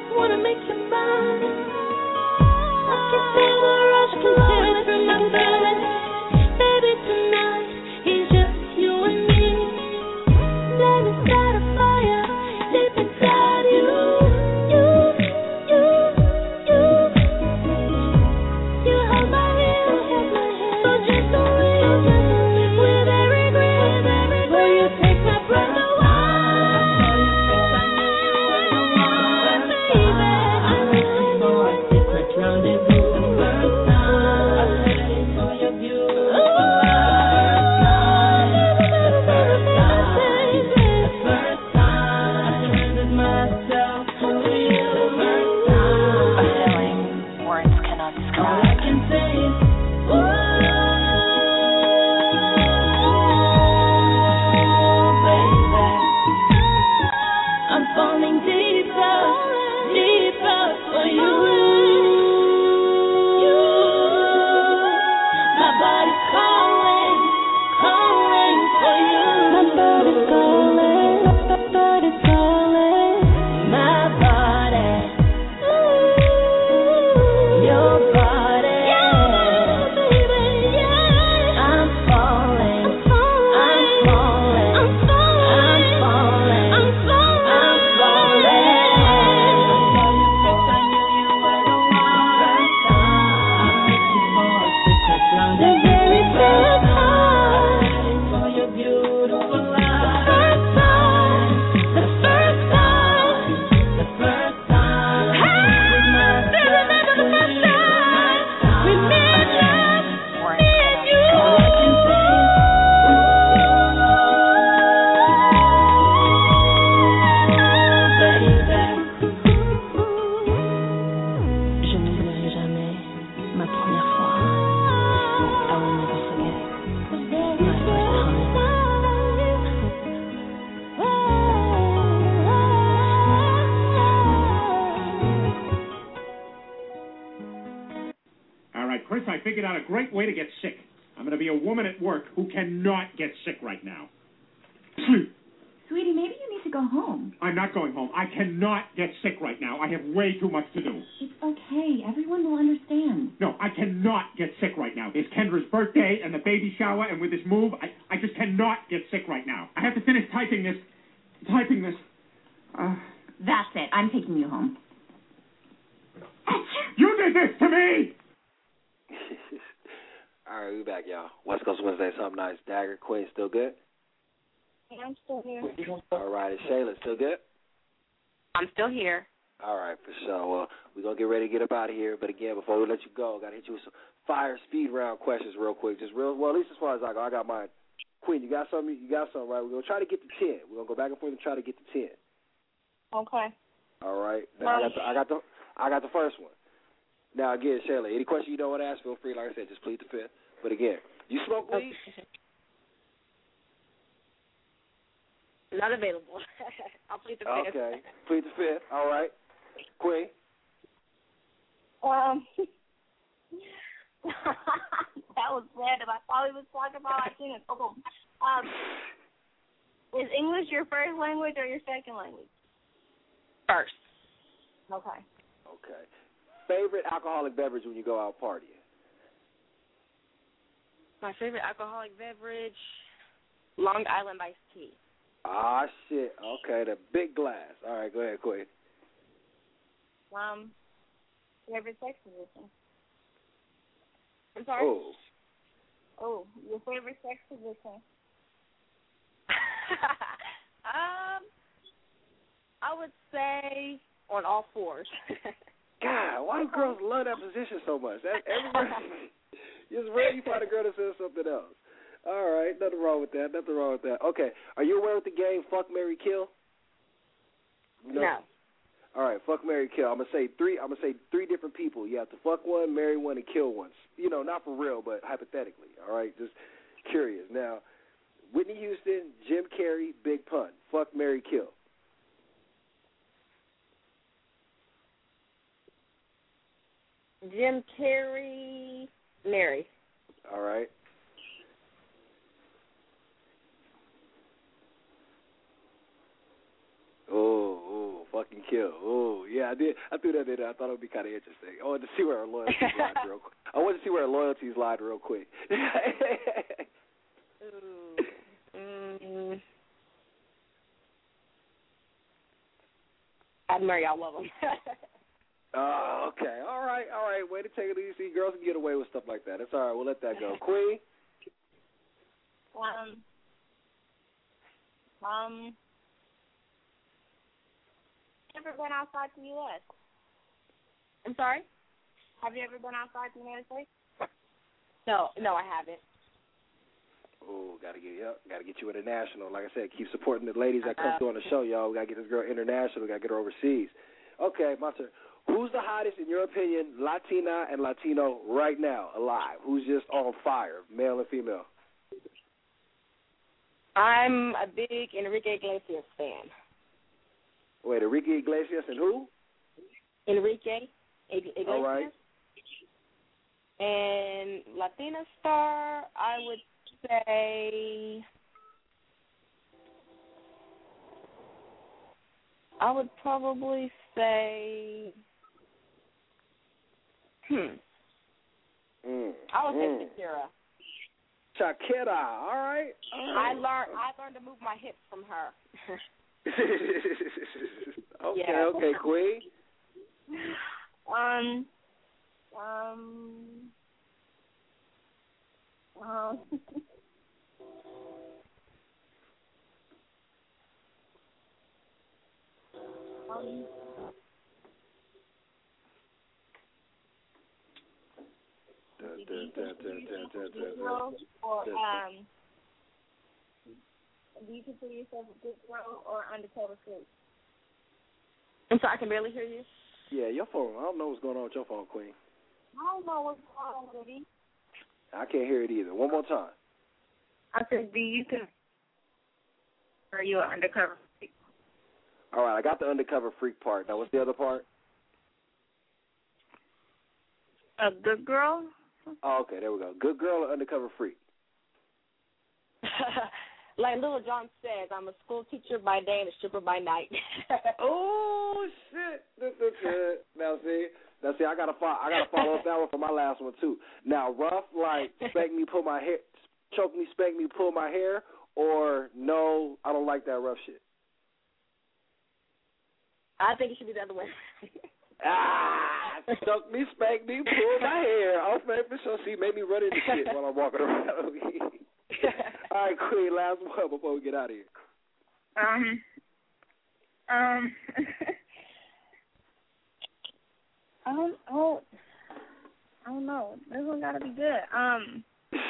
figured out a great way to get sick. I'm going to be a woman at work who cannot get sick right now. Sleep. Sweetie, maybe you need to go home. I'm not going home. I cannot get sick right now. I have way too much to do. It's okay. Everyone will understand. No, I cannot get sick right now. It's Kendra's birthday and the baby shower, and with this move, I, I just cannot get sick right now. I have to finish typing this. Typing this. Uh, That's it. I'm taking you home. You did this to me! All right, we back, y'all. West Coast Wednesday, something nice. Dagger, Queen, still good? Yeah, I'm still here. All right, is Shayla still good? I'm still here. All right, for sure. Well, we're going to get ready to get up out of here. But, again, before we let you go, got to hit you with some fire speed round questions real quick. Just real, well, at least as far as I go. I got mine. Queen, you got something? You got something, right? We're going to try to get to ten. We're going to go back and forth and try to get to ten. Okay. All right. Now, I got the, I got the, I got the first one. Now, again, Shayla, any question you don't want to ask, feel free. Like I said, just plead the fifth. But, again, you smoke weed? Not available. I'll plead the fifth. Okay. Plead the fifth. All right. Queen? Um, that was random. I thought he was talking about I seen it. Okay. Um, is English your first language or your second language? First. Okay. Okay. Favorite alcoholic beverage when you go out partying? My favorite alcoholic beverage, Long Island iced tea. Ah, shit. Okay, the big glass. All right, go ahead, Quinn. Um, favorite sex position? I'm sorry? Oh. Oh, your favorite sex position? um, I would say on all fours. God, why do girls love that position so much? That, everybody, it's rare you find a girl that says something else. All right, nothing wrong with that. Nothing wrong with that. Okay, are you aware of the game Fuck, Marry, Kill? No. no. All right, Fuck, Marry, Kill. I'm gonna say three. I'm gonna say three different people. You have to fuck one, marry one, and kill one. You know, not for real, but hypothetically. All right, just curious. Now, Whitney Houston, Jim Carrey, Big Pun. Fuck, Marry, Kill. Jim Carrey, Mary. All right. Oh, oh, fucking kill. Oh, yeah, I did. I threw that in there. I thought it would be kind of interesting. I wanted to see where her loyalties lied real quick. I wanted to see where her loyalties lied real quick. Ooh. Mm. I'd marry all of them. Oh, okay. All right, all right. Way to take it easy. Girls can get away with stuff like that. It's all right. We'll let that go. Queen? Um, um, ever been outside the U S? I'm sorry? Have you ever been outside the United States? No, no, I haven't. Oh, gotta get yep, gotta get you international. Like I said, keep supporting the ladies that come through on the show, y'all. We gotta get this girl international. We gotta get her overseas. Okay, my turn. Who's the hottest, in your opinion, Latina and Latino right now, alive? Who's just on fire, male and female? I'm a big Enrique Iglesias fan. Wait, Enrique Iglesias and who? Enrique Iglesias. All right. And Latina star, I would say, I would probably say, hmm. Mm. I would mm. say Shakira. Shakira, all right. All right. I learned I learned to move my hips from her. okay, yeah. okay, Queen. Um, um, um. um Or um, do you consider yourself a good girl or undercover freak? I'm sorry, I can barely hear you. Yeah, your phone. I don't know what's going on with your phone, Queen. I don't know what's going on with it. I can't hear it either. One more time. I said, do you consider are you an undercover freak? All right, I got the undercover freak part. Now, what's the other part? A good girl Oh, okay, there we go. Good girl or undercover freak? Like Little John says, I'm a school teacher by day and a stripper by night. Oh shit! This is good. Now see, now see, I gotta follow. I gotta follow up that one for my last one too. Now, rough like spank me, pull my hair, choke me, spank me, pull my hair, or no, I don't like that rough shit. I think it should be the other way. Ah, choke me, spank me, pull my hair. I'll spank for sure. See, made me run into shit while I'm walking around. All right, Queen, last one before we get out of here. Um, um, I don't, oh, I don't know. This one gotta be good. Um,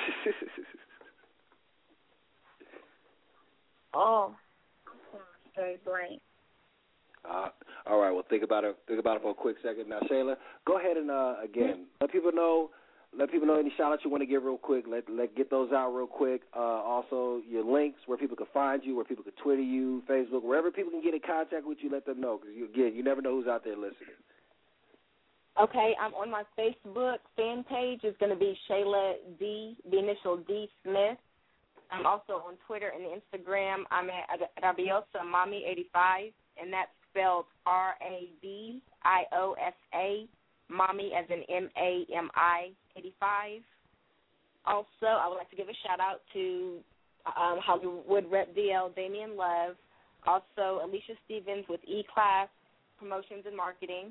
oh, very blank. Uh, all right, well, think about it. Think about it for a quick second. Now, Shayla, go ahead and uh, again let people know. Let people know any shout-outs you want to give real quick. Let let get those out real quick. Uh, also, your links, where people can find you, where people can Twitter you, Facebook, wherever people can get in contact with you, let them know. Because, again, you never know who's out there listening. Okay, I'm on my Facebook fan page. It's going to be Shayla D, the initial D Smith. I'm also on Twitter and Instagram. I'm at Rabiosa Mommy eighty-five, and that's spelled R A B I O S A, Mommy as in M A M I eighty-five. Also, I would like to give a shout-out to um, Hollywood Rep D L, Damian Love. Also, Alicia Stevens with E-Class Promotions and Marketing.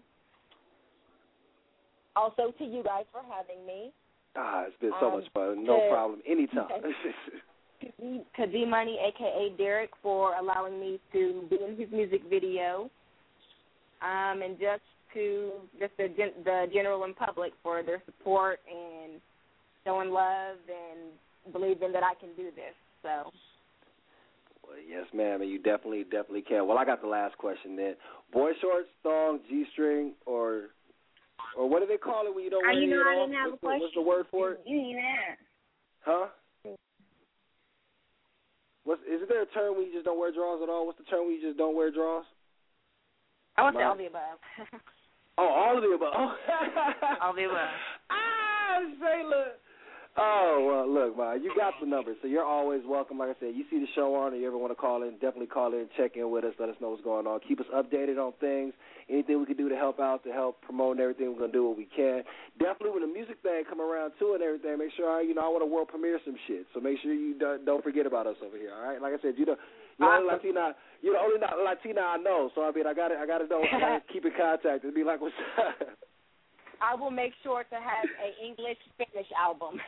Also, to you guys for having me. Ah, it's been so um, much fun. No to, problem. Anytime. To D Money, a k a. Derek, for allowing me to be in his music video. Um, and just to just the, the general and public for their support and showing love and believing that I can do this. So. Well, yes, ma'am, and you definitely, definitely can. Well, I got the last question then. Boy shorts, thong, G-string, or or what do they call it when you don't How wear you know it I at all? didn't have What's a the, what's the word for it? You didn't ask. Huh? What's, isn't there a term when you just don't wear drawers at all? What's the term when you just don't wear drawers? I would say all the above. Oh, all of the above. All the above. Ah, Shayla. Oh, well, look, man, you got the number, so you're always welcome. Like I said, you see the show on or you ever want to call in, definitely call in, check in with us, let us know what's going on. Keep us updated on things, anything we can do to help out, to help promote and everything, we're going to do what we can. Definitely when the music thing come around, too, and everything, make sure, I, you know, I want to world premiere some shit, so make sure you don't, don't forget about us over here, all right? Like I said, you the, you're the only Latina, you're the only Latina I know, so, I mean, I got to I gotta know, I got to keep in contact and be like, what's up? I will make sure to have an English-Spanish album.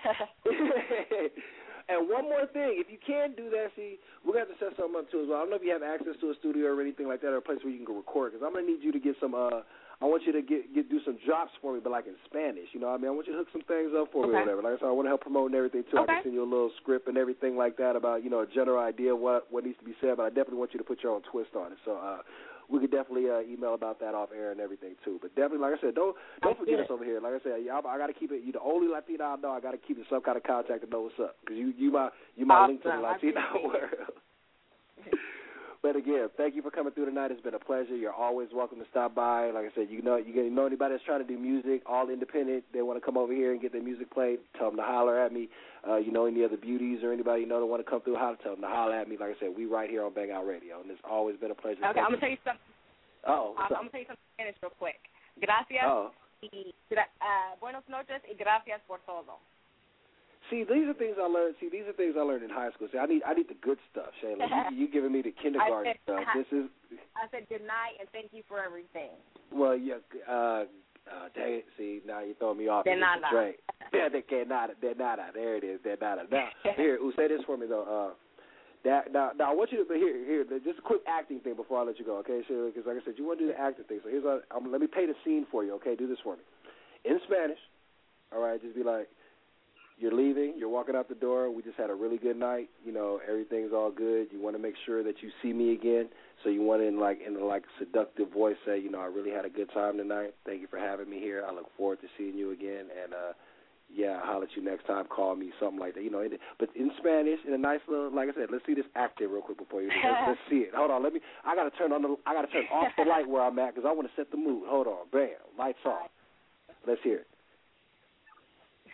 And one more thing, if you can do that, see, we're going to have to set something up, too, as well. I don't know if you have access to a studio or anything like that or a place where you can go record, because I'm going to need you to get some, uh, I want you to get, get do some drops for me, but like in Spanish, you know what I mean? I want you to hook some things up for okay. me or whatever. Like I said, I want to help promote and everything, too. Okay. I can send you a little script and everything like that about, you know, a general idea of what, what needs to be said, but I definitely want you to put your own twist on it. So, uh, we could definitely uh, email about that off air and everything too. But definitely, like I said, don't don't forget us over here. Like I said, I, I got to keep it. You're the only Latina I know. I got to keep in some kind of contact to know what's up because you you my you my awesome. link to the Latina world. But again, thank you for coming through tonight. It's been a pleasure. You're always welcome to stop by. Like I said, you know you know anybody that's trying to do music, all independent. They want to come over here and get their music played. Tell them to holler at me. Uh, you know any other beauties or anybody you know that want to come through, holler, tell them to holler at me. Like I said, we right here on Bang Out Radio, and it's always been a pleasure. Okay, I'm gonna tell you something. Oh, I'm, I'm gonna tell you something in Spanish real quick. Gracias oh. y gra- uh, buenos noches y gracias por todo. See, these are things I learned. See, these are things I learned in high school. See, I need I need the good stuff, Shayla. you, you giving me the kindergarten said, stuff. This is. I said good night and thank you for everything. Well, yeah. Uh, uh, dang it. See, now you're throwing me off. De nada. Yeah, de que nada, de nada. There it is, de nada. Now, here, ooh, say this for me though. Uh, That, now, now, I want you to here, here, just a quick acting thing before I let you go, okay? Because, like I said, you want to do the acting thing. So here's, a, um, let me paint a scene for you, okay? Do this for me. In Spanish, all right, just be like, you're leaving, you're walking out the door, we just had a really good night, you know, everything's all good. You want to make sure that you see me again, so you want to, in like, in a, like, seductive voice say, you know, I really had a good time tonight. Thank you for having me here. I look forward to seeing you again, and, uh, yeah, I'll holler at you next time. Call me, something like that. You know, but in Spanish, in a nice little, like I said, let's see this acting real quick before you. Let's, let's see it. Hold on, let me. I gotta turn on the. I gotta turn off the light where I'm at because I want to set the mood. Hold on, bam, lights off. Let's hear it.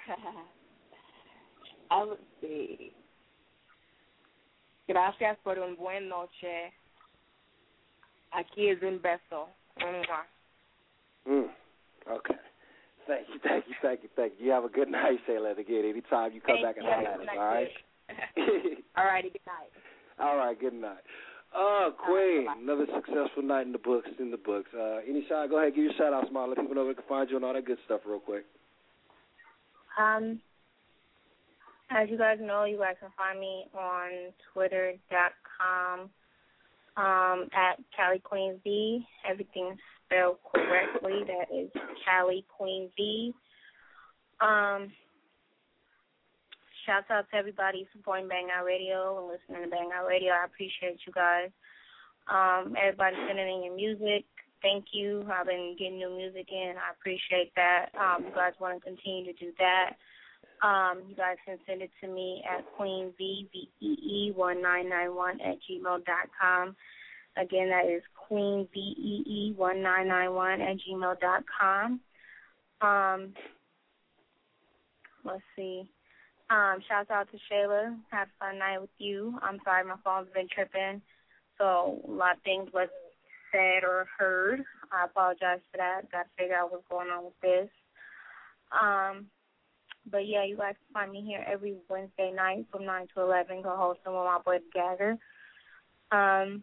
I would see. Gracias por un buen noche. Aquí es un beso. Mm. Okay. Thank you, thank you, thank you, thank you. You have a good night, Shayla. Again, anytime you come Thank back and you. holler at us, all right? All righty, good night. All right, good night. Uh, Queen, another successful night in the books, in the books. Uh, any shot, go ahead, give your shout out, Smile. Let people know where they can find you and all that good stuff real quick. Um, as you guys know, you guys can find me on twitter dot com um, at Cali Queen V. Everything's spelled correctly. That is Cali Queen V. Um, shouts out to everybody supporting Bang Out Radio and listening to Bang Out Radio. I appreciate you guys. Um, everybody sending in your music. Thank you. I've been getting new music in. I appreciate that. Um, you guys want to continue to do that. Um, you guys can send it to me at Queen V, V E E one nine nine one at gmail dot com. Again, that is Queen V E E one nine nine one at gmail dot com. Um, let's see. Um, shouts out to Shayla. Have a fun night with you. I'm sorry my phone's been tripping, so a lot of things was said or heard. I apologize for that. Got to figure out what's going on with this. Um, but, yeah, you guys can find me here every Wednesday night from nine to eleven, co-hosting with my boy, The Dagger. Um,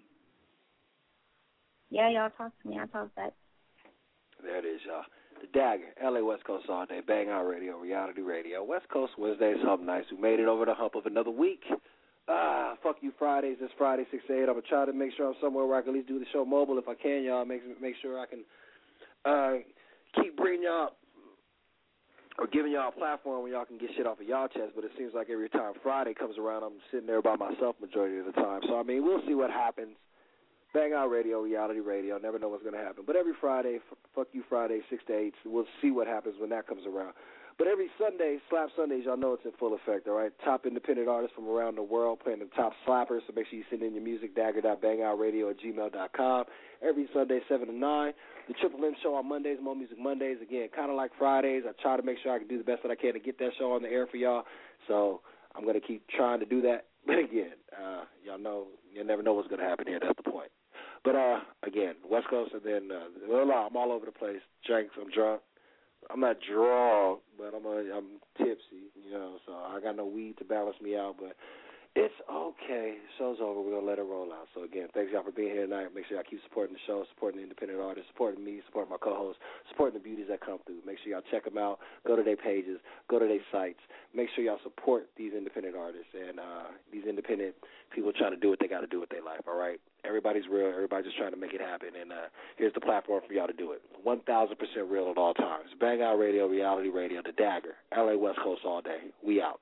yeah, y'all talk to me. I'll talk back. There it is, y'all. The Dagger, L A West Coast all day, Bang Out Radio, Reality Radio, West Coast Wednesdays, Hump Nights. We made it over the hump of another week. Ah, fuck you Fridays. It's Friday, six to eight. I'm going to try to make sure I'm somewhere where I can at least do the show mobile if I can, y'all. Make, make sure I can uh, keep bringing y'all or giving y'all a platform where y'all can get shit off of y'all chest, but it seems like every time Friday comes around, I'm sitting there by myself majority of the time. So, I mean, we'll see what happens. Bang Out Radio, Reality Radio, never know what's going to happen. But every Friday, f- fuck you Friday, six to eight, we'll see what happens when that comes around. But every Sunday, Slap Sundays, y'all know it's in full effect, all right? Top independent artists from around the world playing the top slappers, so make sure you send in your music, dagger dot bang out radio at gmail dot com. Every Sunday, seven to nine. The Triple M Show on Mondays, Mo Music Mondays. Again, kind of like Fridays. I try to make sure I can do the best that I can to get that show on the air for y'all. So I'm going to keep trying to do that. But again, uh, y'all know, you never know what's going to happen here. That's the point. But, uh, again, West Coast, and then uh, well, I'm all over the place. Drinks, I'm drunk. I'm not drunk, but I'm a, I'm tipsy, you know, so I got no weed to balance me out, but it's okay. Show's over. We're going to let it roll out. So, again, thanks, y'all, for being here tonight. Make sure y'all keep supporting the show, supporting the independent artists, supporting me, supporting my co-hosts, supporting the beauties that come through. Make sure y'all check them out. Go to their pages. Go to their sites. Make sure y'all support these independent artists and uh, these independent people trying to do what they got to do with their life, all right? Everybody's real. Everybody's just trying to make it happen, and uh, here's the platform for y'all to do it. one thousand percent real at all times. Bang Out Radio, Reality Radio, The Dagger, L A West Coast all day. We out.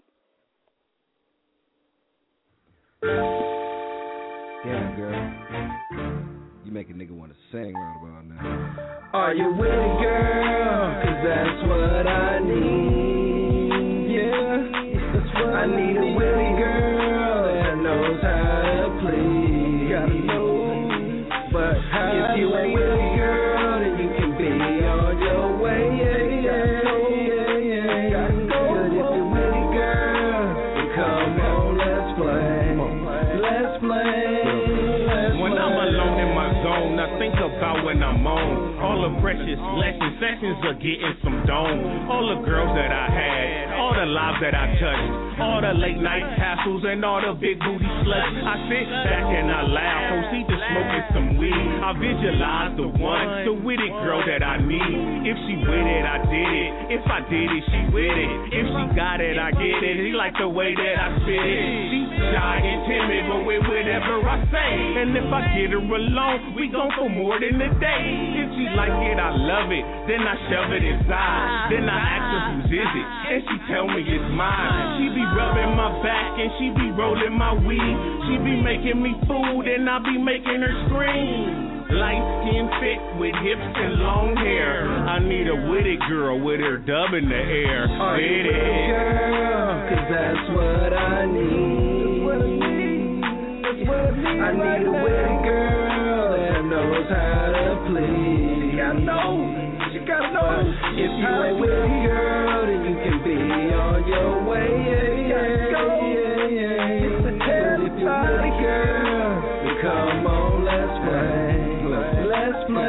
Yeah, girl. You make a nigga want to sing right about now. Are you with it, girl? Cause that's what I need. Yeah, that's what I need. A willy girl that knows how to please. Gotta know, but if you ain't with it, girl, then you can be on your way. Yeah, yeah, yeah, yeah. Gotta go. But if you're with it, girl, then come on, let's play. Let's play. When I'm alone in my zone, I think about when I'm on. All the precious lessons, sessions are getting some dome. All the girls that I had, all the lives that I touched, all the late night castles and all the big booty sluts. I sit back and I laugh, proceed to smoking some weed. I visualize the one, the witty girl that I need. If she with it, I did it. If I did it, she with it. If she got it, I get it. She like the way that I spit it. She's shy and timid, but with whatever I say. And if I get her alone, we gon' for more than a day. If she like it, I love it. Then I shove it inside. Then I ask her whose is it, and she tell me it's mine. She be rubbing my back and she be rolling my weed. She be making me food and I be making her scream. Light skin, thick with hips and long hair. I need a witty girl with her dub in the air. Are you with it, girl? Cause that's what I need. That's what I need. I need a witty girl that knows how to please. You gotta know. You gotta know. If you ain't with it, girl, then you can be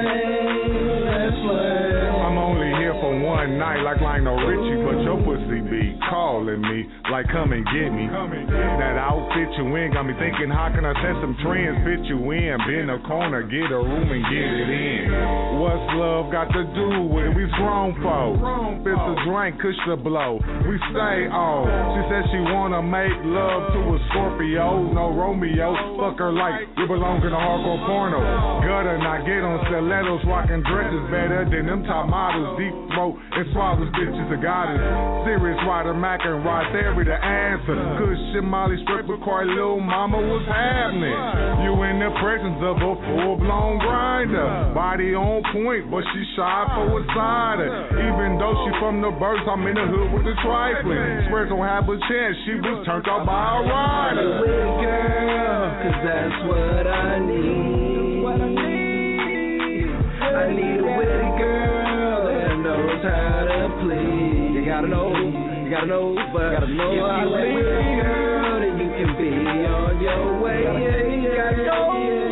flame, let's flame. I'm only here for one night like Lionel Richie, but your pussy be calling me like come and get me. That outfit you in got me thinking, how can I set some trends, fit you in, bend a corner, get a room and get it in. What's love got to do with it? We grown folks. Fist a drink, kush the blow. We stay on. She said she wanna make love to a Scorpio, no Romeo. Fuck her like we belong in a hardcore porno. Gutter not get on stilettos, rocking dresses better than them top models. Deep throat and swallow bitches a goddess. Serious rider, Mac and ride therapy the answer. Cushion Molly stripper, quite little mama, what's happening? You in the presence of a full blown grinder. Body on point, but she shy for a cider. Even though she from the birds, I'm in the hood with the trifling. Swear don't have a chance, she was turned out by a rider. With girl, cause that's what I need. What I need. I need a witty girl that knows how to please. You gotta know, you gotta know, but gotta know if you a witty girl, then you can be on your way. Yeah, you gotta know,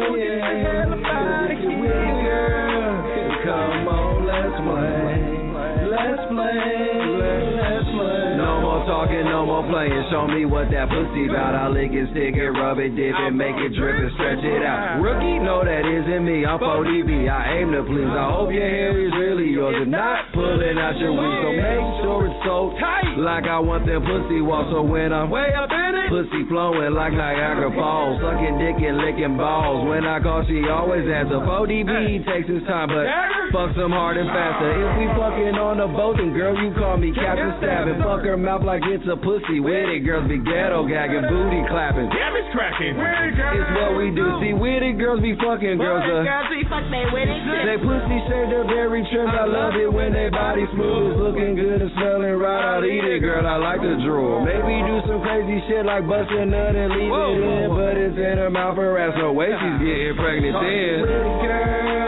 yeah, yeah. If you're a witty girl, come on, let's play. Let's play, let's play. No more talking, no more playing. Show me what that pussy about. I lick it, stick it, rub it, dip it, make it drip and stretch it out. Rookie, no, that isn't me. I'm four D B. I aim to please. I hope your hair is really yours and not pulling out your wig. So make sure it's so tight, like I want them pussy walk. So when I'm way up in it, pussy flowing like Niagara Falls, sucking dick and licking balls. When I call, she always answer. four D B takes his time, but fuck some hard and faster. If we fucking on the boat, and girl, you call me Captain Stabbing. Fuck her mouth like it's a pussy. With it, girls be ghetto gagging, booty clapping. Damn, it's cracking. It's what we do. See, with it, girls be fucking girls. Uh, girls be fuck they with it. They pussy shaped, they're very trimmed. I love it when they body smooth, looking good and smelling right. I'll eat it, girl. I like the drool. Maybe do some crazy shit like bust a nut and leave whoa, it in, whoa, whoa. But it's in her mouth, her ass, no way she's getting pregnant then. Girl.